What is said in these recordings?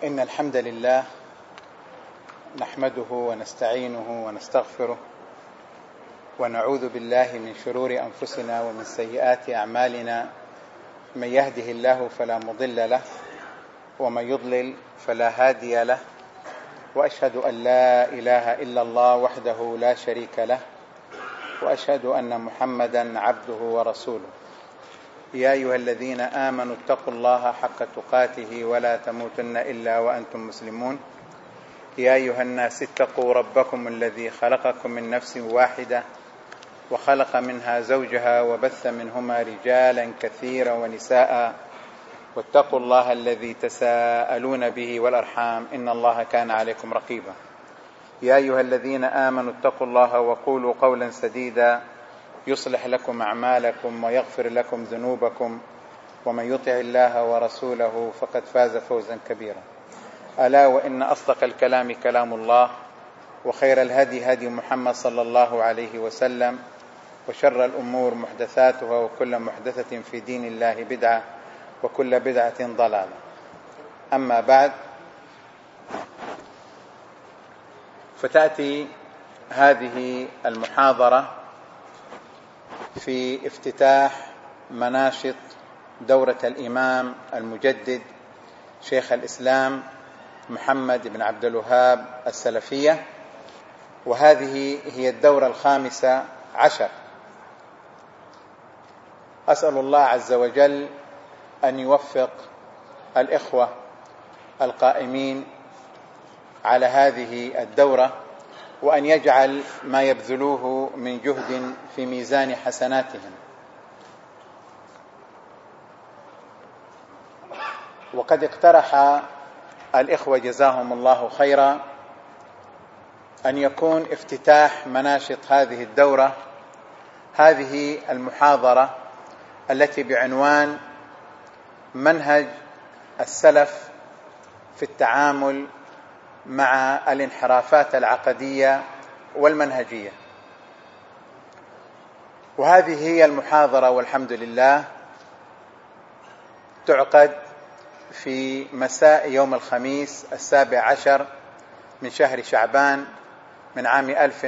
إن الحمد لله نحمده ونستعينه ونستغفره ونعوذ بالله من شرور أنفسنا ومن سيئات أعمالنا. من يهده الله فلا مضل له ومن يضلل فلا هادي له، وأشهد أن لا إله إلا الله وحده لا شريك له، وأشهد أن محمدا عبده ورسوله. يا أيها الذين آمنوا اتقوا الله حق تقاته ولا تموتن إلا وأنتم مسلمون. يا أيها الناس اتقوا ربكم الذي خلقكم من نفس واحدة وخلق منها زوجها وبث منهما رجالا كثيرا ونساء، واتقوا الله الذي تساءلون به والأرحام إن الله كان عليكم رقيبا. يا أيها الذين آمنوا اتقوا الله وقولوا قولا سديدا يصلح لكم أعمالكم ويغفر لكم ذنوبكم، ومن يطع الله ورسوله فقد فاز فوزا كبيرا. ألا وإن أصدق الكلام كلام الله، وخير الهدي هدي محمد صلى الله عليه وسلم، وشر الأمور محدثاتها، وكل محدثة في دين الله بدعة، وكل بدعة ضلالة. أما بعد، فتأتي هذه المحاضرة في افتتاح مناشط دورة الإمام المجدد شيخ الإسلام محمد بن عبد الوهاب السلفية، وهذه هي الدورة 15. أسأل الله عز وجل أن يوفق الإخوة القائمين على هذه الدورة، وأن يجعل ما يبذلوه من جهد في ميزان حسناتهم. وقد اقترح الإخوة جزاهم الله خيرا أن يكون افتتاح مناشط هذه الدورة هذه المحاضرة التي بعنوان منهج السلف في التعامل مع الانحرافات العقدية والمنهجية. وهذه هي المحاضرة والحمد لله تعقد في مساء يوم الخميس 17 من شهر شعبان من عام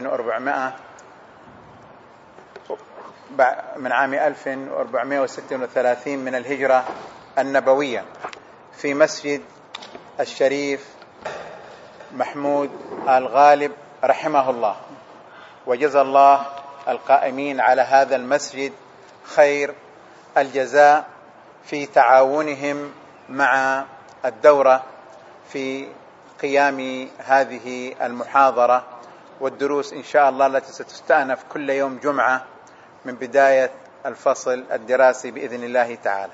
1436 من الهجرة النبوية، في مسجد الشريف محمود الغالب رحمه الله. وجزى الله القائمين على هذا المسجد خير الجزاء في تعاونهم مع الدورة في قيام هذه المحاضرة والدروس إن شاء الله التي ستستأنف كل يوم جمعة من بداية الفصل الدراسي بإذن الله تعالى.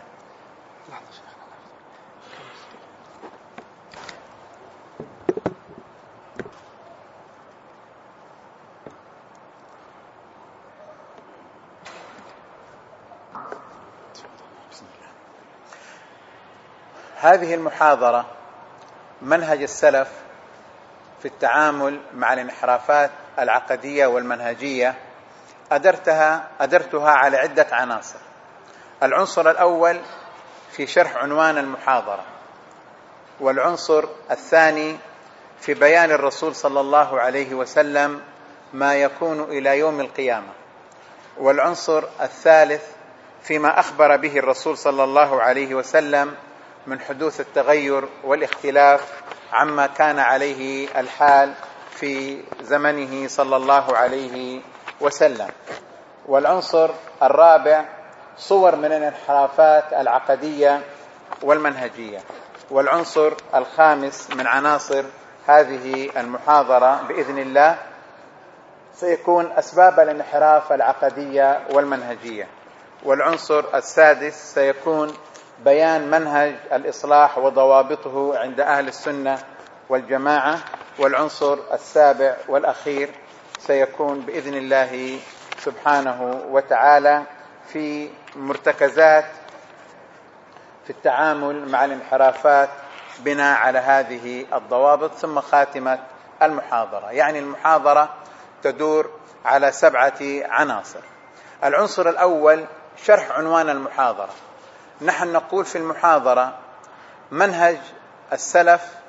هذه المحاضرة منهج السلف في التعامل مع الانحرافات العقدية والمنهجية أدرتها على عدة عناصر. العنصر الأول في شرح عنوان المحاضرة، والعنصر الثاني في بيان الرسول صلى الله عليه وسلم ما يكون إلى يوم القيامة، والعنصر الثالث فيما أخبر به الرسول صلى الله عليه وسلم من حدوث التغير والاختلاف عما كان عليه الحال في زمنه صلى الله عليه وسلم. والعنصر الرابع صور من الانحرافات العقدية والمنهجية. والعنصر الخامس من عناصر هذه المحاضرة بإذن الله سيكون أسباب الانحراف العقدية والمنهجية. والعنصر السادس سيكون بيان منهج الإصلاح وضوابطه عند أهل السنة والجماعة. والعنصر السابع والأخير سيكون بإذن الله سبحانه وتعالى في مرتكزات في التعامل مع الانحرافات بناء على هذه الضوابط، ثم خاتمة المحاضرة. يعني المحاضرة تدور على 7 عناصر. العنصر الأول شرح عنوان المحاضرة. نحن نقول في المحاضرة منهج السلف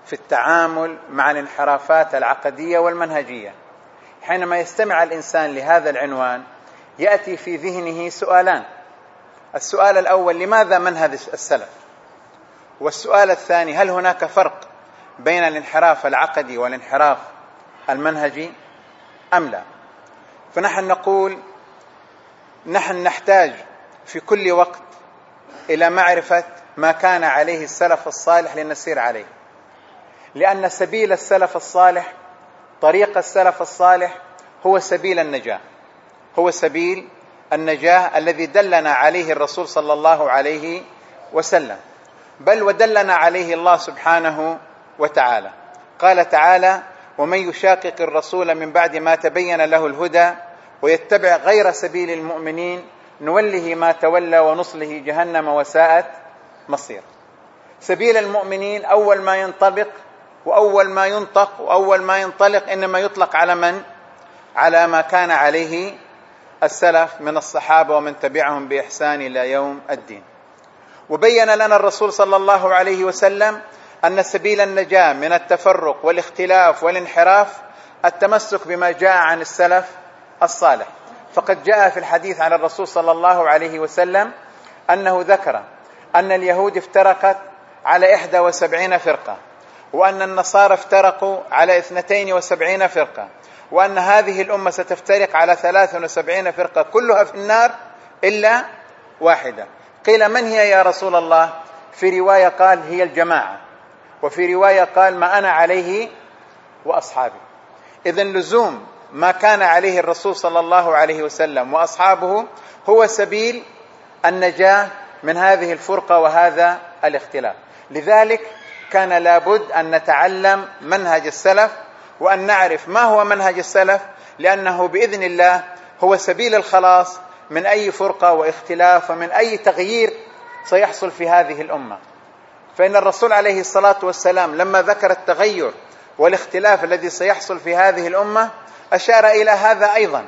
في التعامل مع الانحرافات العقدية والمنهجية. حينما يستمع الإنسان لهذا العنوان يأتي في ذهنه سؤالان: السؤال الأول: لماذا منهج السلف؟ والسؤال الثاني: هل هناك فرق بين الانحراف العقدي والانحراف المنهجي أم لا؟ فنحن نقول نحن نحتاج في كل وقت إلى معرفة ما كان عليه السلف الصالح لنسير عليه، لأن سبيل السلف الصالح، طريق السلف الصالح هو سبيل النجاة، هو سبيل النجاة الذي دلنا عليه الرسول صلى الله عليه وسلم، بل ودلنا عليه الله سبحانه وتعالى. قال تعالى: ومن يشاقق الرسول من بعد ما تبين له الهدى ويتبع غير سبيل المؤمنين نوله ما تولى ونصله جهنم وساءت مصير. سبيل المؤمنين أول ما ينطبق وأول ما ينطق وأول ما ينطلق إنما يطلق على من؟ على ما كان عليه السلف من الصحابة ومن تبعهم بإحسان إلى يوم الدين. وبين لنا الرسول صلى الله عليه وسلم أن سبيل النجاة من التفرق والاختلاف والانحراف التمسك بما جاء عن السلف الصالح. فقد جاء في الحديث عن الرسول صلى الله عليه وسلم أنه ذكر أن اليهود افترقت على 71 فرقة، وأن النصارى افترقوا على 72 فرقة، وأن هذه الأمة ستفترق على 73 فرقة كلها في النار إلا واحدة. قيل: من هي يا رسول الله؟ في رواية قال: هي الجماعة، وفي رواية قال: ما أنا عليه وأصحابي. إذن لزوم ما كان عليه الرسول صلى الله عليه وسلم وأصحابه هو سبيل النجاة من هذه الفرقة وهذا الاختلاف. لذلك كان لابد أن نتعلم منهج السلف وأن نعرف ما هو منهج السلف، لأنه بإذن الله هو سبيل الخلاص من أي فرقة واختلاف ومن أي تغيير سيحصل في هذه الأمة. فإن الرسول عليه الصلاة والسلام لما ذكر التغير والاختلاف الذي سيحصل في هذه الأمة أشار إلى هذا أيضا،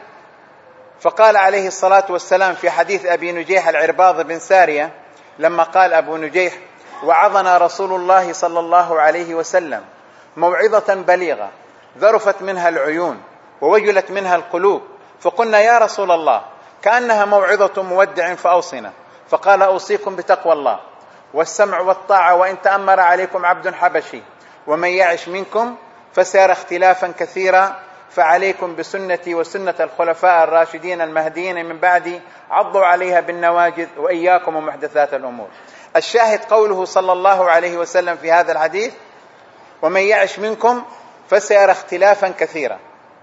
فقال عليه الصلاة والسلام في حديث أبي نجيح العرباض بن سارية لما قال أبو نجيح: وعظنا رسول الله صلى الله عليه وسلم موعظة بليغة ذرفت منها العيون ووجلت منها القلوب، فقلنا: يا رسول الله كأنها موعظة مودع فأوصنا. فقال: أوصيكم بتقوى الله والسمع والطاعة وإن تأمر عليكم عبد حبشي، ومن يعش منكم فسيرى اختلافا كثيرا، فعليكم بسنتي وسنة الخلفاء الراشدين المهديين من بعدي عضوا عليها بالنواجذ وإياكم ومحدثات الأمور. الشاهد قوله صلى الله عليه وسلم في هذا الحديث: ومن يعش منكم فسيرى اختلافا كثيرا.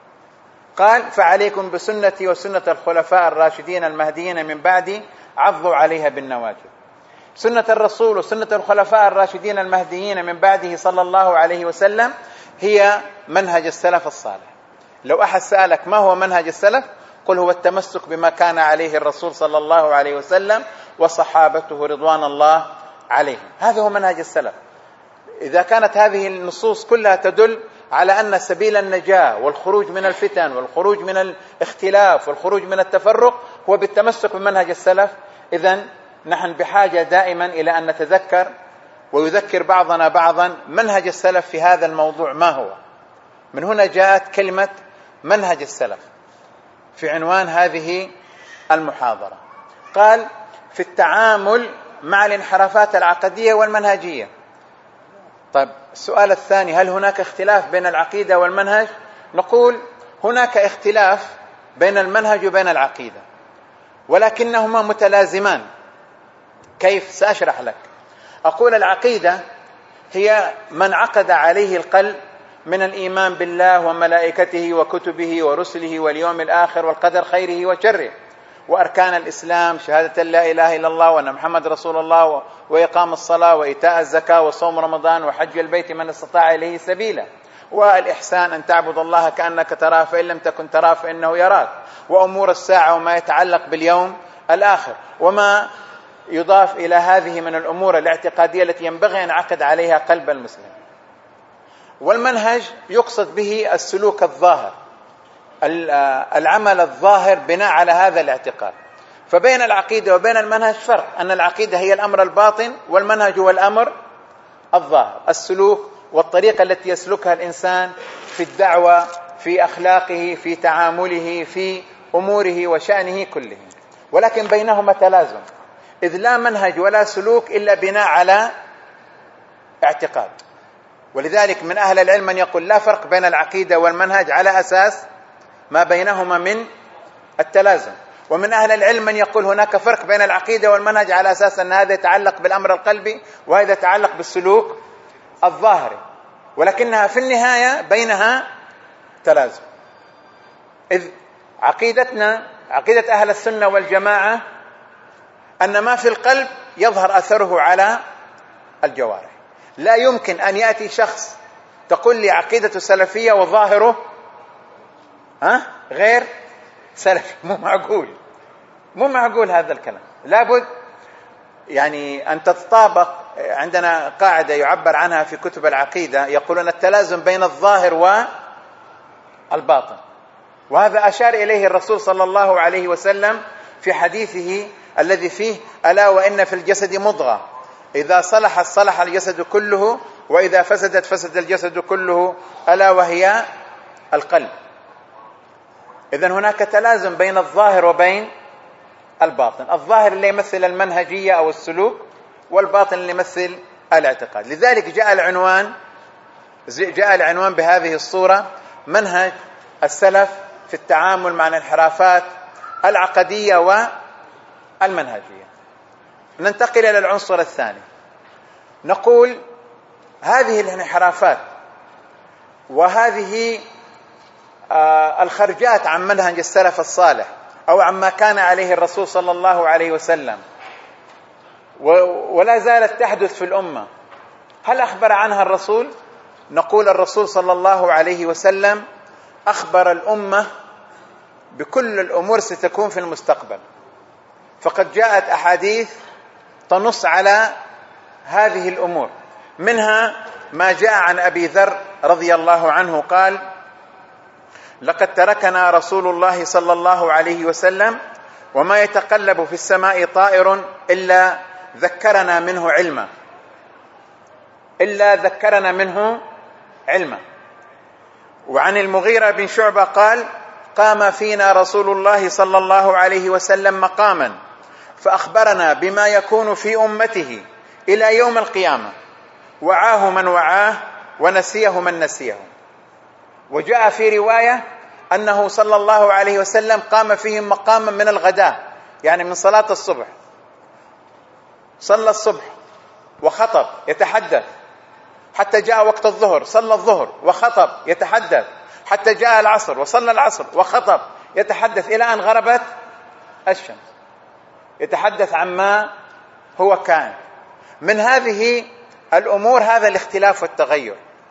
قال: فعليكم بسنتي وسنة الخلفاء الراشدين المهديين من بعدي عضوا عليها بالنواجذ. سنة الرسول وسنة الخلفاء الراشدين المهديين من بعده صلى الله عليه وسلم هي منهج السلف الصالح. لو أحد سألك ما هو منهج السلف، قل: هو التمسك بما كان عليه الرسول صلى الله عليه وسلم وصحابته رضوان الله عليهم. هذا هو منهج السلف. إذا كانت هذه النصوص كلها تدل على أن سبيل النجاة والخروج من الفتن والخروج من الاختلاف والخروج من التفرق هو بالتمسك بمنهج السلف، إذن نحن بحاجة دائما إلى أن نتذكر ويذكر بعضنا بعضا منهج السلف في هذا الموضوع ما هو. من هنا جاءت كلمة منهج السلف في عنوان هذه المحاضرة. قال: في التعامل مع الانحرافات العقدية والمنهجية. طيب، السؤال الثاني: هل هناك اختلاف بين العقيدة والمنهج؟ نقول: هناك اختلاف بين المنهج وبين العقيدة، ولكنهما متلازمان. كيف؟ سأشرح لك. أقول: العقيدة هي من عقد عليه القلب من الإيمان بالله وملائكته وكتبه ورسله واليوم الآخر والقدر خيره وشره، وأركان الإسلام شهادة لا إله إلا الله وأن محمد رسول الله وإقام الصلاة وإيتاء الزكاة وصوم رمضان وحج البيت من استطاع إليه سبيلا، والإحسان أن تعبد الله كأنك تراه فإن لم تكن تراه فإنه يراك، وأمور الساعة وما يتعلق باليوم الآخر، وما يضاف إلى هذه من الأمور الاعتقادية التي ينبغي أن يعقد عليها قلب المسلم. والمنهج يقصد به السلوك الظاهر، العمل الظاهر بناء على هذا الاعتقاد. فبين العقيدة وبين المنهج فرق، أن العقيدة هي الأمر الباطن والمنهج هو الأمر الظاهر، السلوك والطريقة التي يسلكها الإنسان في الدعوة، في أخلاقه، في تعامله، في أموره وشأنه كله، ولكن بينهما تلازم، إذ لا منهج ولا سلوك إلا بناء على اعتقاد. ولذلك من أهل العلم من يقول لا فرق بين العقيدة والمنهج على أساس ما بينهما من التلازم، ومن أهل العلم من يقول هناك فرق بين العقيدة والمنهج على أساس أن هذا يتعلق بالأمر القلبي وهذا يتعلق بالسلوك الظاهري، ولكنها في النهاية بينها تلازم. إذ عقيدتنا، عقيدة أهل السنة والجماعة، أن ما في القلب يظهر أثره على الجوارح. لا يمكن أن يأتي شخص تقول لي عقيدة سلفية وظاهره غير سلفي، مو معقول هذا الكلام. لابد يعني أن تتطابق. عندنا قاعدة يعبر عنها في كتب العقيدة، يقولون التلازم بين الظاهر والباطن، وهذا أشار إليه الرسول صلى الله عليه وسلم في حديثه الذي فيه ألا وإن في الجسد مضغة إذا صلحت صلح الجسد كله وإذا فسدت فسد الجسد كله ألا وهي القلب. إذن هناك تلازم بين الظاهر وبين الباطن، الظاهر اللي يمثل المنهجية أو السلوك، والباطن اللي يمثل الاعتقاد. لذلك جاء العنوان بهذه الصورة: منهج السلف في التعامل مع الانحرافات العقدية والمنهجية. ننتقل إلى العنصر الثاني، نقول هذه الانحرافات وهذه الخرجات عن منهج السلف الصالح أو عما كان عليه الرسول صلى الله عليه وسلم ولا زالت تحدث في الأمة، هل أخبر عنها الرسول؟ نقول الرسول صلى الله عليه وسلم أخبر الأمة بكل الأمور ستكون في المستقبل، فقد جاءت أحاديث تنص على هذه الأمور. منها ما جاء عن أبي ذر رضي الله عنه قال: لقد تركنا رسول الله صلى الله عليه وسلم وما يتقلب في السماء طائر إلا ذكرنا منه علما. وعن المغيرة بن شعبة قال: قام فينا رسول الله صلى الله عليه وسلم مقاما فأخبرنا بما يكون في أمته إلى يوم القيامة، وعاه من وعاه ونسيه من نسيه. وجاء في رواية أنه صلى الله عليه وسلم قام فيهم مقاما من الغداء، يعني من صلاة الصبح، صلى الصبح وخطب يتحدث حتى جاء وقت الظهر، صلى الظهر وخطب يتحدث حتى جاء العصر وصلى العصر وخطب يتحدث إلى أن غربت الشمس، يتحدث عما هو كان. من هذه الأمور هذا الاختلاف والتغير.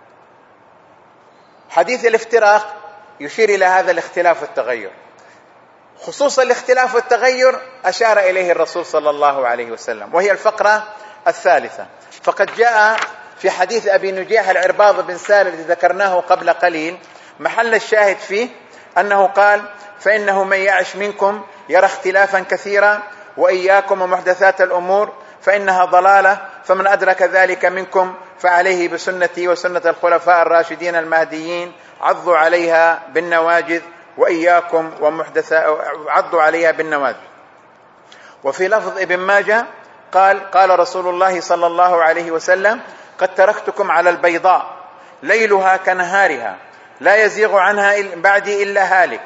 حديث الافتراق يشير إلى هذا الاختلاف والتغير، خصوصا الاختلاف والتغير أشار إليه الرسول صلى الله عليه وسلم، وهي الفقرة الثالثة. فقد جاء في حديث أبي نجيح العرباض بن سالم الذي ذكرناه قبل قليل محل الشاهد فيه أنه قال: فإنه من يعش منكم يرى اختلافا كثيرا وإياكم ومحدثات الأمور فإنها ضلالة، فمن أدرك ذلك منكم فعليه بسنتي وسنة الخلفاء الراشدين المهديين عضوا عليها بالنواجذ وإياكم عضوا عليها بالنواجذ. وفي لفظ ابن ماجه قال رسول الله صلى الله عليه وسلم: قد تركتكم على البيضاء ليلها كنهارها لا يزيغ عنها بعدي إلا هالك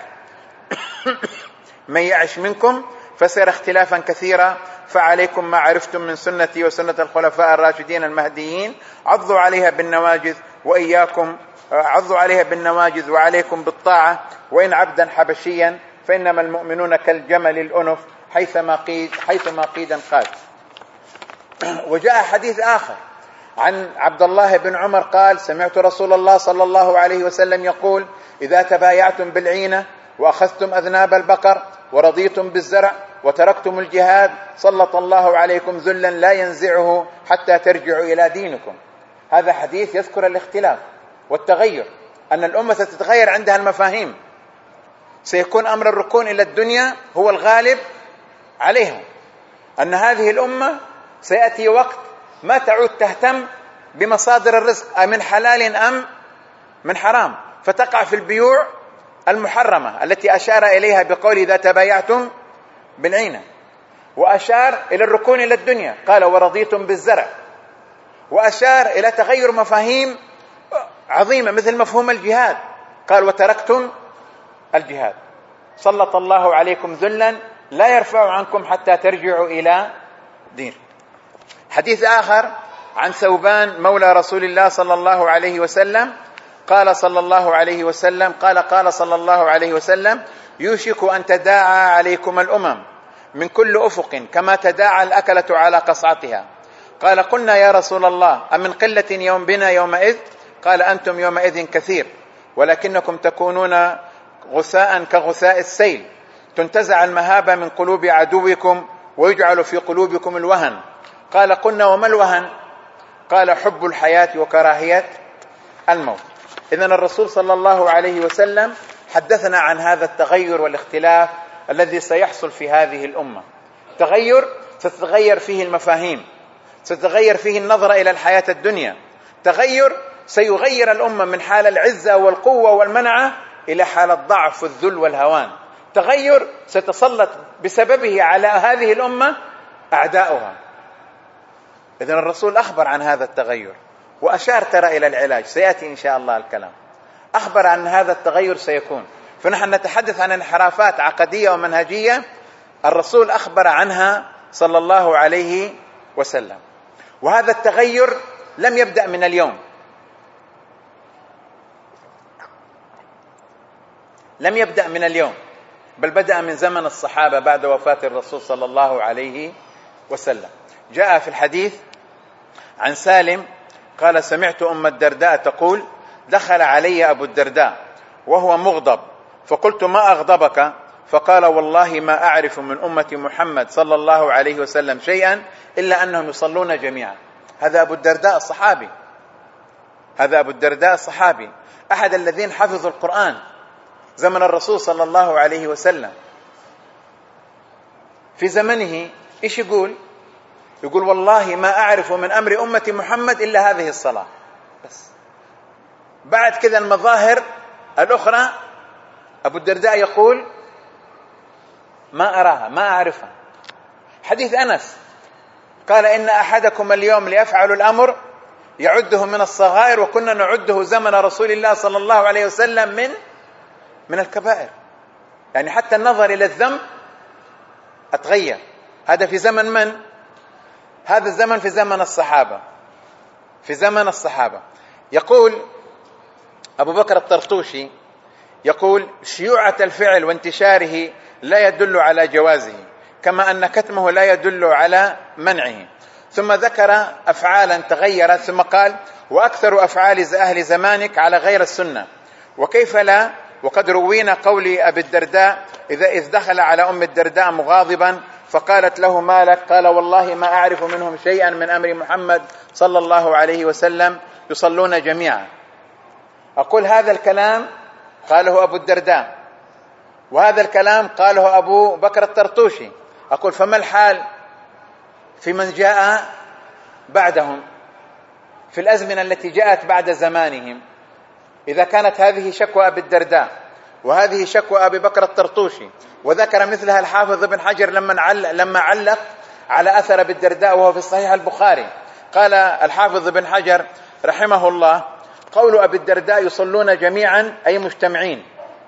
من يعش منكم فسيرى اختلافا كثيرا فعليكم ما عرفتم من سنتي وسنة الخلفاء الراشدين المهديين عضوا عليها بالنواجذ وإياكم عضوا عليها بالنواجذ وعليكم بالطاعة وإن عبدا حبشيا فإنما المؤمنون كالجمل الأنف حيثما قيدا قاد. وجاء حديث آخر عن عبد الله بن عمر قال: سمعت رسول الله صلى الله عليه وسلم يقول: إذا تبايعتم بالعينة وأخذتم أذناب البقر ورضيتم بالزرع وتركتم الجهاد سلط الله عليكم ذلا لا ينزعه حتى ترجعوا إلى دينكم. هذا حديث يذكر الاختلاف والتغير، أن الأمة ستتغير عندها المفاهيم، سيكون أمر الركون إلى الدنيا هو الغالب عليها، أن هذه الأمة سيأتي وقت ما تعود تهتم بمصادر الرزق من حلال أم من حرام، فتقع في البيوع المحرمة التي أشار إليها بقول إذا تبايعتم بالعينة، وأشار إلى الركون إلى الدنيا قال ورضيتم بالزرع، وأشار إلى تغير مفاهيم عظيمة مثل مفهوم الجهاد قال وتركتم الجهاد. سلط الله عليكم ذلا لا يرفع عنكم حتى ترجعوا إلى دين. حديث آخر عن ثوبان مولى رسول الله صلى الله عليه وسلم قال صلى الله عليه وسلم قال صلى الله عليه وسلم يوشك أن تداعى عليكم الأمم من كل أفق كما تداعى الأكلة على قصعتها. قال قلنا يا رسول الله أمن قلة يوم بنا يومئذ؟ قال أنتم يومئذ كثير ولكنكم تكونون غثاء كغثاء السيل، تنتزع المهابة من قلوب عدوكم ويجعل في قلوبكم الوهن. قال قلنا وما الوهن؟ قال حب الحياة وكراهية الموت. إذن الرسول صلى الله عليه وسلم حدثنا عن هذا التغير والاختلاف الذي سيحصل في هذه الأمة. تغير ستتغير فيه المفاهيم، ستتغير فيه النظرة إلى الحياة الدنيا، تغير سيغير الأمة من حال العزة والقوة والمنعة إلى حال الضعف والذل والهوان، تغير ستسلط بسببه على هذه الأمة أعداؤها. إذن الرسول أخبر عن هذا التغير وأشار ترى إلى العلاج، سيأتي إن شاء الله الكلام. أخبر عن هذا التغير سيكون، فنحن نتحدث عن انحرافات عقدية ومنهجية الرسول أخبر عنها صلى الله عليه وسلم. وهذا التغير لم يبدأ من اليوم، لم يبدأ من اليوم، بل بدأ من زمن الصحابة بعد وفاة الرسول صلى الله عليه وسلم. جاء في الحديث عن سالم قال سمعت أم الدرداء تقول دخل علي أبو الدرداء وهو مغضب فقلت ما أغضبك؟ فقال والله ما أعرف من أمة محمد صلى الله عليه وسلم شيئا إلا أنهم يصلون جميعا. هذا أبو الدرداء الصحابي، هذا أبو الدرداء الصحابي أحد الذين حفظوا القرآن زمن الرسول صلى الله عليه وسلم. في زمنه إيش يقول؟ يقول والله ما أعرف من أمر أمة محمد إلا هذه الصلاة بس. بعد كذا المظاهر الأخرى أبو الدرداء يقول ما أراها ما أعرفها. حديث أنس قال إن أحدكم اليوم ليفعل الأمر يعده من الصغائر وكنا نعده زمن رسول الله صلى الله عليه وسلم من الكبائر. يعني حتى النظر إلى الذنب أتغير. هذا في زمن من؟ هذا الزمن في زمن الصحابة، في زمن الصحابة. يقول أبو بكر الطرطوشي يقول شيوعة الفعل وانتشاره لا يدل على جوازه كما أن كتمه لا يدل على منعه. ثم ذكر أفعالا تغيرت ثم قال وأكثر أفعال أهل زمانك على غير السنة وكيف لا، وقد روينا قول أبي الدرداء إذ دخل على أم الدرداء مغاضبا فقالت له ما لك؟ قال والله ما أعرف منهم شيئا من أمر محمد صلى الله عليه وسلم يصلون جميعا. أقول هذا الكلام قاله أبو الدرداء وهذا الكلام قاله أبو بكر الطرطوشي. أقول فما الحال في من جاء بعدهم في الأزمنة التي جاءت بعد زمانهم؟ إذا كانت هذه شكوى أبي الدرداء وهذه شكوى أبي بكر الطرطوشي وذكر مثلها الحافظ ابن حجر لما علق على أثر أبي الدرداء وهو في صحيح البخاري قال الحافظ ابن حجر رحمه الله قول أبي الدرداء يصلون جميعا أي مجتمعين،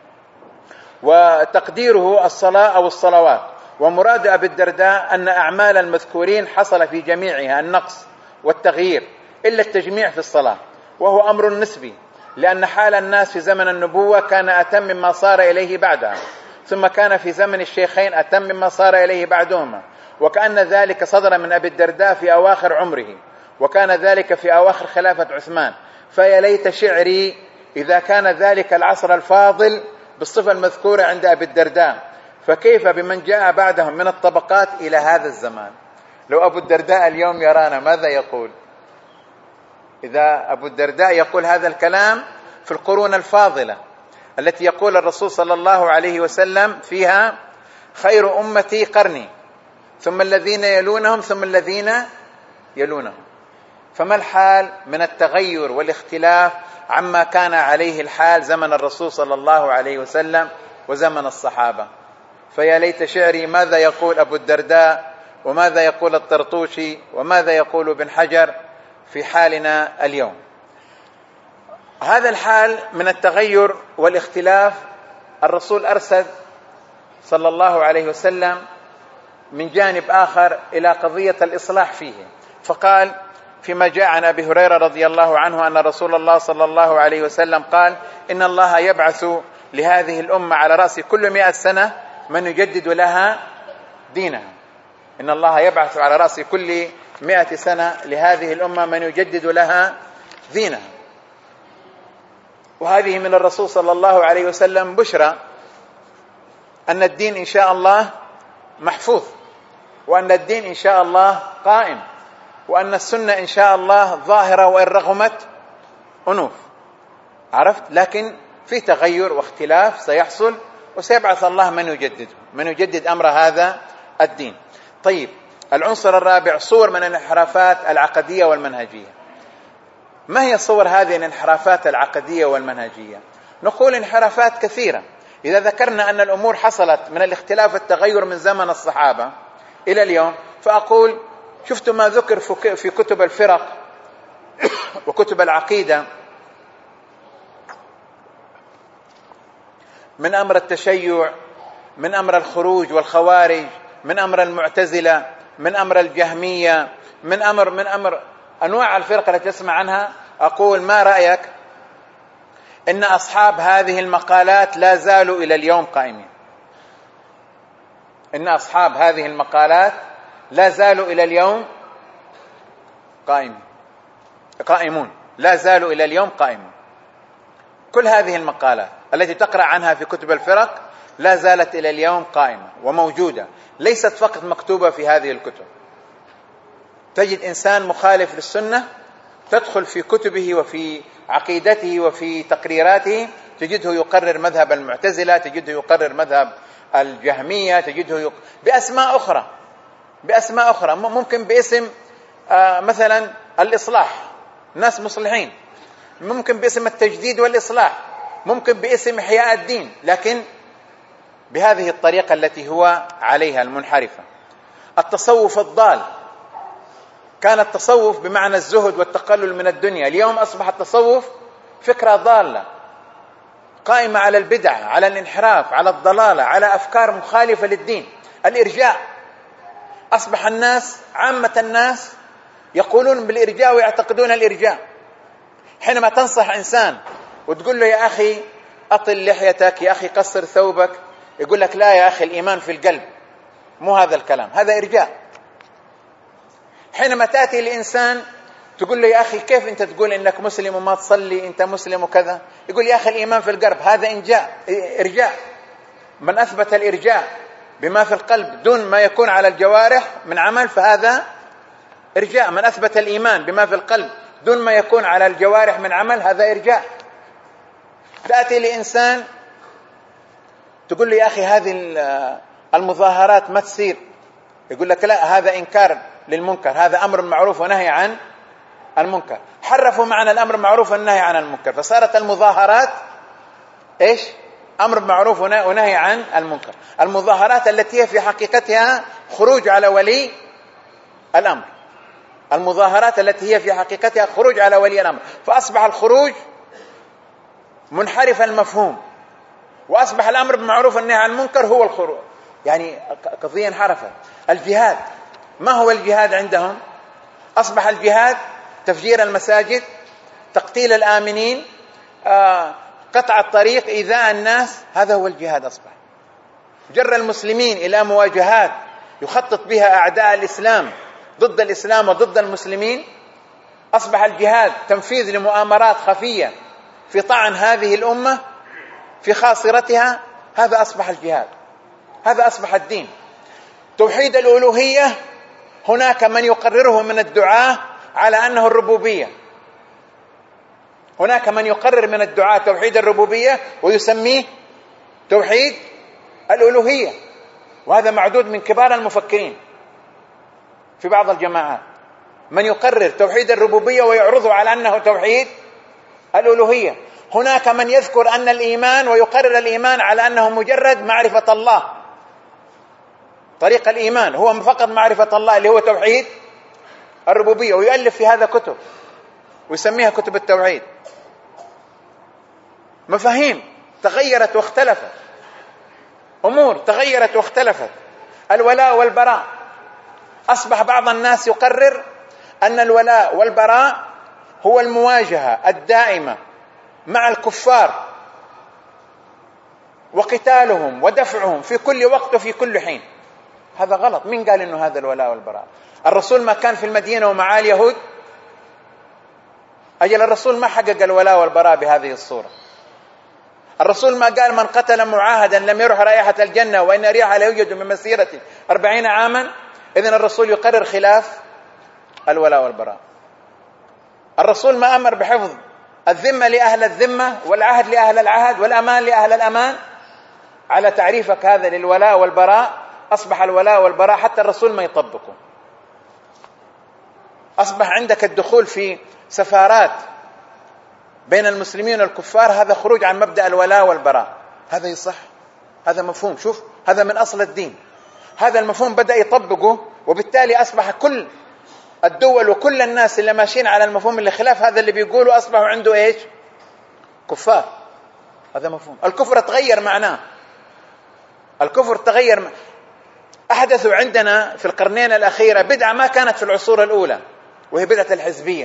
وتقديره الصلاة أو الصلوات، ومراد أبي الدرداء أن أعمال المذكورين حصل في جميعها النقص والتغيير إلا التجميع في الصلاة، وهو أمر نسبي لأن حال الناس في زمن النبوة كان أتم مما صار إليه بعدها، ثم كان في زمن الشيخين أتم مما صار إليه بعدهما، وكأن ذلك صدر من أبي الدرداء في أواخر عمره، وكان ذلك في أواخر خلافة عثمان. فيا ليت شعري إذا كان ذلك العصر الفاضل بالصفة المذكورة عند أبي الدرداء، فكيف بمن جاء بعدهم من الطبقات إلى هذا الزمان؟ لو أبو الدرداء اليوم يرانا ماذا يقول؟ إذا أبو الدرداء يقول هذا الكلام في القرون الفاضلة التي يقول الرسول صلى الله عليه وسلم فيها خير أمتي قرني ثم الذين يلونهم ثم الذين يلونهم. فما الحال من التغير والاختلاف عما كان عليه الحال زمن الرسول صلى الله عليه وسلم وزمن الصحابة؟ فيا ليت شعري ماذا يقول أبو الدرداء، وماذا يقول الطرطوشي، وماذا يقول ابن حجر في حالنا اليوم. هذا الحال من التغير والاختلاف الرسول أرشد صلى الله عليه وسلم من جانب آخر إلى قضية الإصلاح فيه، فقال فيما جاء عن أبي هريرة رضي الله عنه أن رسول الله صلى الله عليه وسلم قال: إن الله يبعث لهذه الأمة على رأس كل 100 سنة من يجدد لها دينها. إن الله يبعث على رأس كل 100 سنة لهذه الأمة من يجدد لها دينها. وهذه من الرسول صلى الله عليه وسلم بشرى أن الدين إن شاء الله محفوظ، وأن الدين إن شاء الله قائم، وأن السنة إن شاء الله ظاهرة وإن رغمت أنوف. عرفت؟ لكن في تغير واختلاف سيحصل، وسيبعث الله من يجدد أمر هذا الدين. طيب، العنصر الرابع: صور من الانحرافات العقدية والمنهجية. ما هي صور هذه الانحرافات العقدية والمنهجية؟ نقول انحرافات كثيرة. إذا ذكرنا أن الأمور حصلت من الاختلاف والتغير من زمن الصحابة إلى اليوم، فأقول شفت ما ذكر في كتب الفرق وكتب العقيدة من أمر التشيع، من أمر الخروج والخوارج، من أمر المعتزلة، من أمر الجهمية، من أمر أنواع الفرق التي تسمع عنها. أقول ما رأيك إن أصحاب هذه المقالات لا زالوا إلى اليوم قائمين؟ إن أصحاب هذه المقالات لا زالوا إلى اليوم قائمون، لا زالوا إلى اليوم قائمون. كل هذه المقالات التي تقرأ عنها في كتب الفرق لا زالت إلى اليوم قائمة وموجودة، ليست فقط مكتوبة في هذه الكتب. تجد إنسان مخالف للسنة تدخل في كتبه وفي عقيدته وفي تقريراته، تجده يقرر مذهب المعتزلة، تجده يقرر مذهب الجهمية، تجده بأسماء أخرى، ممكن باسم مثلا الإصلاح، ناس مصلحين، ممكن باسم التجديد والإصلاح، ممكن باسم إحياء الدين، لكن بهذه الطريقة التي هو عليها المنحرفة. التصوف الضال، كان التصوف بمعنى الزهد والتقلل من الدنيا، اليوم أصبح التصوف فكرة ضالة قائمة على البدع، على الانحراف، على الضلالة، على أفكار مخالفة للدين. الإرجاء، أصبح الناس عامة الناس يقولون بالإرجاء ويعتقدون الإرجاء. حينما تنصح إنسان وتقول له يا أخي أطل لحيتك، يا أخي قصر ثوبك، يقول لك لا يا أخي الإيمان في القلب، مو هذا الكلام، هذا إرجاء. حينما تأتي لإنسان تقول له يا أخي كيف أنت تقول إنك مسلم وما تصلي، أنت مسلم وكذا، يقول يا أخي الإيمان في القلب، هذا إرجاء. من أثبت الإرجاء بما في القلب دون ما يكون على الجوارح من عمل فهذا إرجاء. من أثبت الإيمان بما في القلب دون ما يكون على الجوارح من عمل هذا إرجاء. تأتي لإنسان تقول له يا أخي هذه المظاهرات ما تصير، يقول لك لا هذا إنكار للمنكر، هذا أمر معروف ونهي عن المنكر. حرفوا معنى الأمر معروف والنهي عن المنكر، فصارت المظاهرات إيش؟ أمر معروف ونهي عن المنكر. المظاهرات التي هي في حقيقتها خروج على ولي الأمر، المظاهرات التي هي في حقيقتها خروج على ولي الأمر، فأصبح الخروج منحرف المفهوم، وأصبح الأمر بالمعروف والنهي عن المنكر هو الخروج، يعني قضية انحرفت. الجهاد، ما هو الجهاد عندهم؟ أصبح الجهاد تفجير المساجد، تقتيل الآمنين، قطع الطريق، إيذاء الناس، هذا هو الجهاد. أصبح جر المسلمين إلى مواجهات يخطط بها أعداء الإسلام ضد الإسلام وضد المسلمين. أصبح الجهاد تنفيذ لمؤامرات خفية في طعن هذه الأمة في خاصرتها، هذا أصبح الجهاد، هذا أصبح الدين. توحيد الألوهية هناك من يقرره من الدعاة على أنه الربوبية، هناك من يقرر من الدعاة توحيد الربوبية ويسميه توحيد من يقرر توحيد الربوبية ويعرضه على أنه توحيد الألوهية. هناك من يذكر أن الإيمان ويقرر الإيمان على أنه مجرد معرفة الله، طريق الإيمان هو فقط معرفة الله اللي هو توحيد الربوبية، ويؤلف في هذا كتب ويسميها كتب التوحيد. مفاهيم تغيرت واختلفت، أمور تغيرت واختلفت. الولاء والبراء، أصبح بعض الناس يقرر أن الولاء والبراء هو المواجهة الدائمة مع الكفار وقتالهم ودفعهم في كل وقت وفي كل حين. هذا غلط. مين قال إنه هذا الولاء والبراء؟ الرسول ما كان في المدينة ومعاه اليهود؟ أجل الرسول ما حقق الولاء والبراء بهذه الصورة. الرسول ما قال من قتل معاهدا لم يرح رائحة الجنة وإن ريحها لا يوجد من مسيرة 40 عاما. إذن الرسول يقرر خلاف الولاء والبراء. الرسول ما أمر بحفظ الذمة لأهل الذمة والعهد لأهل العهد والأمان لأهل الأمان. على تعريفك هذا للولاء والبراء أصبح الولاء والبراء حتى الرسول ما يطبقه. أصبح عندك الدخول في سفارات بين المسلمين والكفار، هذا خروج عن مبدأ الولاء والبراء. هذا يصح؟ هذا مفهوم، شوف هذا من أصل الدين. هذا المفهوم بدأ يطبقه، وبالتالي أصبح كل الدول وكل الناس اللي ماشيين على المفهوم اللي خلاف هذا اللي بيقولوا أصبحوا عنده إيش؟ كفار. هذا مفهوم. الكفر تغير معناه، الكفر تغير. أحدثوا عندنا في القرنين الأخيرة بدعة ما كانت في العصور الأولى، وهي بدعة الحزبية.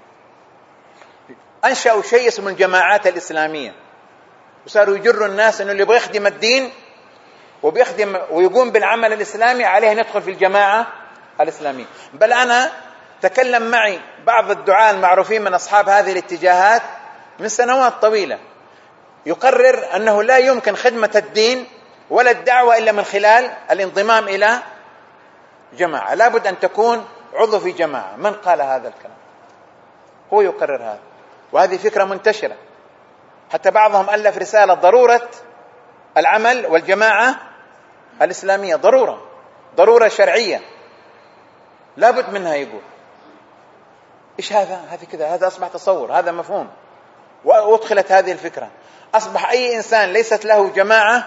أنشأوا شيء اسمه الجماعات الإسلامية، وصاروا يجروا الناس أنه اللي يبغى يخدم الدين وبيخدم ويقوم بالعمل الإسلامي عليه ندخل في الجماعة الإسلامية. بل أنا تكلم معي بعض الدعاة المعروفين من أصحاب هذه الاتجاهات من سنوات طويلة، يقرر أنه لا يمكن خدمة الدين ولا الدعوة إلا من خلال الانضمام إلى جماعة، لابد أن تكون عضو في جماعة. من قال هذا الكلام؟ هو يقرر هذا، وهذه فكرة منتشرة. حتى بعضهم ألف رسالة ضرورة العمل والجماعة الإسلامية، ضرورة شرعية لابد منها. يقول إيش هذا؟ هذه كذا، هذا أصبح تصور، هذا مفهوم، وأدخلت هذه الفكرة. أصبح أي إنسان ليست له جماعة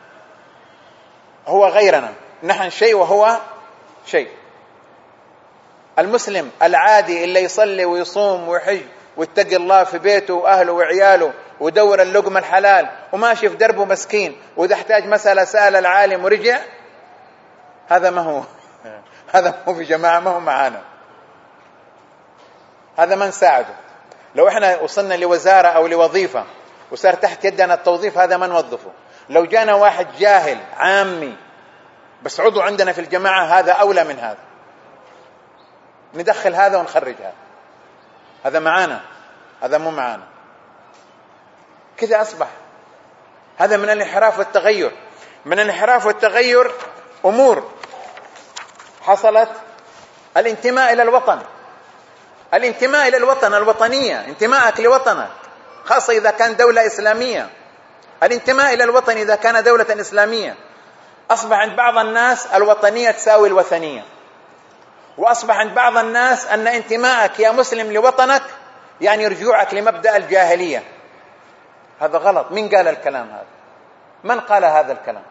هو غيرنا، نحن شيء وهو شيء. المسلم العادي اللي يصلي ويصوم ويحج ويتقي الله في بيته وأهله وعياله ودور اللقمة الحلال وماشي في دربه مسكين، وإذا احتاج مسألة سأل العالم ورجع، هذا ما هو هذا مو في جماعة، ما هو معانا. هذا ما نساعده. لو احنا وصلنا لوزارة أو لوظيفة وصار تحت يدنا التوظيف، هذا ما نوظفه. لو جانا واحد جاهل عامي بس عضو عندنا في الجماعة، هذا أولى من هذا، ندخل هذا ونخرج هذا. هذا معانا، هذا مو معانا. كذا أصبح. هذا من الانحراف والتغير. من الانحراف والتغير أمور حصلت. الانتماء إلى الوطن، الانتماء إلى الوطن، الوطنية، انتماءك لوطنك، خاصة إذا كان دولة إسلامية. الانتماء إلى الوطن إذا كان دولة إسلامية. أصبح عند بعض الناس الوطنية تساوي الوثنية، وأصبح عند بعض الناس أن انتماءك يا مسلم لوطنك يعني رجوعك لمبدأ الجاهلية. هذا غلط. من قال الكلام هذا؟ من قال هذا الكلام؟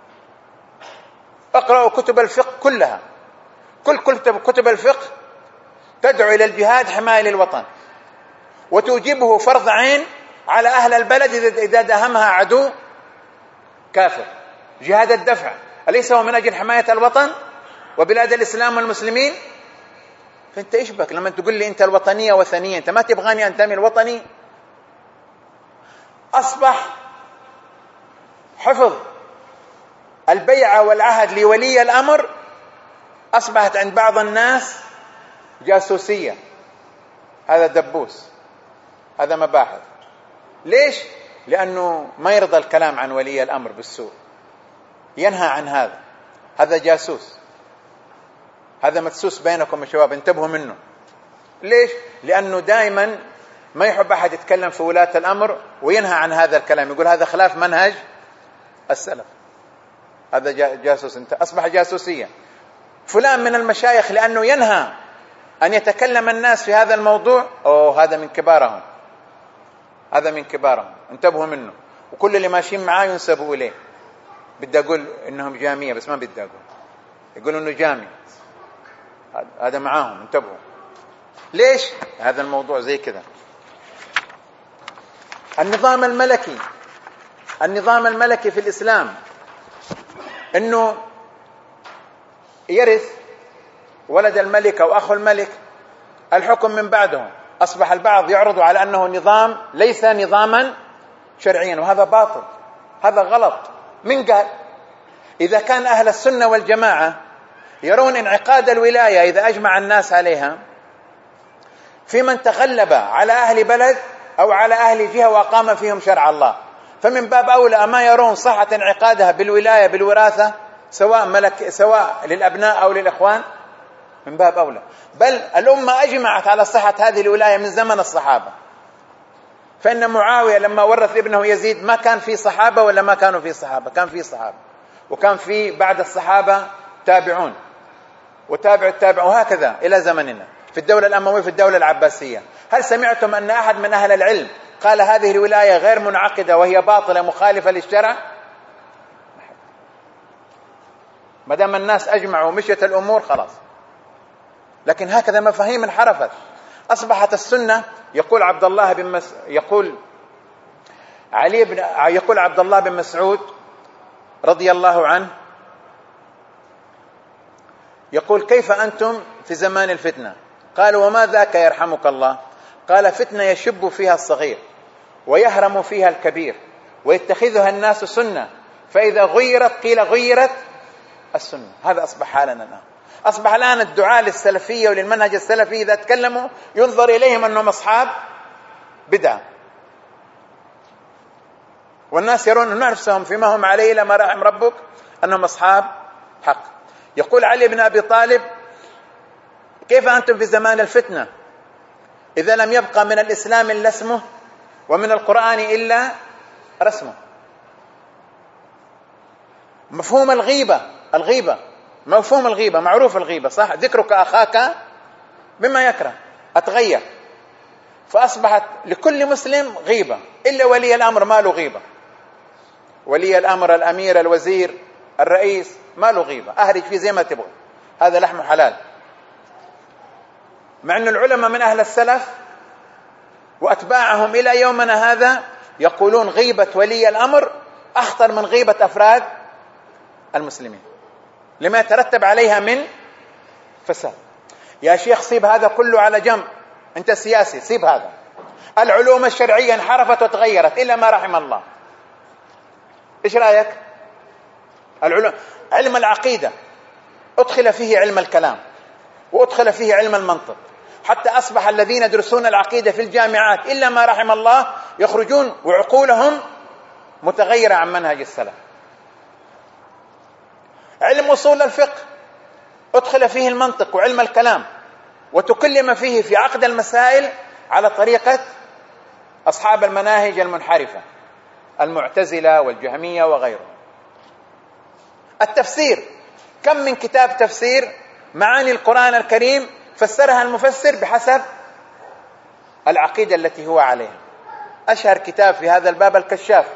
اقرأوا كتب الفقه كلها، كل كتب الفقه تدعو إلى الجهاد حماية للوطن، وتوجبه فرض عين على أهل البلد إذا داهمها عدو كافر. جهاد الدفع أليس هو من أجل حماية الوطن وبلاد الإسلام والمسلمين؟ فأنت إيش بك لما تقول لي أنت الوطنية وثنية؟ أنت ما تبغاني أنتمي الوطني؟ أصبح حفظ البيعة والعهد لولي الأمر أصبحت عند بعض الناس جاسوسية. هذا دبوس، هذا مباحث. ليش؟ لأنه ما يرضى الكلام عن ولي الأمر بالسوء، ينهى عن هذا. هذا جاسوس، هذا مدسوس بينكم يا شباب، انتبهوا منه. ليش؟ لأنه دائما ما يحب أحد يتكلم في ولاة الأمر وينهى عن هذا الكلام، يقول هذا خلاف منهج السلف. هذا جاسوس، انت أصبح جاسوسية. فلان من المشايخ لأنه ينهى أن يتكلم الناس في هذا الموضوع، هذا من كبارهم، هذا من كبارهم، انتبهوا منه. وكل اللي ماشيين معاه ينسبوا إليه. بدي أقول إنهم جامية بس ما بدي أقول، يقولوا إنه جامي، هذا معاهم، انتبهوا. ليش هذا الموضوع زي كذا؟ النظام الملكي في الإسلام إنه يرث ولد الملك أو أخو الملك الحكم من بعده. أصبح البعض يعرض على أنه نظام ليس نظاما شرعيا، وهذا باطل، هذا غلط. من قال؟ إذا كان أهل السنة والجماعة يرون انعقاد الولاية إذا أجمع الناس عليها في من تغلب على أهل بلد أو على أهل جهة وأقام فيهم شرع الله، فمن باب أولى أما يرون صحة انعقادها بالولاية بالوراثة سواء للأبناء أو للإخوان، من باب أولى. بل الأمة أجمعت على صحة هذه الولاية من زمن الصحابة. فإن معاوية لما ورث ابنه يزيد ما كان في صحابة ولا ما كانوا في صحابة؟ كان في صحابة، وكان في بعد الصحابة تابعون وتابع التابع، وهكذا إلى زمننا في الدولة الأموية في الدولة العباسية. هل سمعتم أن أحد من أهل العلم قال هذه الولاية غير منعقدة وهي باطلة مخالفة للشرع؟ ما دام الناس أجمعوا ومشيت الأمور خلاص. لكن هكذا مفاهيم انحرفت. أصبحت السنة يقول عبد الله بن مسعود رضي الله عنه، يقول: كيف أنتم في زمان الفتنة؟ قالوا: وما ذاك يرحمك الله؟ قال: فتنة يشب فيها الصغير ويهرم فيها الكبير ويتخذها الناس سنة، فإذا غيرت قيل غيرت السنة. هذا أصبح حالنا الآن. أصبح الآن الدعاء للسلفية وللمنهج السلفي إذا تكلموا ينظر إليهم أنهم أصحاب بدعة، والناس يرون أن نفسهم فيما هم عليه لما رحم ربك أنهم أصحاب حق. يقول علي بن أبي طالب: كيف أنتم في زمان الفتنة إذا لم يبقى من الإسلام إلا اسمه ومن القرآن إلا رسمه؟ مفهوم الغيبة مفهوم الغيبة معروف، الغيبة صح، ذكرك أخاك بما يكره، أتغير. فأصبحت لكل مسلم غيبة إلا ولي الأمر ما له غيبة. ولي الأمر، الأمير، الوزير، الرئيس ما له غيبة، أهرج فيه زي ما تبغى، هذا لحمه حلال. مع أن العلماء من أهل السلف وأتباعهم إلى يومنا هذا يقولون غيبة ولي الأمر أخطر من غيبة أفراد المسلمين لما يترتب عليها من فساد. يا شيخ سيب هذا كله على جنب، أنت سياسي، سيب هذا. العلوم الشرعية انحرفت وتغيرت إلا ما رحم الله. إيش رأيك؟ علم العقيدة أدخل فيه علم الكلام وأدخل فيه علم المنطق، حتى أصبح الذين يدرسون العقيدة في الجامعات إلا ما رحم الله يخرجون وعقولهم متغيرة عن منهج السلف. علم أصول الفقه أدخل فيه المنطق وعلم الكلام، وتكلم فيه في عقد المسائل على طريقة أصحاب المناهج المنحرفة المعتزلة والجهمية وغيرهم. التفسير، كم من كتاب تفسير معاني القرآن الكريم فسرها المفسر بحسب العقيدة التي هو عليها. أشهر كتاب في هذا الباب الكشاف،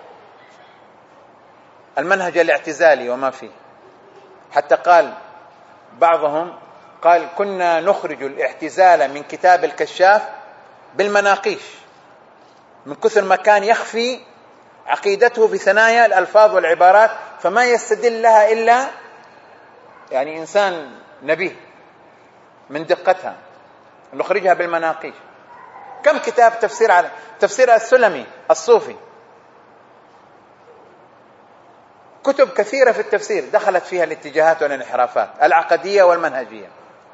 المنهج الاعتزالي وما فيه. حتى قال بعضهم كنا نخرج الاعتزال من كتاب الكشاف بالمناقيش من كثر ما كان يخفي عقيدته في ثنايا الألفاظ والعبارات، فما يستدل لها إلا يعني إنسان نبيه من دقتها، نخرجها بالمناقيش. كم كتاب تفسير على تفسير السلمي الصوفي، كتب كثيرة في التفسير دخلت فيها الاتجاهات والانحرافات العقدية والمنهجية.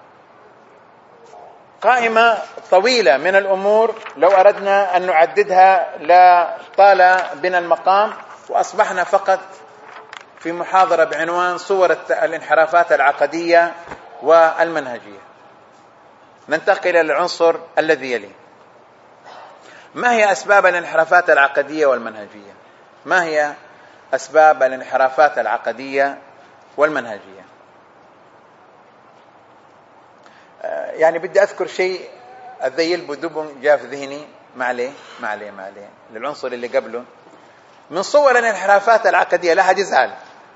قائمة طويلة من الأمور لو أردنا أن نعددها لطال بنا المقام، وأصبحنا فقط في محاضرة بعنوان صور الانحرافات العقدية والمنهجية. ننتقل إلى العنصر الذي يليه: ما هي أسباب الانحرافات العقدية والمنهجية؟ ما هي أسباب الانحرافات العقدية والمنهجية؟ يعني بدي أذكر شيء الذيل بدب جاء في ذهني، ما عليه للعنصر اللي قبله. من صور الانحرافات العقدية، لا أحد يزعل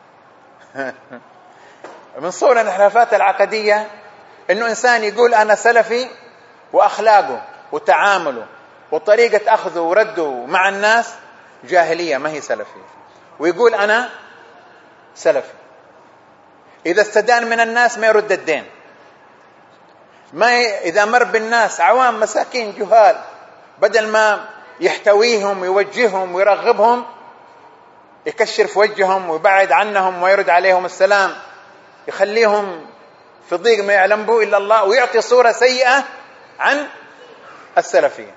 من صور الانحرافات العقدية إنه إنسان يقول أنا سلفي، وأخلاقه وتعامله وطريقة أخذه ورده مع الناس جاهلية، ما هي سلفية. ويقول أنا سلفي، إذا استدان من الناس ما يرد الدين، إذا مر بالناس عوام مساكين جهال بدل ما يحتويهم ويوجههم ويرغبهم يكشر في وجههم ويبعد عنهم ويرد عليهم السلام، يخليهم في ضيق ما يعلم به إلا الله، ويعطي صورة سيئة عن السلفية.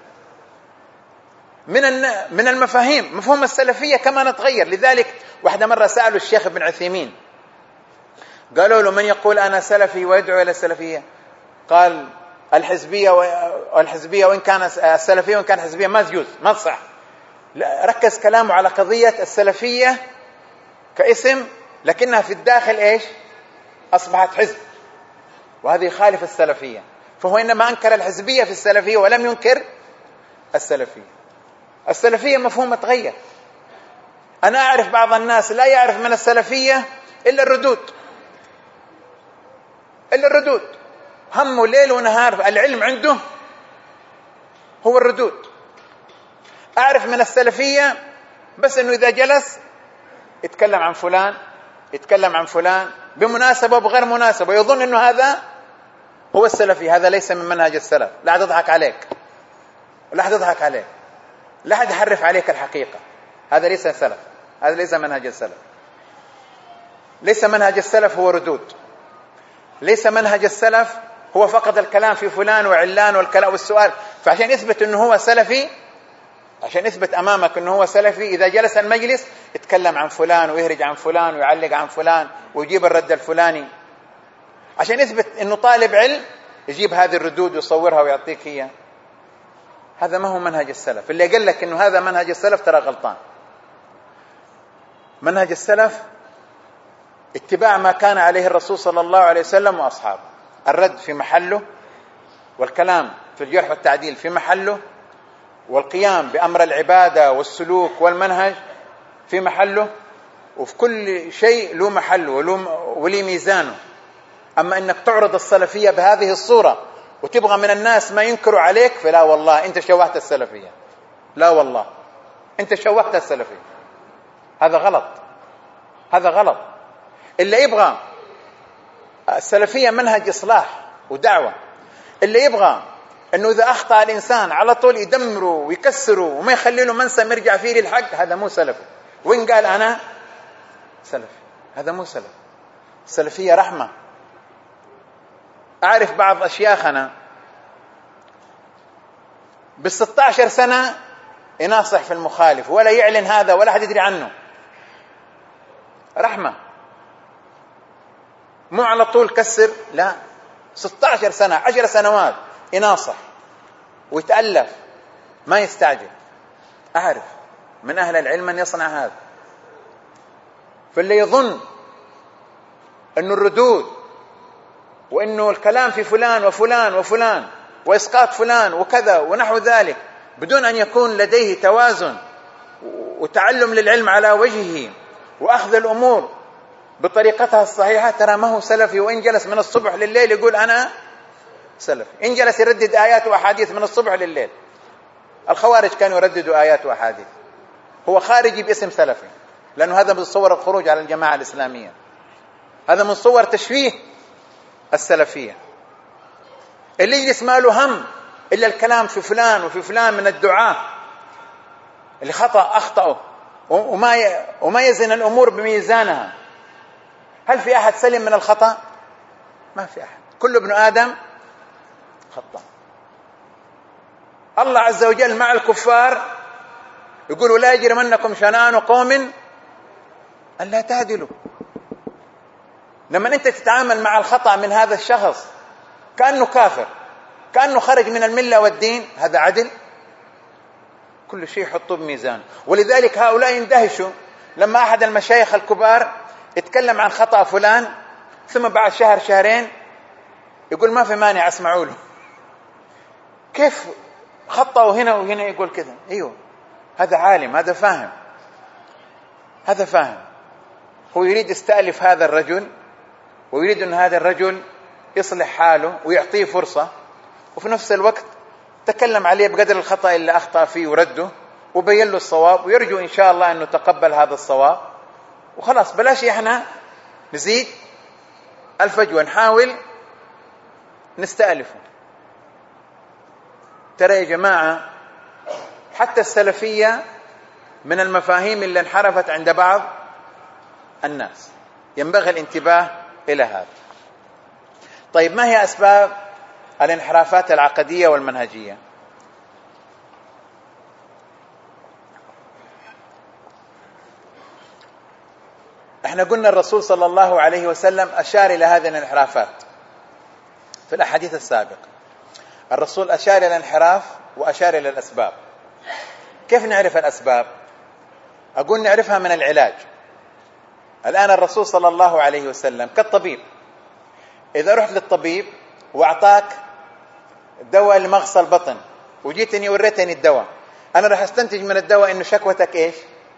من المفاهيم مفهوم السلفية كما نتغير. لذلك واحدة مرة سألوا الشيخ ابن عثيمين، قالوا له من يقول أنا سلفي ويدعو إلى السلفية؟ قال الحزبية وإن كان السلفية وإن كان حزبية ما تجوز، ما تصح. ركز كلامه على قضية السلفية كاسم، لكنها في الداخل إيش؟ أصبحت حزب، وهذه يخالف السلفية. فهو إنما أنكر الحزبية في السلفية ولم ينكر السلفية. السلفية مفهوم تغير. أنا أعرف بعض الناس لا يعرف من السلفية إلا الردود، همه ليل ونهار العلم عنده هو الردود. أعرف من السلفية بس أنه إذا جلس يتكلم عن فلان بمناسبة وبغير مناسبة، يظن أنه هذا هو السلفي. هذا ليس من منهج السلف. لا أحد يضحك عليك، لا أحد يحرف عليك الحقيقة. هذا ليس سلف، هذا ليس منهج السلف. ليس منهج السلف هو ردود، ليس منهج السلف هو فقط الكلام في فلان وعلان والكلام والسؤال. فعشان يثبت أنه هو سلفي، عشان يثبت أمامك أنه هو سلفي، إذا جلس المجلس يتكلم عن فلان ويهرج عن فلان ويعلق عن فلان ويجيب الرد الفلاني. عشان يثبت أنه طالب علم يجيب هذه الردود ويصورها ويعطيك هي. هذا ما هو منهج السلف. اللي قال لك أنه هذا منهج السلف ترى غلطان. منهج السلف اتباع ما كان عليه الرسول صلى الله عليه وسلم وأصحابه، الرد في محله، والكلام في الجرح والتعديل في محله، والقيام بأمر العبادة والسلوك والمنهج في محله، وفي كل شيء له محله ولي ميزانه. أما أنك تعرض السلفية بهذه الصورة وتبغى من الناس ما ينكروا عليك، فلا والله أنت شوهت السلفية، لا والله أنت شوهت السلفية. هذا غلط. اللي يبغى السلفية منهج إصلاح ودعوة، اللي يبغى أنه إذا أخطأ الإنسان على طول يدمره ويكسره وما يخلي له منسى يرجع فيه للحق، هذا مو سلفي. وإن قال أنا سلفي، هذا مو سلف. السلفية رحمة. أعرف بعض أشياخنا ب16 سنة يناصح في المخالف ولا يعلن هذا ولا حد يدري عنه. رحمة، مو على طول كسر، لا، 16 سنة 10 سنوات يناصح ويتألف، ما يستعجل. أعرف من أهل العلم من يصنع هذا. فاللي يظن أنه الردود وأنه الكلام في فلان وفلان وفلان وإسقاط فلان وكذا ونحو ذلك بدون أن يكون لديه توازن وتعلم للعلم على وجهه وأخذ الأمور بطريقتها الصحيحة، ترى ما هو سلفي. وإن جلس من الصبح لليل يقول أنا سلفي، إن جلس يردد آيات وأحاديث من الصبح لليل. الخوارج كانوا يرددوا آيات وأحاديث. هو خارجي باسم سلفي، لأنه هذا من صور الخروج على الجماعة الإسلامية، هذا من صور تشويه السلفية. اللي يجلس ما له هم إلا الكلام في فلان وفي فلان من الدعاة اللي أخطأوا وما يزن الأمور بميزانها. هل في أحد سلم من الخطأ؟ ما في أحد، كل ابن آدم خطأ. الله عز وجل مع الكفار يقول لا يجرمنكم شنآن قوم ألا تعدلوا. لما أنت تتعامل مع الخطأ من هذا الشخص كأنه كافر، كأنه خرج من الملة والدين، هذا عدل؟ كل شيء يحطوه بميزان. ولذلك هؤلاء يندهشوا لما أحد المشايخ الكبار يتكلم عن خطأ فلان، ثم بعد شهر شهرين يقول ما في مانع اسمعوا له. كيف خطأوا هنا وهنا يقول كذا؟ ايوه، هذا عالم، هذا فاهم، هذا فاهم. هو يريد يستألف هذا الرجل، ويريد أن هذا الرجل يصلح حاله ويعطيه فرصة، وفي نفس الوقت تكلم عليه بقدر الخطأ اللي أخطأ فيه ورده، وبين له الصواب، ويرجو إن شاء الله أنه تقبل هذا الصواب، وخلاص بلاش إحنا نزيد الفجوة، نحاول نستألفه. ترى يا جماعة حتى السلفية من المفاهيم اللي انحرفت عند بعض الناس، ينبغي الانتباه إلى هذا. طيب ما هي أسباب الانحرافات العقدية والمنهجية؟ احنا قلنا الرسول صلى الله عليه وسلم أشار إلى هذه الانحرافات في الأحاديث السابقة. الرسول أشار إلى الانحراف وأشار إلى الأسباب. كيف نعرف الأسباب؟ أقول نعرفها من العلاج. الآن الرسول صلى الله عليه وسلم كالطبيب، إذا رحت للطبيب وأعطاك دواء لمغص البطن وجيتني وريتني الدواء، أنا راح أستنتج من الدواء إنه شكوتك إيش؟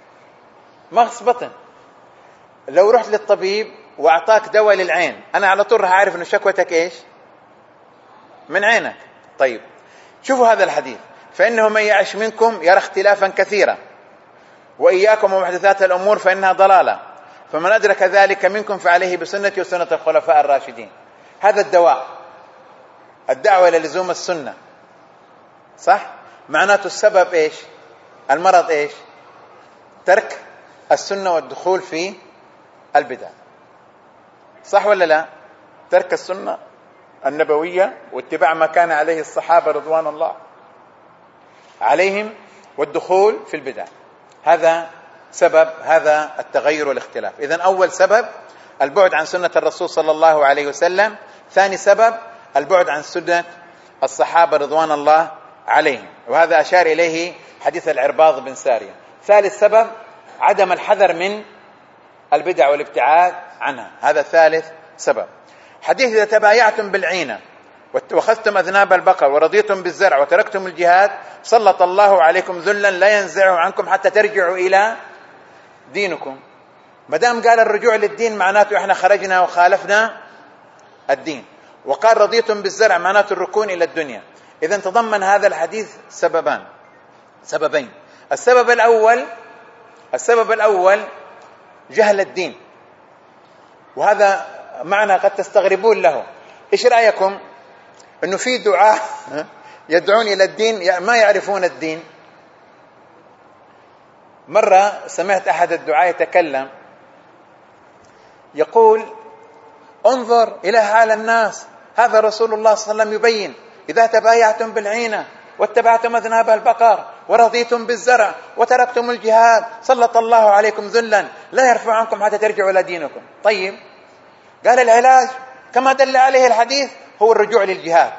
مغص بطن. لو رحت للطبيب وأعطاك دواء للعين، أنا على طول راح أعرف إنه شكوتك إيش؟ من عينك. طيب شوفوا هذا الحديث: فإنه من يعش منكم يرى اختلافا كثيرا وإياكم ومحدثات الأمور فإنها ضلالة، فمن أدرك ذلك منكم فعليه بسنتي وسنة الخلفاء الراشدين. هذا الدواء، الدعوة إلى لزوم السنة، صح؟ معناته السبب إيش؟ المرض إيش؟ ترك السنة والدخول في البدع، صح ولا لا؟ ترك السنة النبوية واتباع ما كان عليه الصحابة رضوان الله عليهم والدخول في البدع، هذا سبب هذا التغير والاختلاف. إذن أول سبب البعد عن سنة الرسول صلى الله عليه وسلم. ثاني سبب البعد عن سنة الصحابة رضوان الله عليهم، وهذا أشار إليه حديث العرباض بن سارية. ثالث سبب عدم الحذر من البدع والابتعاد عنها، هذا ثالث سبب. حديث: إذا تبايعتم بالعينة وأخذتم أذناب البقر ورضيتم بالزرع وتركتم الجهاد سلط الله عليكم ذلا لا ينزعه عنكم حتى ترجعوا إلى دينكم. مدام قال الرجوع للدين معناته إحنا خرجنا وخالفنا الدين، وقال رضيتم بالزرع معناته الركون إلى الدنيا. إذن تضمن هذا الحديث سببين. السبب الأول جهل الدين، وهذا معنى قد تستغربون له. إيش رأيكم أنه في دعاة يدعون إلى الدين ما يعرفون الدين؟ مرة سمعت أحد الدعاة يتكلم يقول: انظر إلى حال الناس، هذا رسول الله صلى الله عليه وسلم يبين: إذا تبايعتم بالعينة واتبعتم أذناب البقر ورضيتم بالزرع وتركتم الجهاد سلط الله عليكم ذلا لا يرفع عنكم حتى ترجعوا إلى دينكم. طيب قال العلاج كما دل عليه الحديث هو الرجوع للجهاد.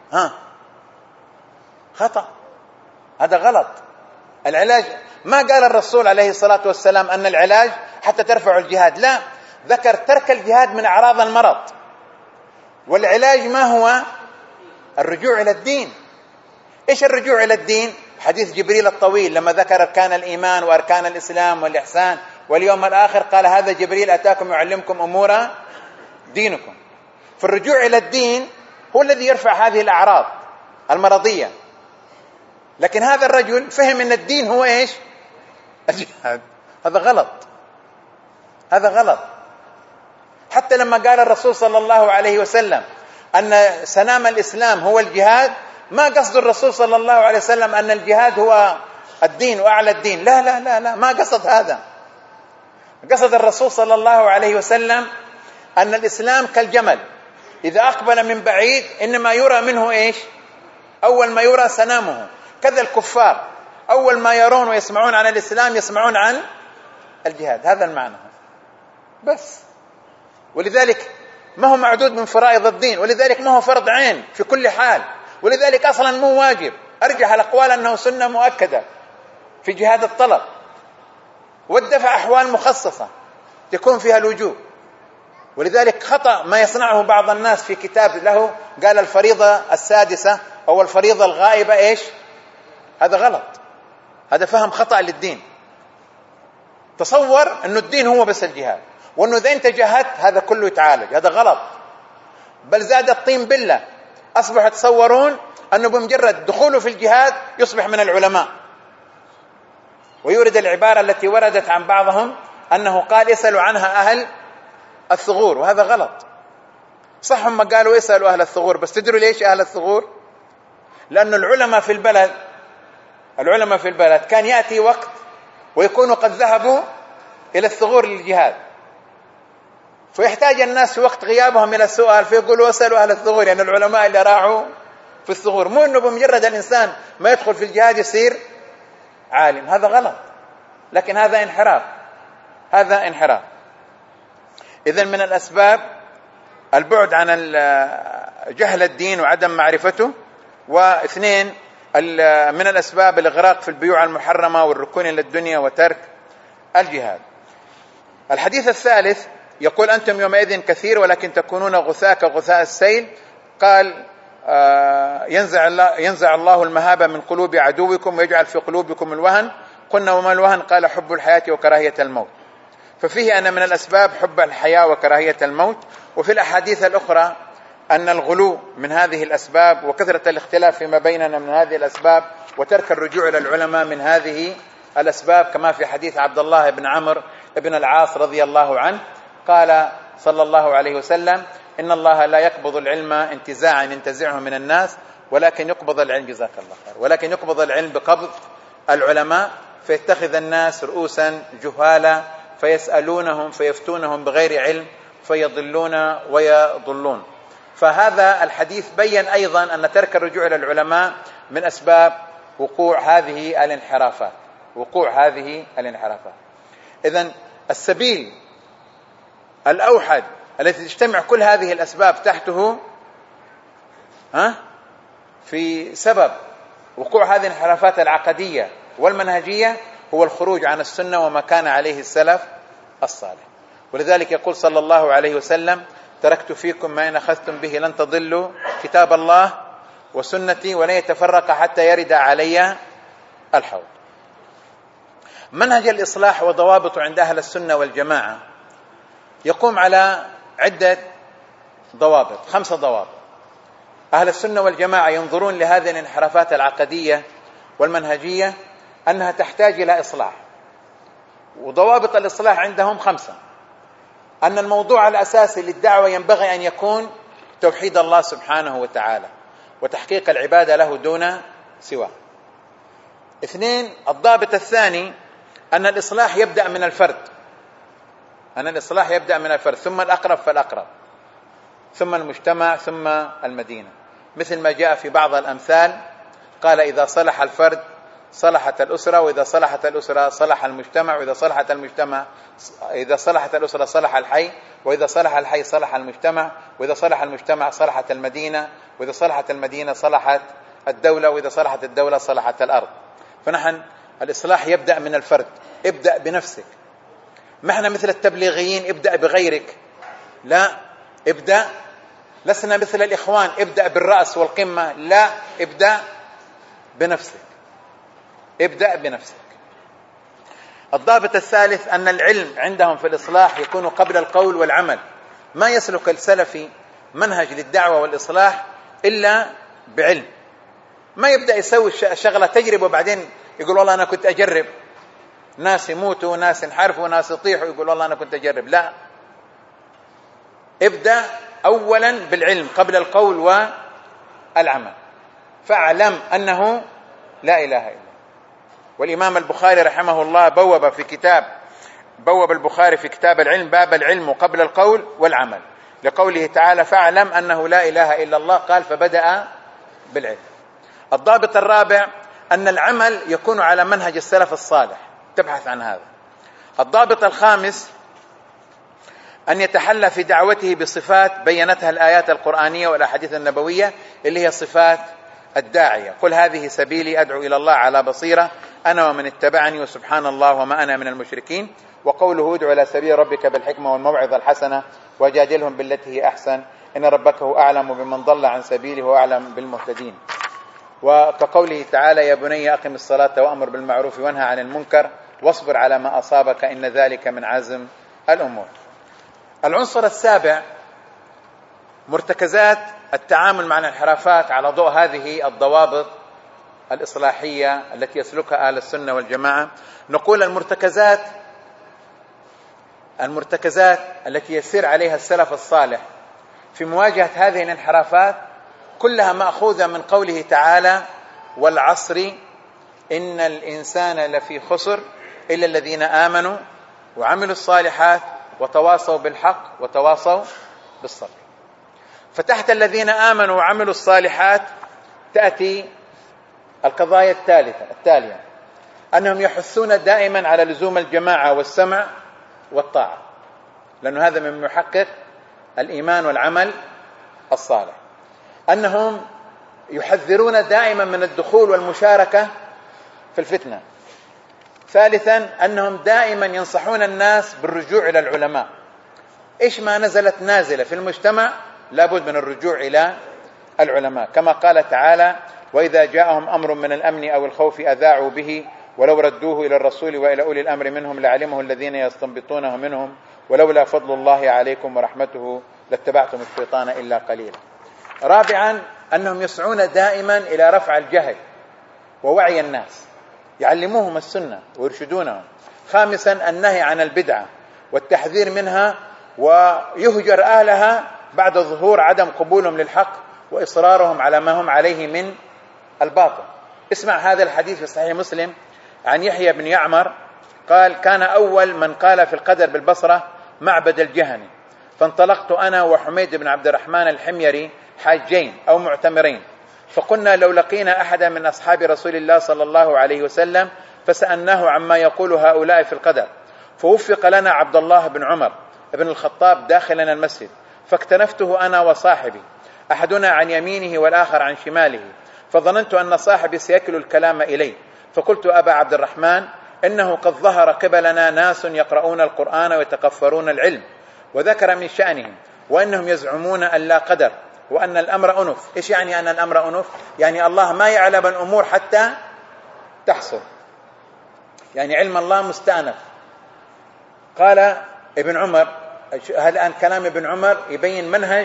خطأ، هذا غلط. العلاج ما قال الرسول عليه الصلاة والسلام أن العلاج حتى ترفعوا الجهاد، لا، ذكر ترك الجهاد من أعراض المرض. والعلاج ما هو؟ الرجوع إلى الدين. إيش الرجوع إلى الدين؟ حديث جبريل الطويل لما ذكر أركان الإيمان وأركان الإسلام والإحسان واليوم الآخر، قال: هذا جبريل أتاكم يعلمكم أمور دينكم. فالرجوع إلى الدين هو الذي يرفع هذه الأعراض المرضية. لكن هذا الرجل فهم أن الدين هو إيش؟ الجهاد. هذا غلط. حتى لما قال الرسول صلى الله عليه وسلم أن سنام الإسلام هو الجهاد، ما قصد الرسول صلى الله عليه وسلم أن الجهاد هو الدين وأعلى الدين، لا لا لا لا، ما قصد هذا. قصد الرسول صلى الله عليه وسلم أن الإسلام كالجمل إذا أقبل من بعيد إنما يرى منه إيش؟ أول ما يرى سنامه. كذا الكفار أول ما يرون ويسمعون عن الإسلام يسمعون عن الجهاد، هذا المعنى بس. ولذلك ما هو معدود من فرائض الدين، ولذلك ما هو فرض عين في كل حال، ولذلك أصلا مو واجب. أرجح الأقوال أنه سنة مؤكدة في جهاد الطلب، والدفع أحوال مخصصة تكون فيها الوجوب، ولذلك خطأ ما يصنعه بعض الناس في كتاب له قال الفريضة السادسة أو الفريضة الغائبة إيش؟ هذا غلط، هذا فهم خطأ للدين. تصور أنه الدين هو بس الجهاد، وأنه إذا أنت جاهدت هذا كله يتعالج، هذا غلط. بل زاد الطين بلة، أصبحوا يتصورون أنه بمجرد دخوله في الجهاد يصبح من العلماء، ويورد العبارة التي وردت عن بعضهم أنه قال اسألوا عنها أهل الثغور، وهذا غلط. صح هم قالوا اسألوا أهل الثغور، بس تدروا ليش أهل الثغور؟ لأن العلماء في البلد كان يأتي وقت ويكونوا قد ذهبوا إلى الثغور للجهاد، فيحتاج الناس في وقت غيابهم إلى السؤال فيقولوا اسألوا أهل الثغور، يعني العلماء اللي راحوا في الثغور. مو أنه بمجرد الإنسان ما يدخل في الجهاد يصير عالم، هذا غلط، لكن هذا انحراف. إذن من الأسباب البعد عن جهل الدين وعدم معرفته. واثنين من الأسباب الإغراق في البيوع المحرمة والركون إلى الدنيا وترك الجهاد. الحديث الثالث يقول أنتم يومئذ كثير ولكن تكونون غثاء كغثاء السيل. قال ينزع الله المهابة من قلوب عدوكم ويجعل في قلوبكم الوهن. قلنا وما الوهن؟ قال حب الحياة وكراهية الموت. ففيه أن من الأسباب حب الحياة وكراهية الموت. وفي الأحاديث الأخرى أن الغلو من هذه الأسباب، وكثرة الاختلاف فيما بيننا من هذه الأسباب، وترك الرجوع إلى العلماء من هذه الأسباب، كما في حديث عبد الله بن عمرو بن العاص رضي الله عنه قال صلى الله عليه وسلم إن الله لا يقبض العلم انتزاعا ينتزعه من الناس ولكن يقبض العلم، جزاك الله خير، ولكن يقبض العلم بقبض العلماء، فيتخذ الناس رؤوسا جهالا فيسألونهم فيفتونهم بغير علم فيضلون ويضلون. فهذا الحديث بين أيضا أن ترك الرجوع إلى العلماء من أسباب وقوع هذه الانحرافات. إذن السبيل الأوحد التي تجتمع كل هذه الأسباب تحته في سبب وقوع هذه الانحرافات العقدية والمنهجية هو الخروج عن السنة وما كان عليه السلف الصالح. ولذلك يقول صلى الله عليه وسلم تركت فيكم ما إن أخذتم به لن تضلوا كتاب الله وسنتي ولن يتفرق حتى يرد علي الحوض. منهج الإصلاح وضوابط عند أهل السنة والجماعة يقوم على عدة ضوابط، 5 ضوابط. أهل السنة والجماعة ينظرون لهذه الانحرافات العقدية والمنهجية أنها تحتاج إلى إصلاح، وضوابط الإصلاح عندهم 5. أن الموضوع الأساسي للدعوة ينبغي أن يكون توحيد الله سبحانه وتعالى وتحقيق العبادة له دون سواه. 2 الضابط الثاني أن الإصلاح يبدأ من الفرد، ثم الأقرب فالأقرب، ثم المجتمع، ثم المدينة، مثل ما جاء في بعض الأمثال قال إذا صلح الفرد صلحت الأسرة، وإذا صلحت الأسرة صلح المجتمع، وإذا صلحت الأسرة صلح الحي، وإذا صلح الحي صلح المجتمع، وإذا صلح المجتمع صلحت المدينة، وإذا صلحت المدينة صلحت الدولة، وإذا صلحت الدولة صلحت الأرض. فنحن الإصلاح يبدأ من الفرد، ابدأ بنفسك. ما احنا مثل التبليغيين ابدأ بغيرك، لا، لسنا مثل الإخوان ابدأ بالرأس والقمة، لا، ابدأ بنفسك. الضابط الثالث أن العلم عندهم في الإصلاح يكون قبل القول والعمل. ما يسلك السلفي منهج للدعوة والإصلاح إلا بعلم، ما يبدأ يسوي شغلة تجربة وبعدين يقول والله أنا كنت أجرب، ناس يموتوا وناس ينحرفوا وناس يطيحوا يقول والله أنا كنت أجرب. لا، ابدأ أولا بالعلم قبل القول والعمل. فاعلم أنه لا إله إلا الله. والإمام البخاري رحمه الله بوب البخاري في كتاب العلم باب العلم قبل القول والعمل، لقوله تعالى فاعلم أنه لا إله إلا الله، قال فبدأ بالعلم. الضابط الرابع أن العمل يكون على منهج السلف الصالح، تبحث عن هذا. الضابط الخامس أن يتحلى في دعوته بصفات بينتها الآيات القرآنية والأحاديث النبوية اللي هي صفات الداعية. قل هذه سبيلي أدعو إلى الله على بصيرة أنا ومن اتبعني وسبحان الله وما أنا من المشركين. وقوله ادعو إلى سبيل ربك بالحكمة والموعظة الحسنة وجادلهم بالتي هي أحسن إن ربك هو أعلم بمن ضل عن سبيله وأعلم بالمهتدين. وكقوله تعالى يا بني أقم الصلاة وأمر بالمعروف وانهى عن المنكر واصبر على ما أصابك إن ذلك من عزم الأمور. العنصر السابع مرتكزات التعامل مع الانحرافات على ضوء هذه الضوابط الإصلاحية التي يسلكها أهل السنة والجماعة. نقول المرتكزات التي يسير عليها السلف الصالح في مواجهة هذه الانحرافات كلها مأخوذة من قوله تعالى والعصر إن الإنسان لفي خسر إلا الذين آمنوا وعملوا الصالحات وتواصوا بالحق وتواصوا بالصبر. فتحت الذين آمنوا وعملوا الصالحات تأتي القضايا التالية أنهم يحثون دائما على لزوم الجماعة والسمع والطاعة، لأن هذا من محقق الإيمان والعمل الصالح. أنهم يحذرون دائما من الدخول والمشاركة في الفتنة. ثالثا أنهم دائما ينصحون الناس بالرجوع إلى العلماء. إيش ما نزلت نازلة في المجتمع لابد من الرجوع إلى العلماء، كما قال تعالى وإذا جاءهم أمر من الأمن أو الخوف أذاعوا به ولو ردوه إلى الرسول وإلى أولي الأمر منهم لعلمه الذين يستنبطونه منهم ولولا فضل الله عليكم ورحمته لاتبعتم الشيطان إلا قليلا. رابعا أنهم يسعون دائما إلى رفع الجهل ووعي الناس، يعلموهم السنة ويرشدونهم. خامسا النهي عن البدعة والتحذير منها ويهجر أهلها بعد ظهور عدم قبولهم للحق وإصرارهم على ما هم عليه من الباطل. اسمع هذا الحديث في صحيح مسلم عن يحيى بن يعمر قال كان أول من قال في القدر بالبصرة معبد الجهني، فانطلقت أنا وحميد بن عبد الرحمن الحميري حاجين أو معتمرين، فقلنا لو لقينا أحدا من أصحاب رسول الله صلى الله عليه وسلم فسألناه عما يقول هؤلاء في القدر، فوفق لنا عبد الله بن عمر بن الخطاب داخلنا المسجد، فاكتنفته أنا وصاحبي أحدنا عن يمينه والآخر عن شماله، فظننت أن صاحبي سيكل الكلام إليه، فقلت أبا عبد الرحمن إنه قد ظهر قبلنا ناس يقرؤون القرآن ويتكفرون العلم، وذكر من شأنهم وأنهم يزعمون أن لا قدر وأن الأمر أنف. إيش يعني أن الأمر أنف؟ يعني الله ما يعلم الأمور حتى تحصل، يعني علم الله مستأنف. قال ابن عمر، الآن كلام ابن عمر يبين منهج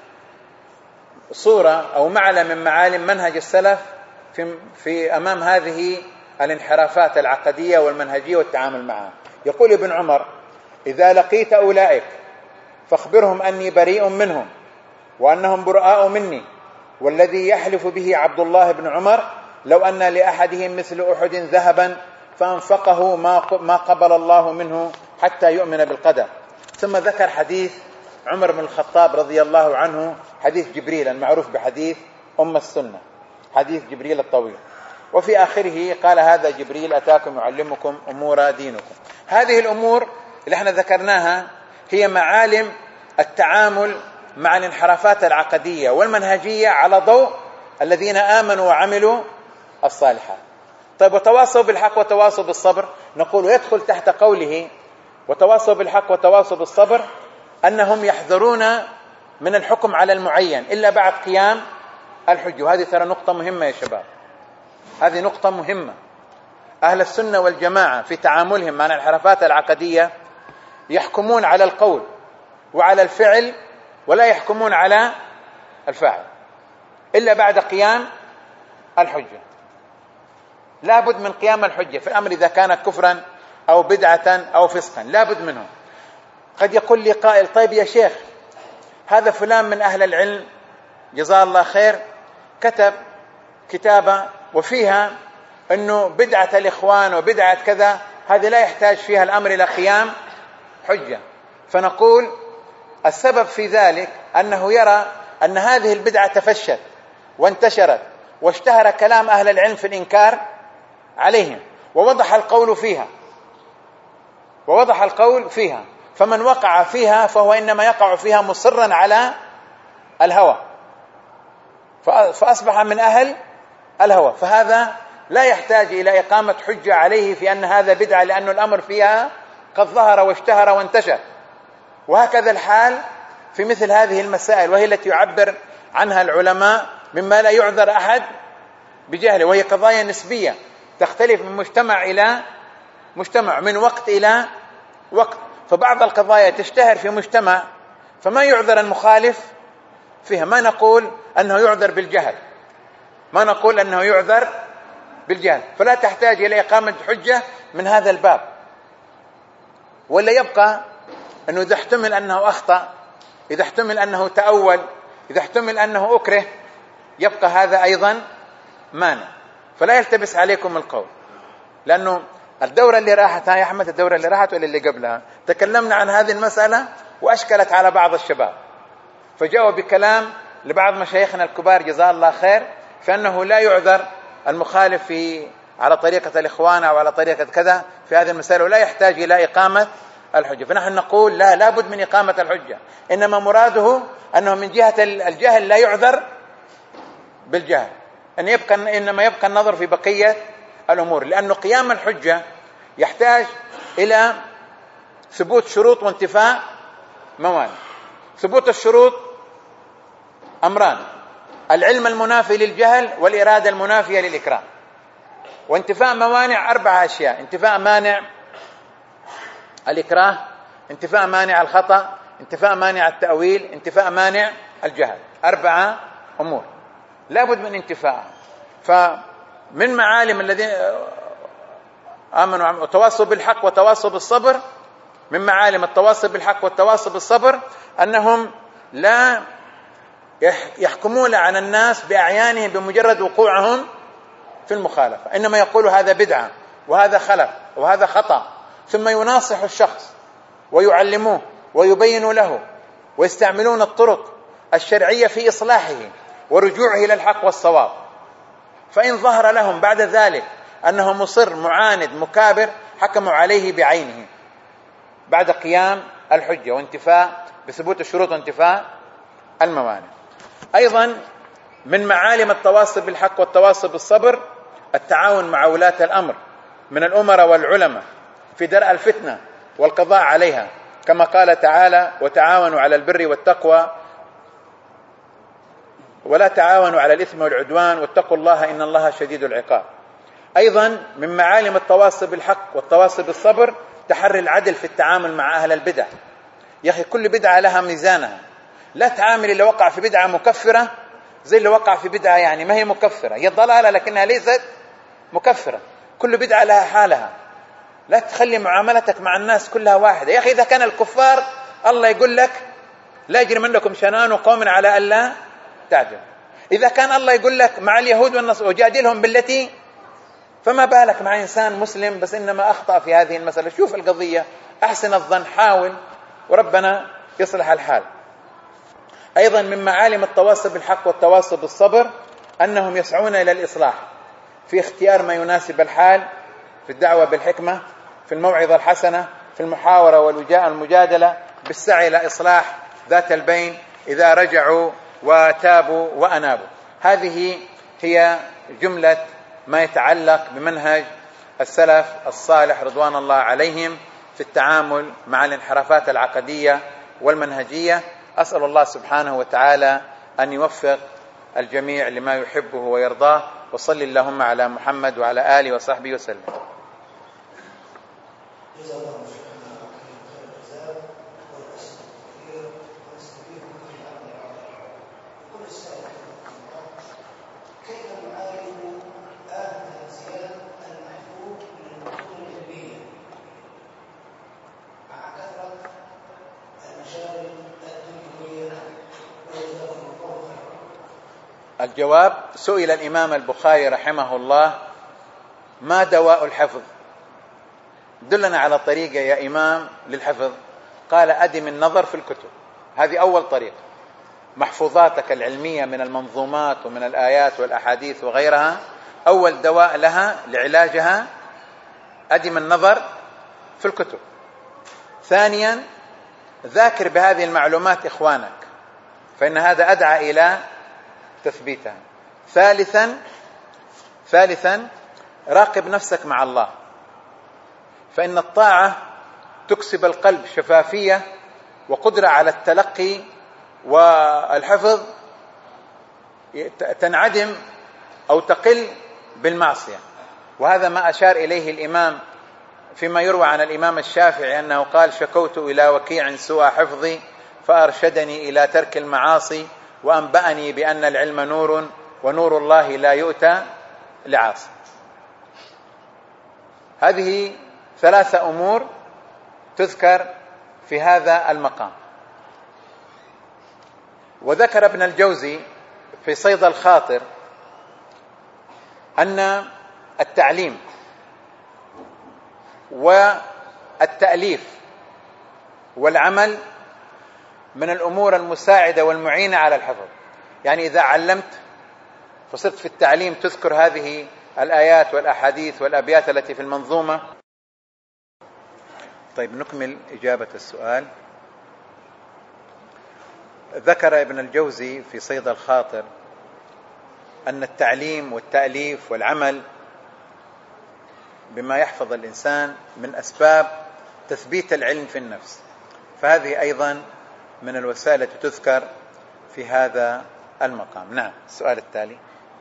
صورة أو معلم من معالم منهج السلف في أمام هذه الانحرافات العقدية والمنهجية والتعامل معها. يقول ابن عمر إذا لقيت أولئك فاخبرهم أني بريء منهم وأنهم براء مني، والذي يحلف به عبد الله بن عمر لو أن لأحدهم مثل أحد ذهبا فأنفقه ما قبل الله منه حتى يؤمن بالقدر. ثم ذكر حديث عمر بن الخطاب رضي الله عنه، حديث جبريل المعروف بحديث أم السنة، حديث جبريل الطويل، وفي آخره قال هذا جبريل أتاكم يعلمكم أمور دينكم. هذه الأمور اللي احنا ذكرناها هي معالم التعامل مع الانحرافات العقدية والمنهجية على ضوء الذين آمنوا وعملوا الصالحات. طيب وتواصوا بالحق وتواصوا بالصبر، نقول يدخل تحت قوله وتواصوا بالحق وتواصوا بالصبر أنهم يحذرون من الحكم على المعين إلا بعد قيام الحجة. وهذه ترى نقطة مهمة يا شباب، هذه نقطة مهمة. أهل السنة والجماعة في تعاملهم مع الانحرافات العقدية يحكمون على القول وعلى الفعل ولا يحكمون على الفاعل إلا بعد قيام الحجة. لا بد من قيام الحجة في الأمر إذا كان كفرا أو بدعة أو فسقا، لا بد منه. قد يقول لي قائل طيب يا شيخ هذا فلان من أهل العلم جزاه الله خير كتب كتابة وفيها أنه بدعة الإخوان وبدعة كذا، هذه لا يحتاج فيها الأمر إلى قيام حجة. فنقول السبب في ذلك أنه يرى أن هذه البدعة تفشت وانتشرت واشتهر كلام أهل العلم في الإنكار عليهم ووضح القول فيها، فمن وقع فيها فهو إنما يقع فيها مصرا على الهوى، فأصبح من أهل الهوى، فهذا لا يحتاج إلى إقامة حجة عليه في أن هذا بدعة، لأن الأمر فيها قد ظهر واشتهر وانتشر. وهكذا الحال في مثل هذه المسائل، وهي التي يعبر عنها العلماء مما لا يعذر أحد بجهله، وهي قضايا نسبية تختلف من مجتمع إلى مجتمع، من وقت إلى وقت. فبعض القضايا تشتهر في مجتمع فما يعذر المخالف فيها، ما نقول أنه يعذر بالجهل، ما نقول أنه يعذر بالجهل، فلا تحتاج إلى إقامة حجة من هذا الباب. ولا يبقى أنه إذا احتمل أنه أخطأ، إذا احتمل أنه تأول، إذا احتمل أنه أكره، يبقى هذا أيضا مانع. فلا يلتبس عليكم القول، لأنه الدورة اللي راحت يا أحمد، الدورة اللي راحت ولا اللي قبلها، تكلمنا عن هذه المسألة وأشكلت على بعض الشباب، فجاءوا بكلام لبعض مشايخنا الكبار جزاه الله خير، فأنه لا يعذر المخالف على طريقة الإخوان أو على طريقة كذا في هذه المسألة، ولا يحتاج إلى إقامة الحجة. فنحن نقول لا بد من إقامة الحجة، إنما مراده أنه من جهة الجهل لا يعذر بالجهل، إنما يبقى النظر في بقية الأمور، لأن قيام الحجة يحتاج إلى ثبوت شروط وانتفاء موانع. ثبوت الشروط أمران: العلم المنافي للجهل، والإرادة المنافية للإكراه. وانتفاء موانع 4 أشياء: انتفاء مانع الإكراه، انتفاء مانع الخطأ، انتفاء مانع التأويل، انتفاء مانع الجهل. 4 أمور لا بد من انتفاء. فمن معالم الذين آمنوا وتواصوا بالحق وتواصوا بالصبر، من معالم التواصي بالحق والتواصي بالصبر أنهم لا يحكمون على الناس بأعيانهم بمجرد وقوعهم في المخالفة، إنما يقول هذا بدعة وهذا خلف وهذا خطأ، ثم يناصح الشخص ويعلموه ويبينوا له، ويستعملون الطرق الشرعية في إصلاحه ورجوعه إلى الحق والصواب. فإن ظهر لهم بعد ذلك أنه مصر معاند مكابر، حكموا عليه بعينه بعد قيام الحجة وانتفاء بثبوت الشروط وانتفاء الموانع. أيضا من معالم التواصي بالحق والتواصي بالصبر التعاون مع ولاة الأمر من الأمراء والعلماء في درء الفتنة والقضاء عليها، كما قال تعالى: وتعاونوا على البر والتقوى ولا تعاونوا على الإثم والعدوان واتقوا الله إن الله شديد العقاب. أيضا من معالم التواصي بالحق والتواصي بالصبر تحري العدل في التعامل مع أهل البدع. يا أخي كل بدعة لها ميزانها، لا تعامل اللي وقع في بدعة مكفرة زي اللي وقع في بدعة يعني ما هي مكفرة، هي ضلالة لكنها ليست مكفرة. كل بدعة لها حالها، لا تخلي معاملتك مع الناس كلها واحدة. يا أخي إذا كان الكفار الله يقول لك لا يجرمنكم شنآن قوم على ألا تعدلوا، إذا كان الله يقول لك مع اليهود والنصارى وجادلهم بالتي، فما بالك مع إنسان مسلم بس إنما أخطأ في هذه المسألة؟ شوف القضية، أحسن الظن، حاول، وربنا يصلح الحال. أيضا من معالم التواصي بالحق والتواصي بالصبر أنهم يسعون إلى الإصلاح في اختيار ما يناسب الحال، في الدعوة بالحكمة، في الموعظة الحسنة، في المحاورة والمجادلة، بالسعي إلى إصلاح ذات البين إذا رجعوا وتابوا وأنابوا. هذه هي جملة ما يتعلق بمنهج السلف الصالح رضوان الله عليهم في التعامل مع الانحرافات العقدية والمنهجية. أسأل الله سبحانه وتعالى أن يوفق الجميع لما يحبه ويرضاه، وصل اللهم على محمد وعلى آله وصحبه وسلم. الجواب: سئل الإمام البخاري رحمه الله: ما دواء الحفظ؟ دلنا على طريقة يا إمام للحفظ. قال: أدم النظر في الكتب. هذه أول طريقة. محفوظاتك العلمية من المنظومات ومن الآيات والأحاديث وغيرها، أول دواء لها لعلاجها أدم النظر في الكتب. ثانيا: ذاكر بهذه المعلومات إخوانك، فإن هذا أدعى إلى تثبيتها. ثالثا: ثالثا راقب نفسك مع الله، فإن الطاعة تكسب القلب شفافية وقدرة على التلقي والحفظ تنعدم أو تقل بالمعصية. وهذا ما أشار إليه الإمام فيما يروى عن الإمام الشافعي أنه قال: شكوت إلى وكيع سوء حفظي فأرشدني إلى ترك المعاصي وأنبأني بأن العلم نور ونور الله لا يؤتى لعاصي. هذه 3 أمور تذكر في هذا المقام. وذكر ابن الجوزي في صيد الخاطر أن التعليم والتأليف والعمل من الأمور المساعدة والمعينة على الحفظ. يعني إذا علمت فصرت في التعليم تذكر هذه الآيات والأحاديث والأبيات التي في المنظومة. طيب نكمل إجابة السؤال. ذكر ابن الجوزي في صيد الخاطر أن التعليم والتأليف والعمل بما يحفظ الإنسان من أسباب تثبيت العلم في النفس، فهذه أيضا من الوسائل التي تذكر في هذا المقام. نعم، السؤال التالي.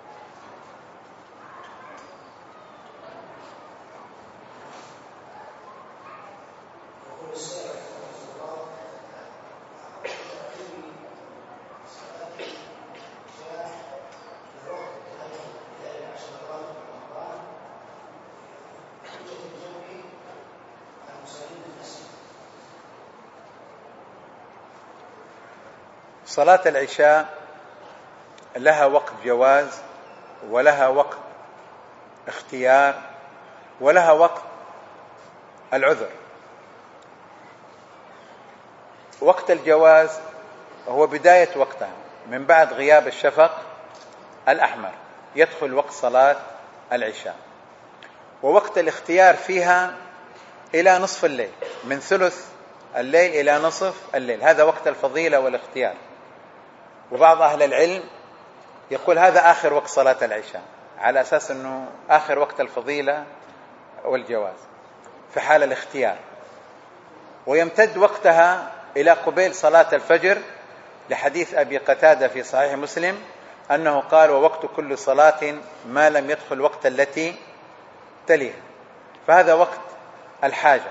صلاة العشاء لها وقت جواز ولها وقت اختيار ولها وقت العذر. وقت الجواز هو بداية وقتها من بعد غياب الشفق الأحمر، يدخل وقت صلاة العشاء. ووقت الاختيار فيها إلى نصف الليل، من ثلث الليل إلى نصف الليل، هذا وقت الفضيلة والاختيار. وبعض أهل العلم يقول هذا آخر وقت صلاة العشاء، على أساس أنه آخر وقت الفضيلة والجواز في حال الاختيار. ويمتد وقتها إلى قبيل صلاة الفجر، لحديث أبي قتادة في صحيح مسلم أنه قال: ووقت كل صلاة ما لم يدخل وقت التي تليها. فهذا وقت الحاجة.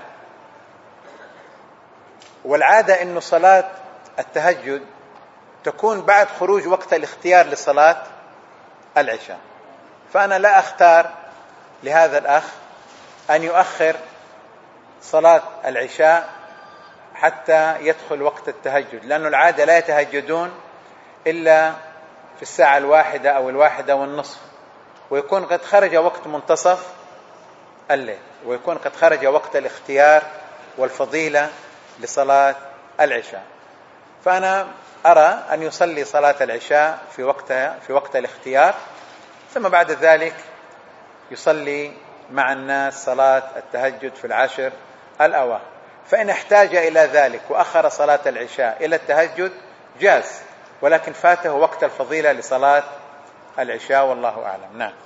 والعادة أن صلاة التهجد تكون بعد خروج وقت الاختيار لصلاة العشاء. فأنا لا أختار لهذا الأخ أن يؤخر صلاة العشاء حتى يدخل وقت التهجد، لأن العادة لا يتهجدون إلا في 1:00 أو 1:30، ويكون قد خرج وقت منتصف الليل، ويكون قد خرج وقت الاختيار والفضيلة لصلاة العشاء. فأنا أرى أن يصلي صلاة العشاء في وقت الاختيار، ثم بعد ذلك يصلي مع الناس صلاة التهجد في 10 الأواخر. فإن احتاج إلى ذلك وأخر صلاة العشاء إلى التهجد جاز، ولكن فاته وقت الفضيلة لصلاة العشاء، والله أعلم. نعم.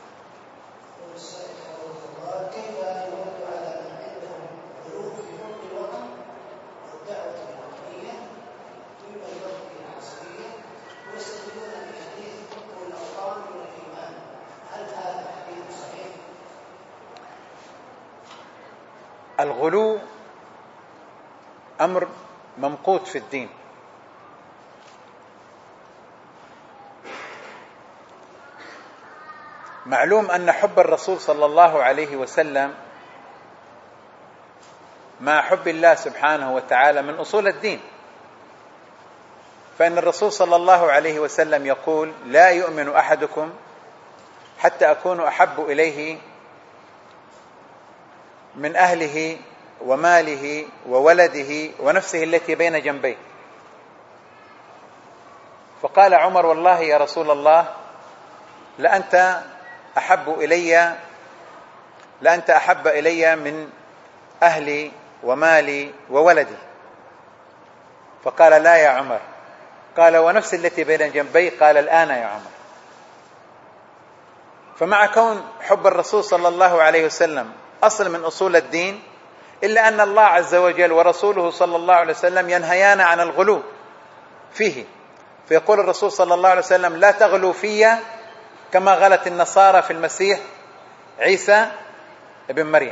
الغلو أمر ممقوت في الدين. معلوم أن حب الرسول صلى الله عليه وسلم مع حب الله سبحانه وتعالى من أصول الدين. فإن الرسول صلى الله عليه وسلم يقول: لا يؤمن أحدكم حتى أكون أحب إليه من أهله وماله وولده ونفسه التي بين جنبيه. فقال عمر: والله يا رسول الله لأنت أحب إلي من أهلي ومالي وولدي. فقال: لا يا عمر. قال: ونفسي التي بين جنبي. قال: الآن يا عمر. فمع كون حب الرسول صلى الله عليه وسلم أصل من أصول الدين، إلا أن الله عز وجل ورسوله صلى الله عليه وسلم ينهيان عن الغلو فيه. فيقول الرسول صلى الله عليه وسلم: لا تغلوا في كما غلت النصارى في المسيح عيسى ابن مريم.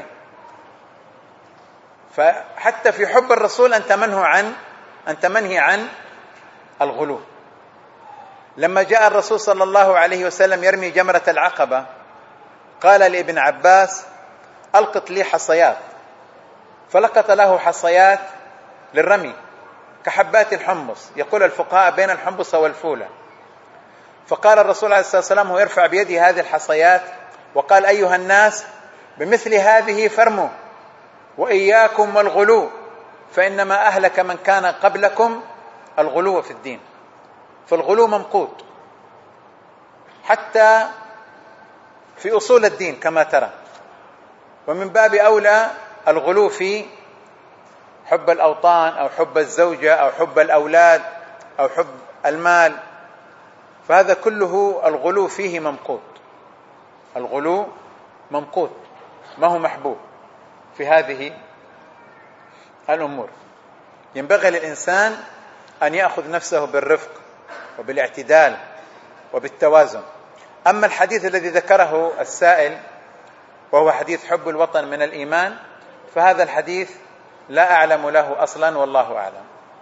فحتى في حب الرسول أنت منهي عن الغلو. لما جاء الرسول صلى الله عليه وسلم يرمي جمرة العقبة، قال لابن عباس: ألقط لي حصيات، فلقط له حصيات للرمي كحبات الحمص، يقول الفقهاء بين الحمص والفولة. فقال الرسول عليه الصلاة والسلام هو يرفع بيده هذه الحصيات وقال: أيها الناس، بمثل هذه فارموا، وإياكم والغلو، فإنما أهلك من كان قبلكم الغلو في الدين. فالغلو ممقوت حتى في أصول الدين كما ترى، ومن باب أولى الغلو في حب الأوطان أو حب الزوجة أو حب الأولاد أو حب المال، فهذا كله الغلو فيه ممقوت. الغلو ممقوت، ما هو محبوب في هذه الأمور. ينبغي للإنسان أن يأخذ نفسه بالرفق وبالاعتدال وبالتوازن. أما الحديث الذي ذكره السائل وهو حديث حب الوطن من الإيمان، فهذا الحديث لا أعلم له أصلا، والله أعلم.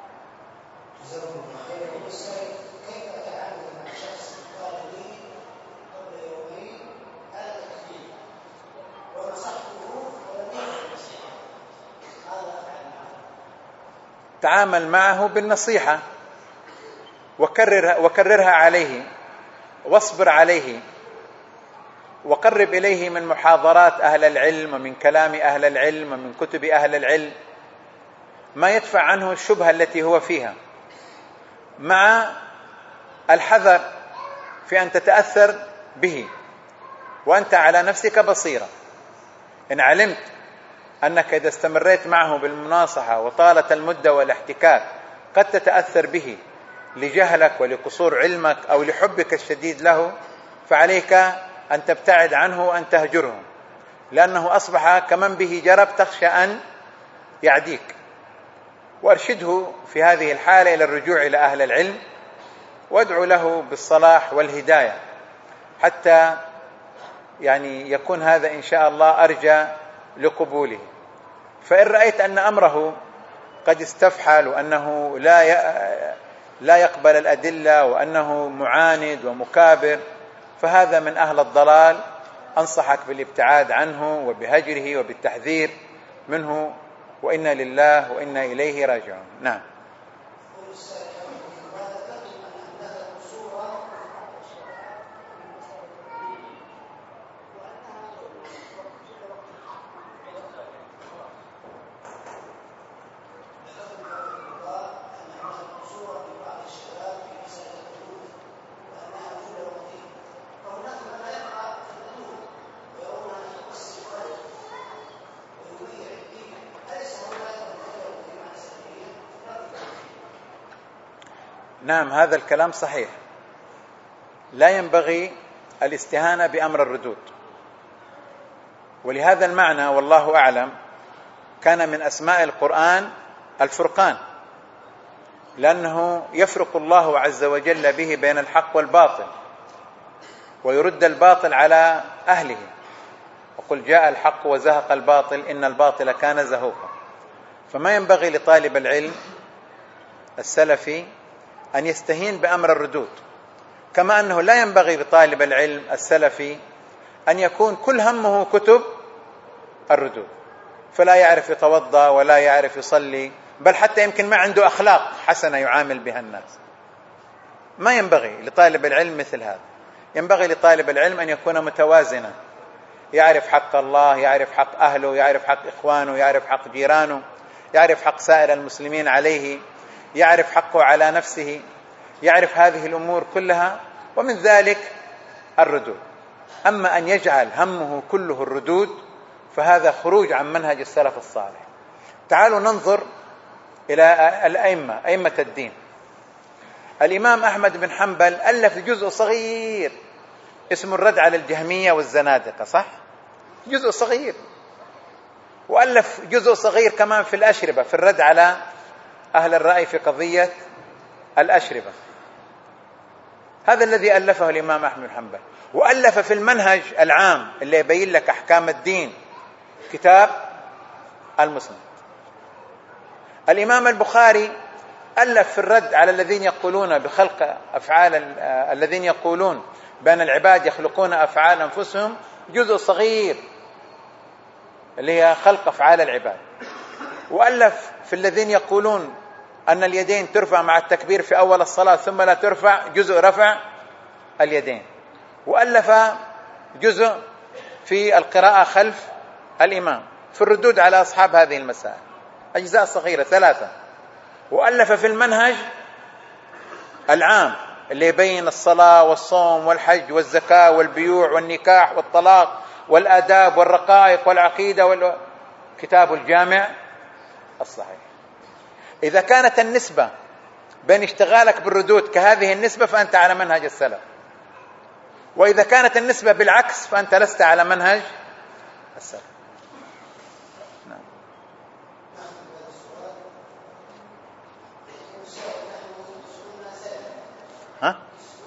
تعامل معه بالنصيحة وكررها عليه، واصبر عليه، وقرب إليه من محاضرات أهل العلم ومن كلام أهل العلم ومن كتب أهل العلم ما يدفع عنه الشبهة التي هو فيها، مع الحذر في أن تتأثر به وأنت على نفسك بصيرة. إن علمت أنك إذا استمريت معه بالمناصحة وطالت المدة والاحتكاك قد تتأثر به لجهلك ولقصور علمك أو لحبك الشديد له، فعليك أن تبتعد عنه وأن تهجره، لأنه أصبح كمن به جرب تخشى أن يعديك. وأرشده في هذه الحالة إلى الرجوع إلى أهل العلم، وادعو له بالصلاح والهداية حتى يكون هذا إن شاء الله أرجى لقبوله. فإن رأيت أن أمره قد استفحل وأنه لا يقبل الأدلة وأنه معاند ومكابر، فهذا من أهل الضلال، أنصحك بالابتعاد عنه وبهجره وبالتحذير منه، وإنا لله وإنا إليه راجعون. نعم. نعم، هذا الكلام صحيح. لا ينبغي الاستهانة بأمر الردود، ولهذا المعنى والله أعلم كان من أسماء القرآن الفرقان، لأنه يفرق الله عز وجل به بين الحق والباطل ويرد الباطل على أهله. وقل جاء الحق وزهق الباطل إن الباطل كان زهوقا. فما ينبغي لطالب العلم السلفي أن يستهين بأمر الردود، كما أنه لا ينبغي لطالب العلم السلفي أن يكون كل همه كتب الردود، فلا يعرف يتوضأ ولا يعرف يصلي، بل حتى يمكن ما عنده أخلاق حسنة يعامل بها الناس. ما ينبغي لطالب العلم مثل هذا. ينبغي لطالب العلم أن يكون متوازنا، يعرف حق الله، يعرف حق أهله، يعرف حق إخوانه، يعرف حق جيرانه، يعرف حق سائر المسلمين عليه، يعرف حقه على نفسه، يعرف هذه الأمور كلها، ومن ذلك الردود. أما أن يجعل همه كله الردود فهذا خروج عن منهج السلف الصالح. تعالوا ننظر إلى أئمة الدين. الإمام أحمد بن حنبل ألف جزء صغير اسمه الرد على الجهمية والزنادقة، صح؟ جزء صغير. وألف جزء صغير كمان في الأشربة، في الرد على أهل الرأي في قضية الأشربة. هذا الذي ألفه الإمام أحمد بن حنبل. وألف في المنهج العام اللي يبين لك أحكام الدين كتاب المسند. الإمام البخاري ألف في الرد على الذين يقولون بخلق أفعال الذين يقولون بأن العباد يخلقون أفعال أنفسهم، جزء صغير اللي هي خلق أفعال العباد. وألف في الذين يقولون أن اليدين ترفع مع التكبير في أول الصلاة ثم لا ترفع، جزء رفع اليدين. وألف جزء في القراءة خلف الإمام في الردود على أصحاب هذه المسائل، أجزاء صغيرة 3. وألف في المنهج العام اللي يبين الصلاة والصوم والحج والزكاة والبيوع والنكاح والطلاق والآداب والرقائق والعقيدة كتاب الجامع الصحيح. إذا كانت النسبة بين اشتغالك بالردود كهذه النسبة فأنت على منهج السلف، وإذا كانت النسبة بالعكس فأنت لست على منهج السلف. نعم. ها؟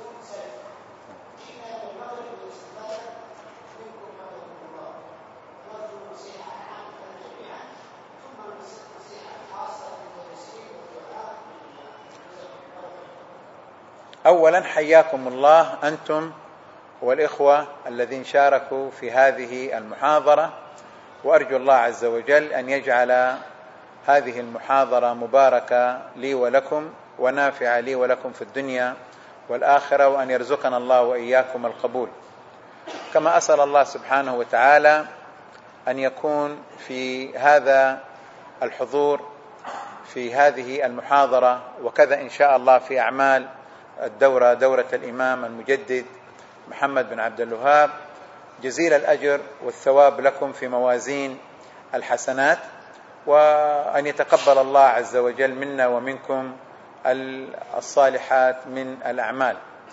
أولا حياكم الله أنتم والإخوة الذين شاركوا في هذه المحاضرة، وأرجو الله عز وجل أن يجعل هذه المحاضرة مباركة لي ولكم ونافعة لي ولكم في الدنيا والآخرة، وأن يرزقنا الله وإياكم القبول. كما أسأل الله سبحانه وتعالى أن يكون في هذا الحضور في هذه المحاضرة وكذا إن شاء الله في أعمال الدورة، دورة الإمام المجدد محمد بن عبد الوهاب، جزيل الأجر والثواب لكم في موازين الحسنات، وأن يتقبل الله عز وجل منا ومنكم الصالحات من الأعمال.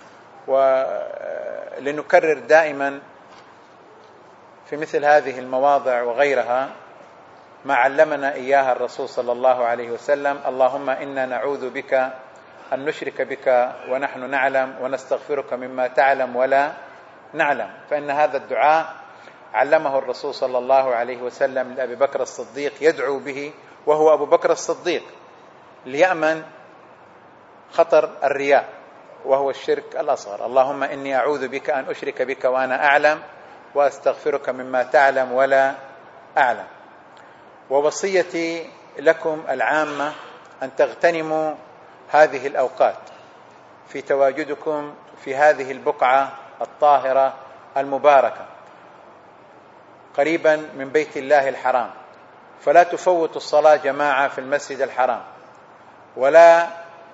ولنكرر دائما في مثل هذه المواضع وغيرها ما علمنا إياها الرسول صلى الله عليه وسلم: اللهم إنا نعوذ بك أن نشرك بك ونحن نعلم، ونستغفرك مما تعلم ولا نعلم. فإن هذا الدعاء علمه الرسول صلى الله عليه وسلم لأبي بكر الصديق، يدعو به وهو أبو بكر الصديق ليأمن خطر الرياء وهو الشرك الأصغر. اللهم إني أعوذ بك أن أشرك بك وأنا أعلم، وأستغفرك مما تعلم ولا أعلم. ووصيتي لكم العامة أن تغتنموا هذه الأوقات في تواجدكم في هذه البقعة الطاهرة المباركة قريبا من بيت الله الحرام، فلا تفوتوا الصلاة جماعة في المسجد الحرام، ولا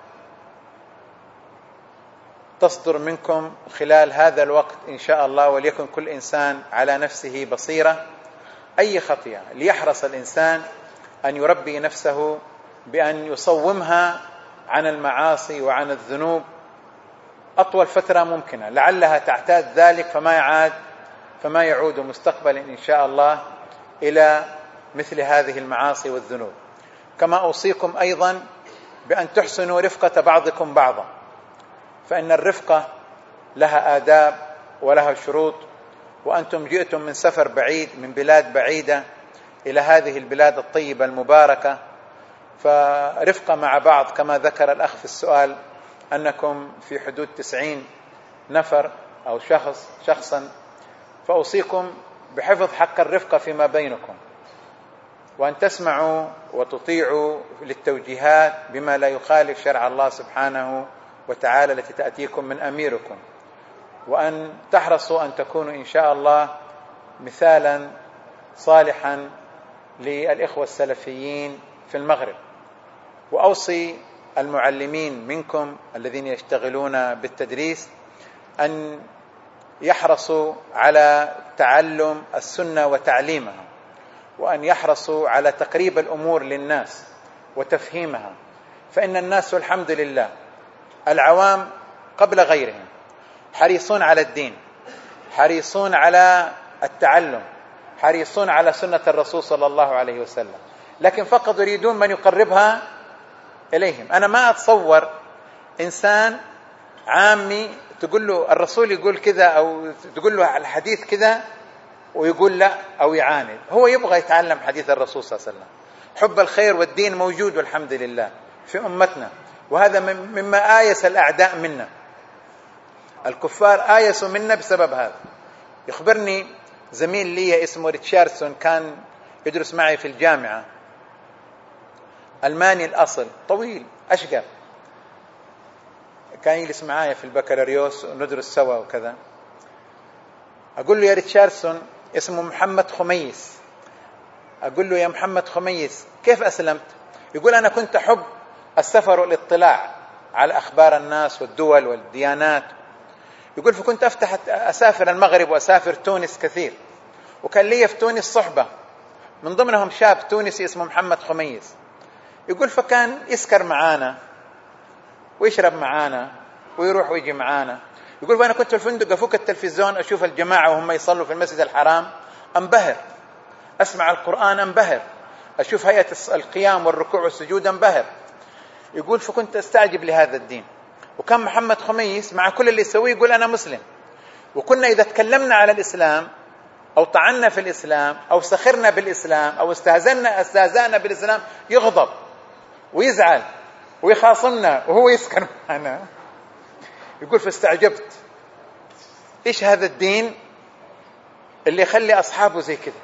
تصدر منكم خلال هذا الوقت إن شاء الله، وليكن كل إنسان على نفسه بصيرة، أي خطيئة ليحرص الإنسان أن يربي نفسه بأن يصومها عن المعاصي وعن الذنوب أطول فترة ممكنة، لعلها تعتاد ذلك فما يعود مستقبلا إن شاء الله إلى مثل هذه المعاصي والذنوب. كما أوصيكم أيضا بأن تحسنوا رفقة بعضكم بعضا، فإن الرفقة لها آداب ولها شروط، وأنتم جئتم من سفر بعيد من بلاد بعيدة إلى هذه البلاد الطيبة المباركة، فرفقة مع بعض كما ذكر الأخ في السؤال أنكم في حدود 90 نفر أو شخصا، فأوصيكم بحفظ حق الرفقة فيما بينكم، وأن تسمعوا وتطيعوا للتوجيهات بما لا يخالف شرع الله سبحانه وتعالى التي تأتيكم من أميركم، وأن تحرصوا أن تكونوا إن شاء الله مثالا صالحا للإخوة السلفيين في المغرب. وأوصي المعلمين منكم الذين يشتغلون بالتدريس أن يحرصوا على تعلم السنة وتعليمها، وأن يحرصوا على تقريب الأمور للناس وتفهيمها، فإن الناس الحمد لله العوام قبل غيرهم حريصون على الدين حريصون على التعلم، حريصون على سنة الرسول صلى الله عليه وسلم، لكن فقط يريدون من يقربها إليهم. أنا ما أتصور إنسان عامي تقول له الرسول يقول كذا أو تقول له الحديث كذا ويقول لا أو يعاند. هو يبغى يتعلم حديث الرسول صلى الله عليه وسلم. حب الخير والدين موجود والحمد لله في أمتنا، وهذا مما آيس الأعداء منا. الكفار آيسوا منا بسبب هذا. يخبرني زميل لي اسمه ريتشاردسون، كان يدرس معي في الجامعة، ألماني الأصل، طويل أشقر، كان يجلس معايا في البكالوريوس وندرس سوا وكذا. أقول له يا ريتشاردسون، اسمه محمد خميس، أقول له يا محمد خميس كيف أسلمت؟ يقول أنا كنت أحب السفر والاطلاع على أخبار الناس والدول والديانات. يقول فكنت أسافر المغرب وأسافر تونس كثير، وكان لي في تونس صحبة من ضمنهم شاب تونسي اسمه محمد خميس. يقول فكان يسكر معانا ويشرب معانا ويروح ويجي معانا. يقول فأنا كنت في الفندق أفك التلفزيون أشوف الجماعة وهم يصلوا في المسجد الحرام أنبهر، أسمع القرآن أنبهر، أشوف هيئة القيام والركوع والسجود أنبهر. يقول فكنت أستعجب لهذا الدين. وكان محمد خميس مع كل اللي يسويه يقول أنا مسلم، وكنا إذا تكلمنا على الإسلام أو طعنا في الإسلام أو سخرنا بالإسلام أو استهزأنا بالإسلام يغضب ويزعل ويخاصمنا وهو يسكن معنا. يقول فاستعجبت إيش هذا الدين اللي يخلي أصحابه زي كده.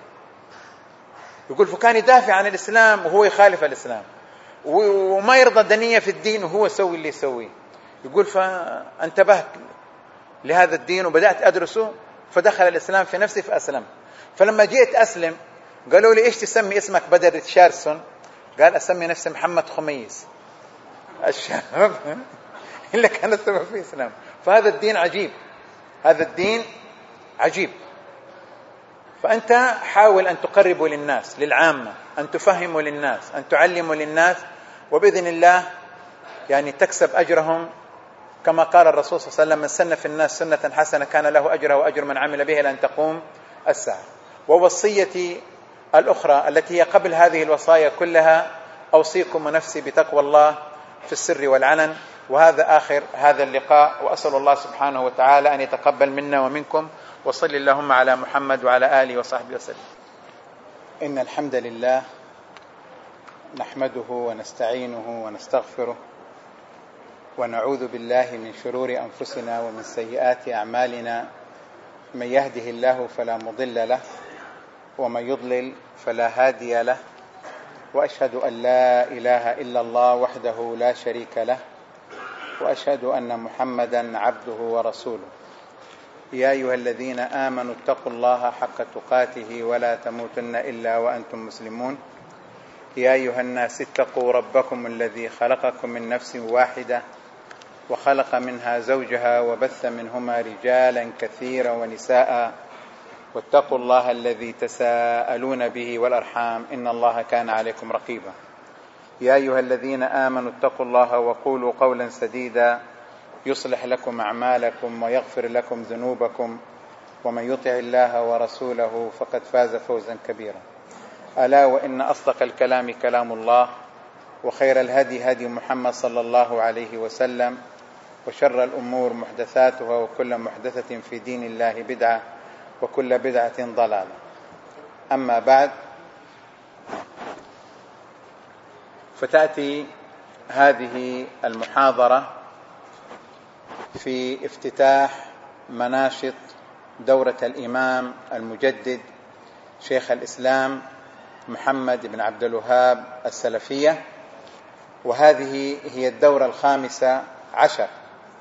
يقول فكان يدافع عن الإسلام وهو يخالف الإسلام، وما يرضى دنية في الدين وهو يسوي اللي يسويه. يقول فانتبهت لهذا الدين وبدأت أدرسه، فدخل الإسلام في نفسي فأسلم. فلما جئت أسلم قالوا لي إيش تسمي اسمك بدل ريتشاردسون؟ قال أسمي نفسي محمد خميس، الشاب اللي كان السبب في الإسلام. فهذا الدين عجيب، هذا الدين عجيب. فأنت حاول أن تقربوا للناس، للعامة، أن تفهموا للناس، أن تعلموا للناس، وبإذن الله يعني تكسب أجرهم كما قال الرسول صلى الله عليه وسلم: من سن في الناس سنة حسنة كان له أجرها وأجر من عمل بها لأن تقوم الساعة. ووصيتي الأخرى التي هي قبل هذه الوصايا كلها: أوصيكم ونفسي بتقوى الله في السر والعلن. وهذا آخر هذا اللقاء، وأسأل الله سبحانه وتعالى أن يتقبل منا ومنكم، وصل اللهم على محمد وعلى آله وصحبه وسلم. إن الحمد لله نحمده ونستعينه ونستغفره، ونعوذ بالله من شرور أنفسنا ومن سيئات أعمالنا. من يهده الله فلا مضل له، ومن يضلل فلا هادي له، وأشهد أن لا إله إلا الله وحده لا شريك له، وأشهد أن محمدا عبده ورسوله. يا أيها الذين آمنوا اتقوا الله حق تقاته ولا تموتن إلا وأنتم مسلمون. يا أيها الناس اتقوا ربكم الذي خلقكم من نفس واحدة وخلق منها زوجها وبث منهما رجالا كثيرا ونساء، واتقوا الله الذي تساءلون به والأرحام إن الله كان عليكم رقيبا. يا أيها الذين آمنوا اتقوا الله وقولوا قولا سديدا يصلح لكم أعمالكم ويغفر لكم ذنوبكم، ومن يطع الله ورسوله فقد فاز فوزا كبيرا. ألا وإن أصدق الكلام كلام الله، وخير الهدي هدي محمد صلى الله عليه وسلم، وشر الأمور محدثاتها، وكل محدثة في دين الله بدعة، وكل بدعة ضلالة. أما بعد، فتأتي هذه المحاضرة في افتتاح مناشط دورة الإمام المجدد شيخ الإسلام محمد بن عبد الوهاب السلفية، وهذه هي الدورة 15.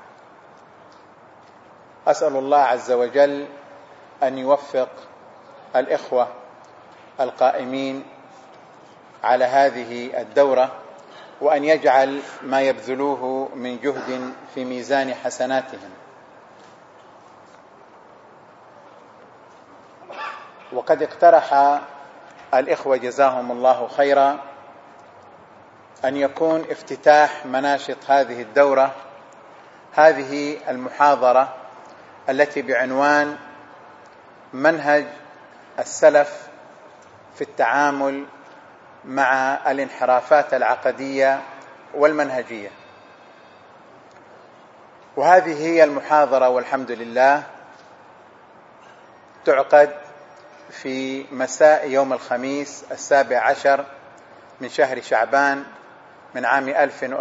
أسأل الله عز وجل أن يوفق الإخوة القائمين على هذه الدورة، وأن يجعل ما يبذلوه من جهد في ميزان حسناتهم. وقد اقترح الإخوة جزاهم الله خيرا أن يكون افتتاح مناشط هذه الدورة هذه المحاضرة التي بعنوان منهج السلف في التعامل مع الانحرافات العقدية والمنهجية. وهذه هي المحاضرة والحمد لله تعقد في مساء يوم الخميس 17 من شهر شعبان من عام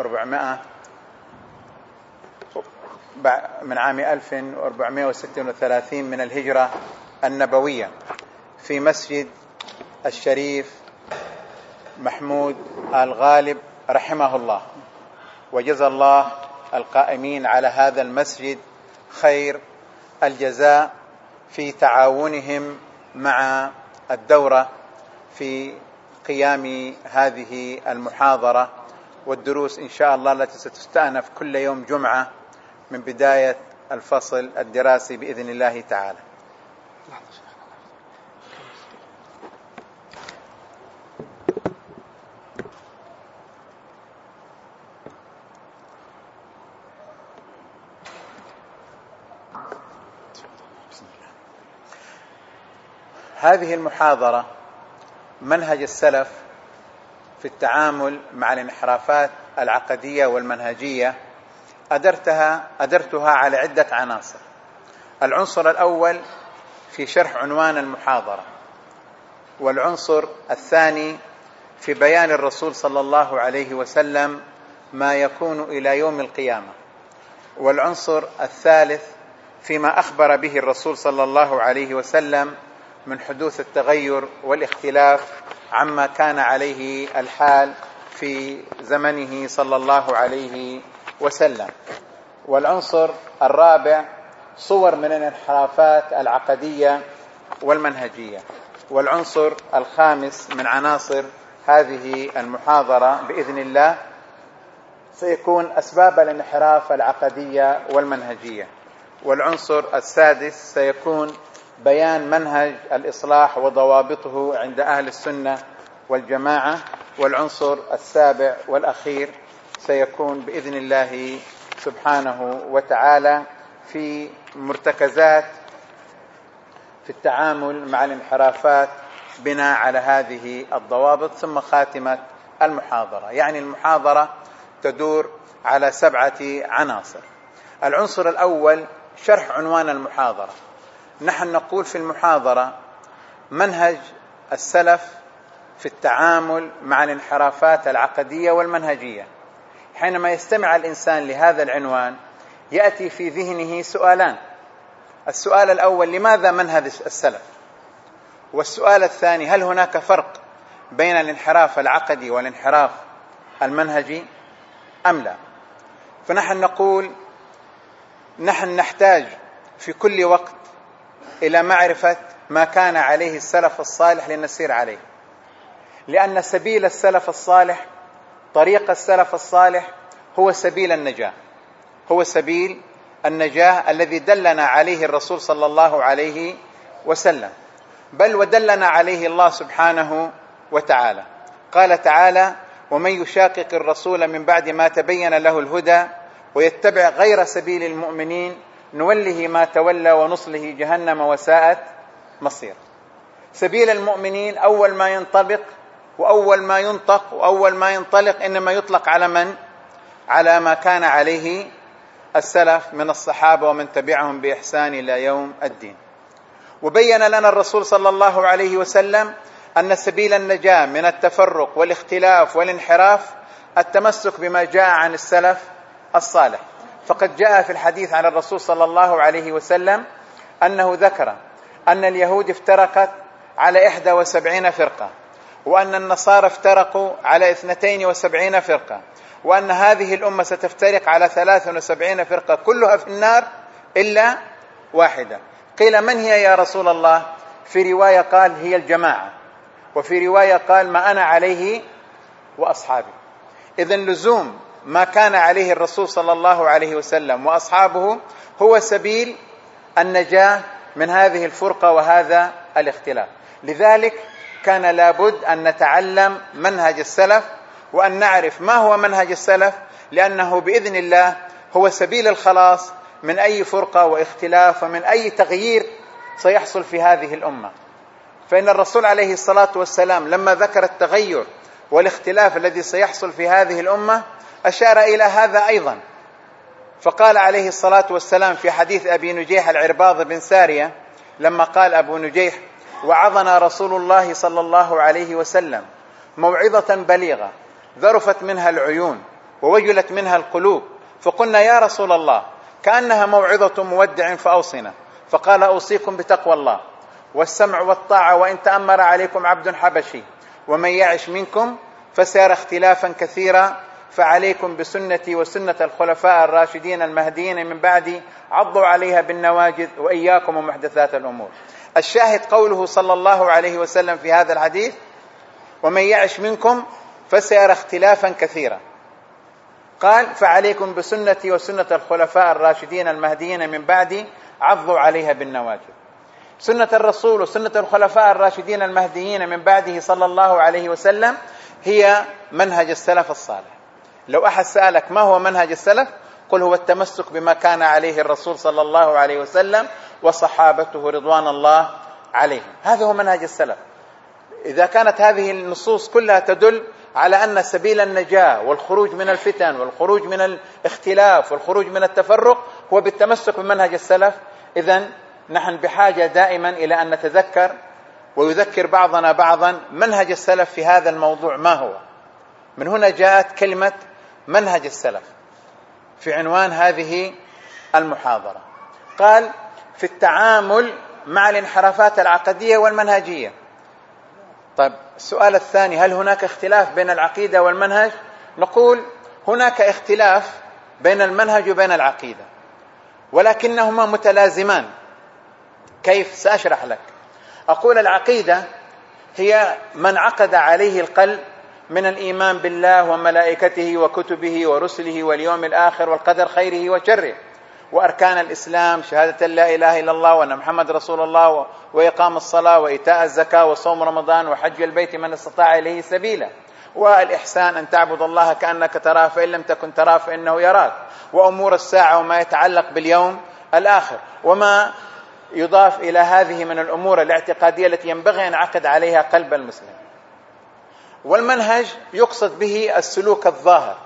1436 من الهجرة النبوية في مسجد الشريف محمود الغالب رحمه الله، وجزى الله القائمين على هذا المسجد خير الجزاء في تعاونهم مع الدورة في قيام هذه المحاضرة والدروس إن شاء الله التي ستستأنف كل يوم جمعة من بداية الفصل الدراسي بإذن الله تعالى. هذه المحاضرة منهج السلف في التعامل مع الانحرافات العقدية والمنهجية أدرتها على عدة عناصر. العنصر الأول في شرح عنوان المحاضرة، والعنصر الثاني في بيان الرسول صلى الله عليه وسلم ما يكون إلى يوم القيامة، والعنصر الثالث فيما أخبر به الرسول صلى الله عليه وسلم من حدوث التغير والاختلاف عما كان عليه الحال في زمنه صلى الله عليه وسلم، والعنصر الرابع صور من الانحرافات العقدية والمنهجية، والعنصر الخامس من عناصر هذه المحاضرة بإذن الله سيكون أسباب الانحراف العقدية والمنهجية، والعنصر السادس سيكون بيان منهج الإصلاح وضوابطه عند أهل السنة والجماعة، والعنصر السابع والأخير سيكون بإذن الله سبحانه وتعالى في مرتكزات في التعامل مع الانحرافات بناء على هذه الضوابط، ثم خاتمة المحاضرة. يعني المحاضرة تدور على 7 عناصر. العنصر الأول شرح عنوان المحاضرة. نحن نقول في المحاضرة منهج السلف في التعامل مع الانحرافات العقدية والمنهجية. حينما يستمع الإنسان لهذا العنوان يأتي في ذهنه سؤالان: السؤال الأول لماذا منهج السلف؟ والسؤال الثاني هل هناك فرق بين الانحراف العقدي والانحراف المنهجي أم لا؟ فنحن نقول نحن نحتاج في كل وقت إلى معرفة ما كان عليه السلف الصالح لنسير عليه، لأن سبيل السلف الصالح، طريق السلف الصالح هو سبيل النجاة، هو سبيل النجاة الذي دلنا عليه الرسول صلى الله عليه وسلم، بل ودلنا عليه الله سبحانه وتعالى. قال تعالى: ومن يشاقق الرسول من بعد ما تبين له الهدى ويتبع غير سبيل المؤمنين نوله ما تولى ونصله جهنم وساءت مصير. سبيل المؤمنين أول ما ينطبق وأول ما ينطق وأول ما ينطلق إنما يطلق على من؟ على ما كان عليه السلف من الصحابة ومن تبعهم بإحسان إلى يوم الدين. وبين لنا الرسول صلى الله عليه وسلم أن سبيل النجاة من التفرق والاختلاف والانحراف التمسك بما جاء عن السلف الصالح. فقد جاء في الحديث عن الرسول صلى الله عليه وسلم أنه ذكر أن اليهود افترقت على 71 فرقة، وأن النصارى افترقوا على 72 فرقة، وأن هذه الأمة ستفترق على 73 فرقة كلها في النار إلا واحدة. قيل: من هي يا رسول الله؟ في رواية قال: هي الجماعة، وفي رواية قال: ما أنا عليه وأصحابي. إذن لزوم ما كان عليه الرسول صلى الله عليه وسلم وأصحابه هو سبيل النجاة من هذه الفرقة وهذا الاختلاف. لذلك كان لابد أن نتعلم منهج السلف وأن نعرف ما هو منهج السلف، لأنه بإذن الله هو سبيل الخلاص من أي فرقة واختلاف ومن أي تغيير سيحصل في هذه الأمة. فإن الرسول عليه الصلاة والسلام لما ذكر التغير والاختلاف الذي سيحصل في هذه الأمة أشار إلى هذا أيضا، فقال عليه الصلاة والسلام في حديث أبي نجيح العرباض بن سارية لما قال أبو نجيح: وعظنا رسول الله صلى الله عليه وسلم موعظة بليغة ذرفت منها العيون ووجلت منها القلوب، فقلنا: يا رسول الله كأنها موعظة مودع فأوصنا. فقال: أوصيكم بتقوى الله والسمع والطاعة وإن تأمر عليكم عبد حبشي، ومن يعش منكم فسيرى اختلافا كثيرا، فعليكم بسنتي وسنة الخلفاء الراشدين المهديين من بعدي عضوا عليها بالنواجذ وإياكم ومحدثات الأمور. الشاهد قوله صلى الله عليه وسلم في هذا الحديث: ومن يعش منكم فسيرى اختلافا كثيرا. قال: فعليكم بسنتي وسنة الخلفاء الراشدين المهديين من بعدي عضوا عليها بالنواجذ. سنة الرسول وسنة الخلفاء الراشدين المهديين من بعده صلى الله عليه وسلم هي منهج السلف الصالح. لو أحد سألك ما هو منهج السلف، قل: هو التمسك بما كان عليه الرسول صلى الله عليه وسلم وصحابته رضوان الله عليهم. هذا هو منهج السلف. إذا كانت هذه النصوص كلها تدل على أن سبيل النجاة والخروج من الفتن والخروج من الاختلاف والخروج من التفرق هو بالتمسك بمنهج السلف، إذن نحن بحاجة دائما إلى أن نتذكر ويذكر بعضنا بعضا منهج السلف في هذا الموضوع ما هو. من هنا جاءت كلمة منهج السلف في عنوان هذه المحاضرة. قال: في التعامل مع الانحرافات العقدية والمنهجية. طيب، السؤال الثاني: هل هناك اختلاف بين العقيدة والمنهج؟ نقول: هناك اختلاف بين المنهج وبين العقيدة، ولكنهما متلازمان. كيف؟ سأشرح لك. أقول: العقيدة هي من عقد عليه القلب من الإيمان بالله وملائكته وكتبه ورسله واليوم الآخر والقدر خيره وشره، وأركان الإسلام شهادة لا إله إلا الله وأن محمد رسول الله وإقام الصلاة وإيتاء الزكاة وصوم رمضان وحج البيت من استطاع إليه سبيلا، والإحسان أن تعبد الله كأنك تراه فإن لم تكن تراه فإنه يراك، وأمور الساعة وما يتعلق باليوم الآخر، وما يضاف إلى هذه من الأمور الاعتقادية التي ينبغي أن يعقد عليها قلب المسلم. والمنهج يقصد به السلوك الظاهر،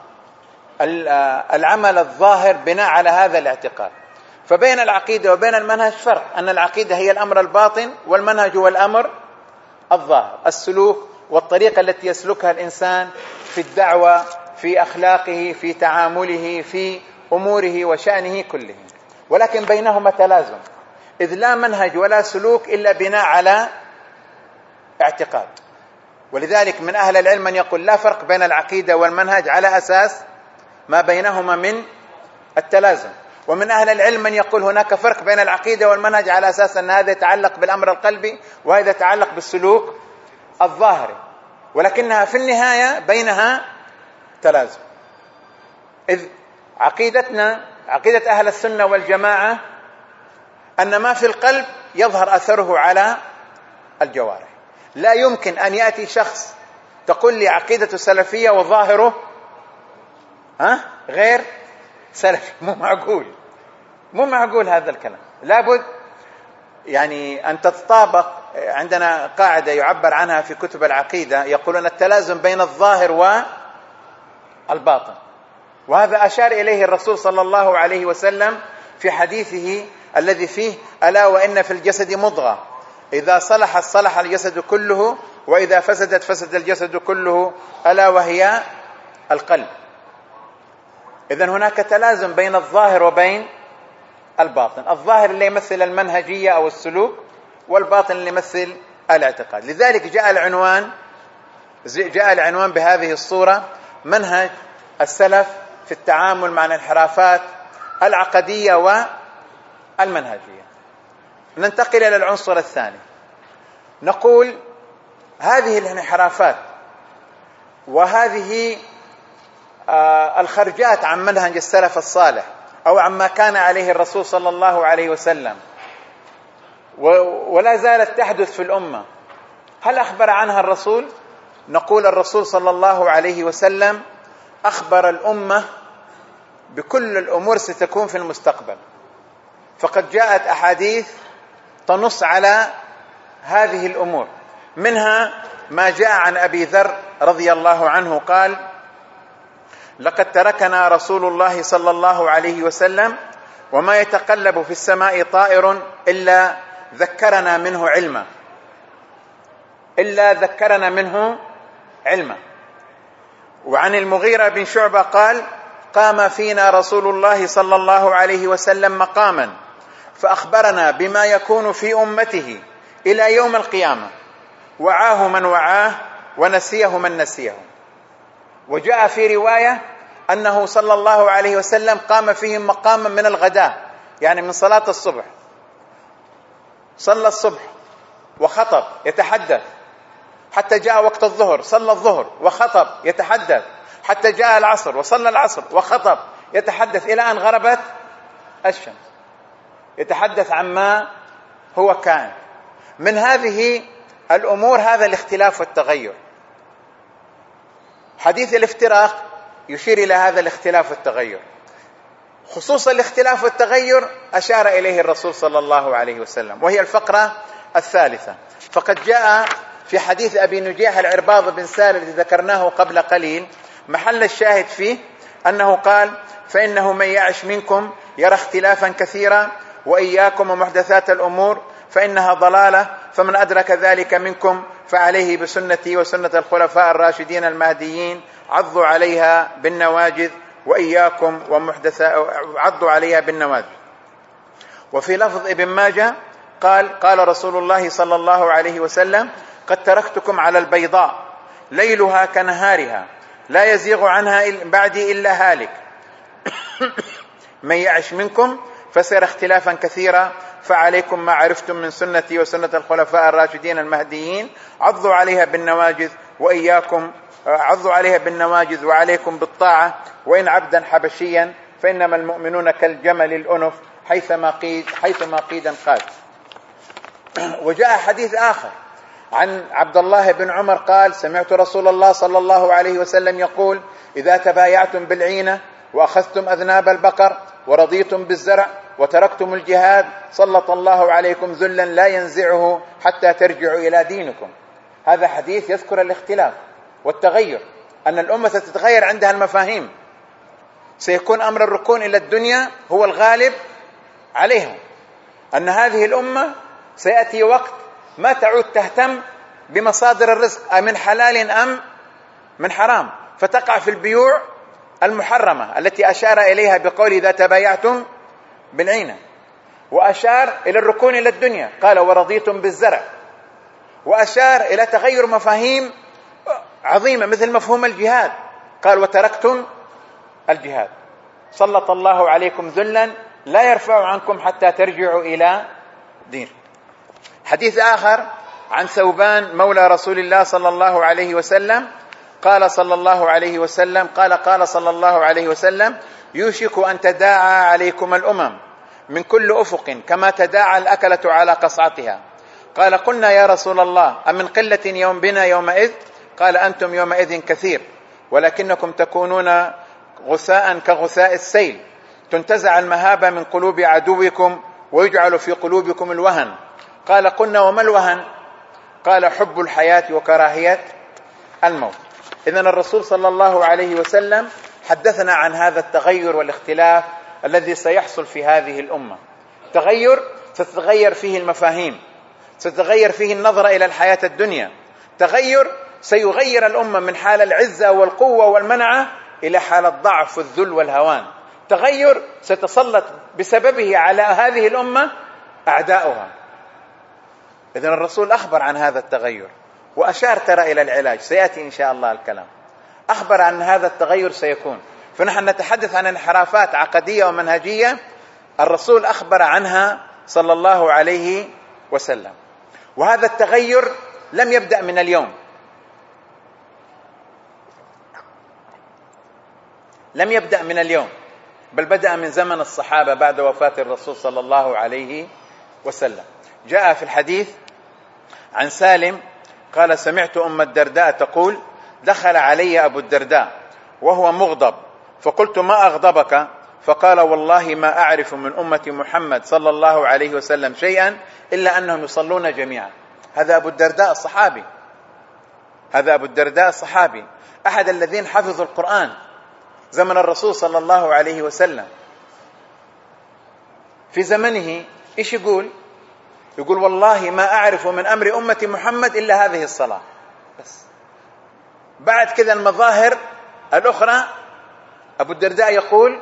العمل الظاهر بناء على هذا الاعتقاد. فبين العقيدة وبين المنهج فرق، أن العقيدة هي الأمر الباطن والمنهج هو الأمر الظاهر، السلوك والطريقة التي يسلكها الإنسان في الدعوة، في أخلاقه، في تعامله، في أموره وشأنه كله. ولكن بينهما تلازم، إذ لا منهج ولا سلوك إلا بناء على اعتقاد. ولذلك من أهل العلم من يقول لا فرق بين العقيدة والمنهج على أساس ما بينهما من التلازم، ومن أهل العلم من يقول هناك فرق بين العقيدة والمنهج على أساس أن هذا يتعلق بالأمر القلبي وهذا يتعلق بالسلوك الظاهري، ولكنها في النهاية بينها تلازم. إذ عقيدتنا، عقيدة أهل السنة والجماعة، أن ما في القلب يظهر أثره على الجوارح. لا يمكن أن يأتي شخص تقول لي عقيدة سلفية وظاهره غير سلفي، مو معقول هذا الكلام. لابد يعني أن تتطابق. عندنا قاعدة يعبر عنها في كتب العقيدة، يقولون التلازم بين الظاهر والباطن، وهذا أشار إليه الرسول صلى الله عليه وسلم في حديثه الذي فيه: ألا وإن في الجسد مضغة إذا صلحت صلح الجسد كله وإذا فسدت فسد الجسد كله ألا وهي القلب. إذن هناك تلازم بين الظاهر وبين الباطن، الظاهر اللي يمثل المنهجية أو السلوك، والباطن اللي يمثل الاعتقاد. لذلك جاء العنوان بهذه الصورة: منهج السلف في التعامل مع الانحرافات العقدية والمنهجية. ننتقل إلى العنصر الثاني، نقول هذه الانحرافات وهذه الخرجات عن منهج السلف الصالح أو عما كان عليه الرسول صلى الله عليه وسلم ولا زالت تحدث في الأمة، هل أخبر عنها الرسول؟ نقول الرسول صلى الله عليه وسلم أخبر الأمة بكل الأمور ستكون في المستقبل، فقد جاءت أحاديث تنص على هذه الأمور. منها ما جاء عن أبي ذر رضي الله عنه قال: لقد تركنا رسول الله صلى الله عليه وسلم وما يتقلب في السماء طائر إلا ذكرنا منه علما. وعن المغيرة بن شعبة قال: قام فينا رسول الله صلى الله عليه وسلم مقاما فأخبرنا بما يكون في أمته إلى يوم القيامة، وعاه من وعاه ونسيه من نسيه. وجاء في رواية أنه صلى الله عليه وسلم قام فيهم مقاما من الغداء، يعني من صلاة الصبح، صلى الصبح وخطب يتحدث حتى جاء وقت الظهر، صلى الظهر وخطب يتحدث حتى جاء العصر وصلى العصر وخطب يتحدث إلى أن غربت الشمس، يتحدث عما هو كائن. من هذه الأمور هذا الاختلاف والتغير. حديث الافتراق يشير إلى هذا الاختلاف والتغير، خصوصا الاختلاف والتغير أشار إليه الرسول صلى الله عليه وسلم، وهي الفقرة الثالثة. فقد جاء في حديث أبي نجيح العرباض بن ساري الذي ذكرناه قبل قليل محل الشاهد فيه أنه قال: فإنه من يعش منكم يرى اختلافا كثيرا وإياكم ومحدثات الأمور فإنها ضلالة، فمن أدرك ذلك منكم فعليه بسنتي وسنة الخلفاء الراشدين المهديين، عضوا عليها بالنواجذ وإياكم عضوا عليها بالنواجذ. وفي لفظ ابن ماجه قال رسول الله صلى الله عليه وسلم: قد تركتكم على البيضاء ليلها كنهارها لا يزيغ عنها بعدي إلا هالك، من يعش منكم فسيرى اختلافا كثيرا فعليكم ما عرفتم من سنتي وسنة الخلفاء الراشدين المهديين، عضوا عليها بالنواجذ وعليكم بالطاعة، وإن عبدا حبشيا فإنما المؤمنون كالجمل الأنف حيثما قيدا قاد. وجاء حديث آخر عن عبد الله بن عمر قال: سمعت رسول الله صلى الله عليه وسلم يقول: إذا تبايعتم بالعينة وأخذتم أذناب البقر ورضيتم بالزرع وتركتم الجهاد سلط الله عليكم ذلا لا ينزعه حتى ترجعوا إلى دينكم. هذا حديث يذكر الاختلاف والتغير، أن الأمة تتغير عندها المفاهيم، سيكون أمر الركون إلى الدنيا هو الغالب عليهم، أن هذه الأمة سيأتي وقت ما تعود تهتم بمصادر الرزق من حلال أم من حرام، فتقع في البيوع المحرمة التي أشار إليها بقول: إذا تبايعتم بالعينة. وأشار إلى الركون إلى الدنيا قال: ورضيتم بالزرع. وأشار إلى تغير مفاهيم عظيمة مثل مفهوم الجهاد قال: وتركتم الجهاد سلط الله عليكم ذلا لا يرفع عنكم حتى ترجعوا إلى دين. حديث آخر عن ثوبان مولى رسول الله صلى الله عليه وسلم قال صلى الله عليه وسلم: يوشك أن تداعى عليكم الأمم من كل أفق كما تداعى الأكلة على قصعتها. قال: قلنا يا رسول الله أمن قلة يوم بنا يومئذ؟ قال: أنتم يومئذ كثير ولكنكم تكونون غثاء كغثاء السيل، تنتزع المهابة من قلوب عدوكم ويجعل في قلوبكم الوهن. قال: قلنا وما الوهن؟ قال: حب الحياة وكراهية الموت. إذن الرسول صلى الله عليه وسلم حدثنا عن هذا التغير والاختلاف الذي سيحصل في هذه الأمة. تغير ستتغير فيه المفاهيم، ستتغير فيه النظرة إلى الحياة الدنيا، تغير سيغير الأمة من حال العزة والقوة والمنعة إلى حال الضعف والذل والهوان، تغير ستسلط بسببه على هذه الأمة أعداؤها. إذن الرسول أخبر عن هذا التغير وأشار ترى إلى العلاج، سيأتي إن شاء الله الكلام. أخبر عن هذا التغير سيكون، فنحن نتحدث عن انحرافات عقدية ومنهجية الرسول أخبر عنها صلى الله عليه وسلم. وهذا التغير لم يبدأ من اليوم، لم يبدأ من اليوم، بل بدأ من زمن الصحابة بعد وفاة الرسول صلى الله عليه وسلم. جاء في الحديث عن سالم قال: سمعت أم الدرداء تقول: دخل علي أبو الدرداء وهو مغضب، فقلت: ما أغضبك؟ فقال والله ما أعرف من أمة محمد صلى الله عليه وسلم شيئا إلا أنهم يصلون جميعا. هذا أبو الدرداء الصحابي، هذا أبو الدرداء الصحابي أحد الذين حفظوا القرآن زمن الرسول صلى الله عليه وسلم. في زمنه إيش يقول؟ يقول والله ما أعرف من أمر أمة محمد إلا هذه الصلاة بس. بعد كذا المظاهر الأخرى أبو الدرداء يقول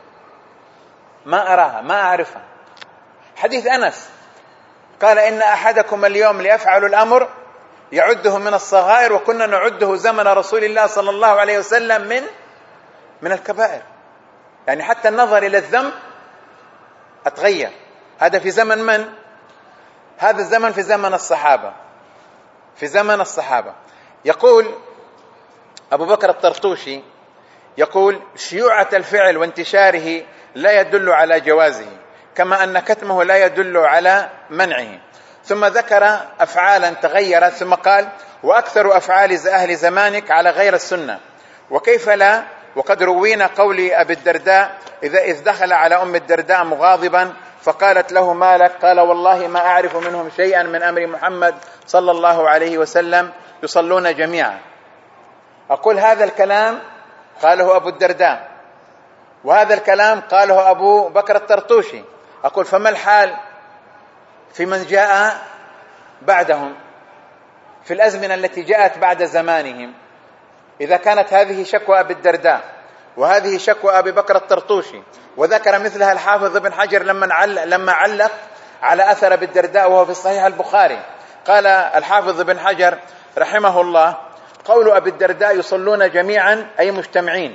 ما أراها، ما أعرفها. حديث أنس قال إن أحدكم اليوم ليفعل الأمر يعده من الصغائر وكنا نعده زمن رسول الله صلى الله عليه وسلم من الكبائر. يعني حتى النظر إلى الذنب أتغير. هذا في زمن من؟ هذا الزمن في زمن الصحابة، في زمن الصحابة. يقول أبو بكر الطرطوشي يقول شيوعة الفعل وانتشاره لا يدل على جوازه كما أن كتمه لا يدل على منعه. ثم ذكر أفعالا تغيرت ثم قال وأكثر أفعال أهل زمانك على غير السنة وكيف لا، وقد روينا قول أبي الدرداء إذ دخل على أم الدرداء مغاضبا فقالت له ما لك؟ قال والله ما أعرف منهم شيئا من أمر محمد صلى الله عليه وسلم يصلون جميعا. أقول هذا الكلام قاله أبو الدرداء وهذا الكلام قاله أبو بكر الطرطوشي. أقول فما الحال في من جاء بعدهم في الأزمنة التي جاءت بعد زمانهم؟ إذا كانت هذه شكوى أبي الدرداء وهذه شكوى أبي بكر الطرطوشي وذكر مثلها الحافظ ابن حجر لما علق على أثر أبي الدرداء وهو في صحيح البخاري، قال الحافظ ابن حجر رحمه الله قول أبي الدرداء يصلون جميعا أي مجتمعين،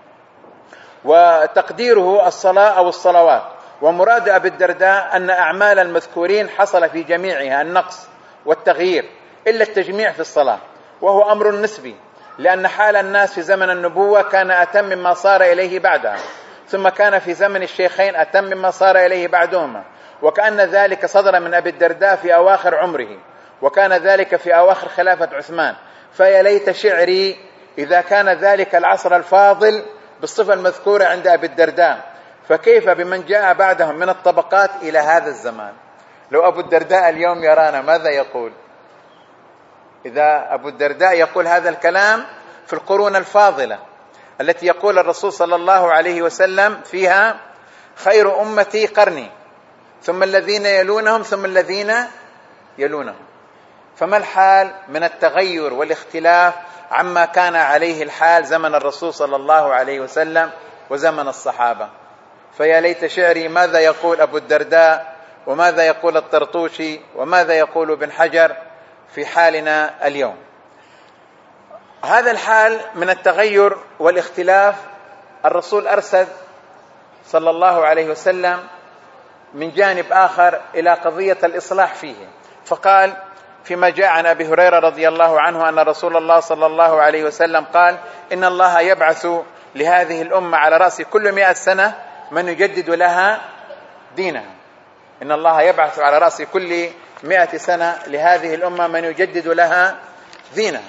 وتقديره الصلاة أو الصلوات، ومراد أبي الدرداء أن أعمال المذكورين حصل في جميعها النقص والتغيير إلا التجميع في الصلاة، وهو أمر نسبي لأن حال الناس في زمن النبوة كان أتم مما صار إليه بعدها، ثم كان في زمن الشيخين أتم مما صار إليه بعدهما، وكأن ذلك صدر من أبي الدرداء في أواخر عمره، وكان ذلك في أواخر خلافة عثمان. فيا ليت شعري إذا كان ذلك العصر الفاضل بالصفة المذكورة عند أبي الدرداء، فكيف بمن جاء بعدهم من الطبقات إلى هذا الزمان؟ لو أبو الدرداء اليوم يرانا ماذا يقول؟ إذا أبو الدرداء يقول هذا الكلام في القرون الفاضلة التي يقول الرسول صلى الله عليه وسلم فيها خير أمتي قرني ثم الذين يلونهم ثم الذين يلونهم، فما الحال من التغير والاختلاف عما كان عليه الحال زمن الرسول صلى الله عليه وسلم وزمن الصحابة؟ فيا ليت شعري ماذا يقول أبو الدرداء وماذا يقول الطرطوشي وماذا يقول ابن حجر في حالنا اليوم. هذا الحال من التغير والاختلاف الرسول أرسل صلى الله عليه وسلم من جانب آخر إلى قضية الإصلاح فيه، فقال فيما جاء عن أبي هريرة رضي الله عنه أن رسول الله صلى الله عليه وسلم قال إن الله يبعث لهذه الأمة على رأس كل 100 سنة من يجدد لها دينها. إن الله يبعث على رأس كل 100 سنة لهذه الأمة من يجدد لها دينها.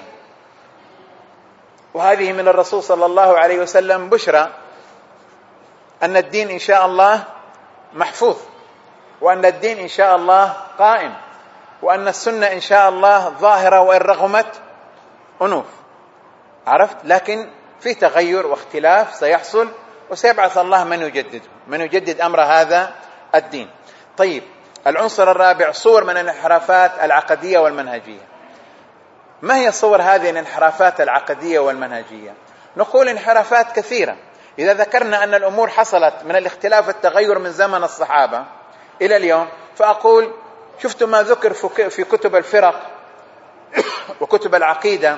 وهذه من الرسول صلى الله عليه وسلم بشرى أن الدين إن شاء الله محفوظ، وأن الدين إن شاء الله قائم، وأن السنة إن شاء الله ظاهرة وإن رغمت أنوف. عرفت؟ لكن في تغير واختلاف سيحصل، وسيبعث الله من يجدد أمر هذا الدين. طيب، العنصر الرابع صور من الانحرافات العقدية والمنهجية. ما هي صور هذه الانحرافات العقدية والمنهجية؟ نقول انحرافات كثيرة. إذا ذكرنا أن الأمور حصلت من الاختلاف والتغير من زمن الصحابة إلى اليوم، فأقول شفت ما ذكر في كتب الفرق وكتب العقيدة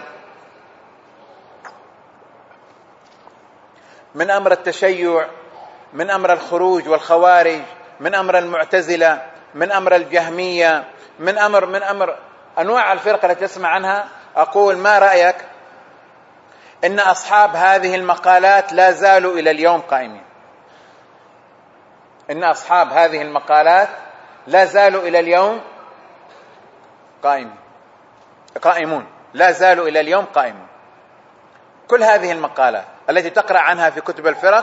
من أمر التشيع، من أمر الخروج والخوارج، من أمر المعتزلة، من أمر الجهمية، من أمر أنواع الفرق التي تسمع عنها. أقول ما رأيك إن أصحاب هذه المقالات لا زالوا إلى اليوم قائمين؟ إن أصحاب هذه المقالات لا زالوا إلى اليوم قائمون، لا زالوا إلى اليوم قائمون. كل هذه المقالات التي تقرأ عنها في كتب الفرق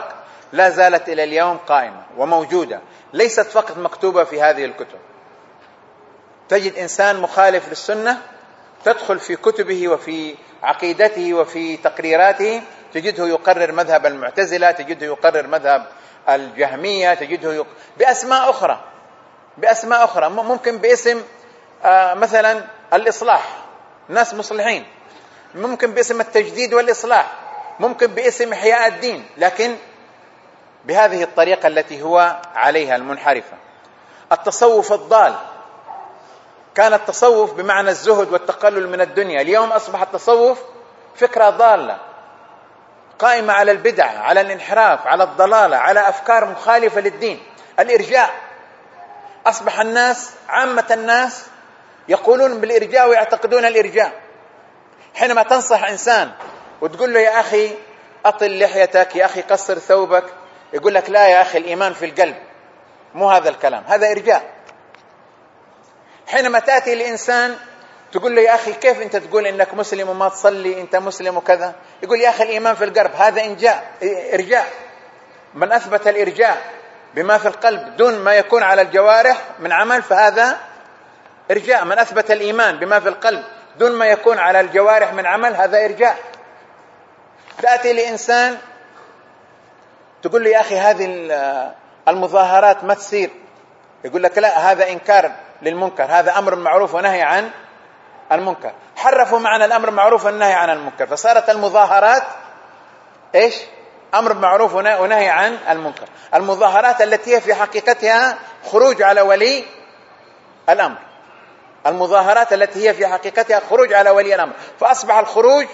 لا زالت إلى اليوم قائمة وموجودة، ليست فقط مكتوبة في هذه الكتب. تجد إنسان مخالف للسنة تدخل في كتبه وفي عقيدته وفي تقريراته تجده يقرر مذهب المعتزلة، تجده يقرر مذهب الجهمية، تجده بأسماء أخرى ممكن باسم مثلا الإصلاح، ناس مصلحين، ممكن باسم التجديد والإصلاح، ممكن باسم إحياء الدين، لكن بهذه الطريقة التي هو عليها المنحرفة. التصوف الضال كان التصوف بمعنى الزهد والتقلل من الدنيا، اليوم أصبح التصوف فكرة ضالة قائمة على البدع، على الانحراف، على الضلالة، على أفكار مخالفة للدين. الإرجاء أصبح الناس، عامة الناس يقولون بالإرجاء ويعتقدون الإرجاء. حينما تنصح إنسان وتقول له يا أخي أطل لحيتك، يا أخي قصر ثوبك، يقول لك لا يا أخي الإيمان في القلب، مو هذا الكلام، هذا إرجاء. حينما تأتي لإنسان تقول له يا أخي كيف أنت تقول إنك مسلم وما تصلي، أنت مسلم وكذا، يقول يا أخي الإيمان في القلب، هذا إرجاء. من أثبت الإرجاء بما في القلب دون ما يكون على الجوارح من عمل فهذا إرجاء. من أثبت الإيمان بما في القلب دون ما يكون على الجوارح من عمل هذا إرجاء. تأتي لإنسان تقول له يا أخي هذه المظاهرات ما تصير، يقول لك لا هذا إنكار للمنكر، هذا أمر معروف ونهي عن المنكر. حرفوا معنى الأمر معروف والنهي عن المنكر، فصارت المظاهرات إيش؟ أمر معروف ونهي عن المنكر. المظاهرات التي هي في حقيقتها خروج على ولي الأمر، المظاهرات التي هي في حقيقتها خروج على ولي الأمر، فأصبح الخروج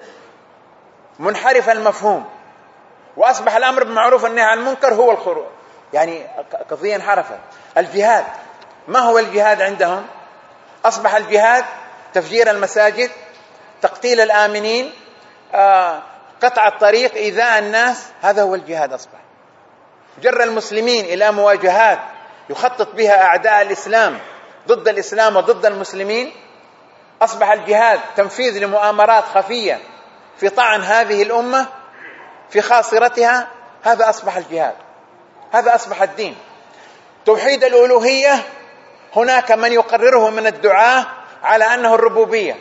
منحرف المفهوم، وأصبح الأمر بالمعروف والنهي عن المنكر هو الخروج، يعني قضية انحرفت. الجهاد، ما هو الجهاد عندهم؟ أصبح الجهاد تفجير المساجد، تقتيل الآمنين، قطع الطريق، إيذاء الناس، هذا هو الجهاد. أصبح جر المسلمين إلى مواجهات يخطط بها أعداء الإسلام ضد الإسلام وضد المسلمين. أصبح الجهاد تنفيذ لمؤامرات خفية في طعن هذه الأمة في خاصرتها، هذا أصبح الجهاد، هذا أصبح الدين. توحيد الألوهية هناك من يقرره من الدعاة على أنه الربوبية،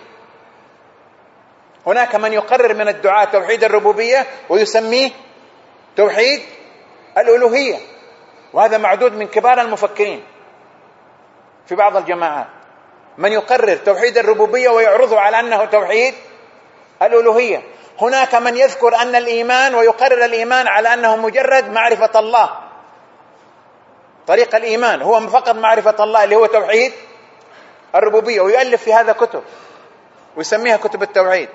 هناك من يقرر من الدعاة توحيد الربوبية ويسميه توحيد الألوهية، وهذا معدود من كبار المفكرين في بعض الجماعات، من يقرر توحيد الربوبية ويعرضه على أنه توحيد الألوهية. هناك من يذكر أن الإيمان ويقرر الإيمان على أنه مجرد معرفة الله، طريق الإيمان هو فقط معرفة الله اللي هو توحيد الربوبية، ويؤلف في هذا كتب ويسميها كتب التوحيد.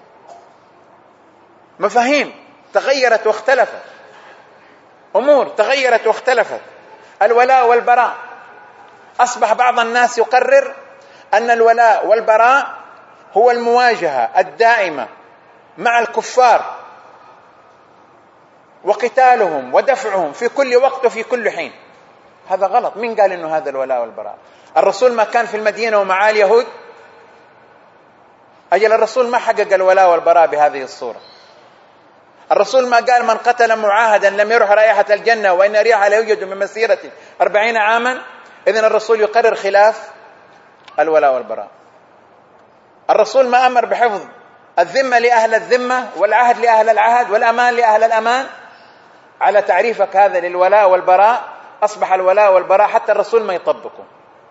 مفاهيم تغيرت واختلفت، أمور تغيرت واختلفت. الولاء والبراء، أصبح بعض الناس يقرر أن الولاء والبراء هو المواجهة الدائمة مع الكفار وقتالهم ودفعهم في كل وقت وفي كل حين. هذا غلط. من قال إنه هذا الولاء والبراء؟ الرسول ما كان في المدينة ومعاه اليهود؟ أجل الرسول ما حقق الولاء والبراء بهذه الصورة. الرسول ما قال من قتل معاهدا لم يرح رائحة الجنة وإن ريحها لا يوجد من مسيرة 40 عاما. إذن الرسول يقرر خلاف الولاء والبراء. الرسول ما أمر بحفظ الذمة لأهل الذمة والعهد لأهل العهد والأمان لأهل الأمان. على تعريفك هذا للولاء والبراء أصبح الولاء والبراء حتى الرسول ما يطبقه.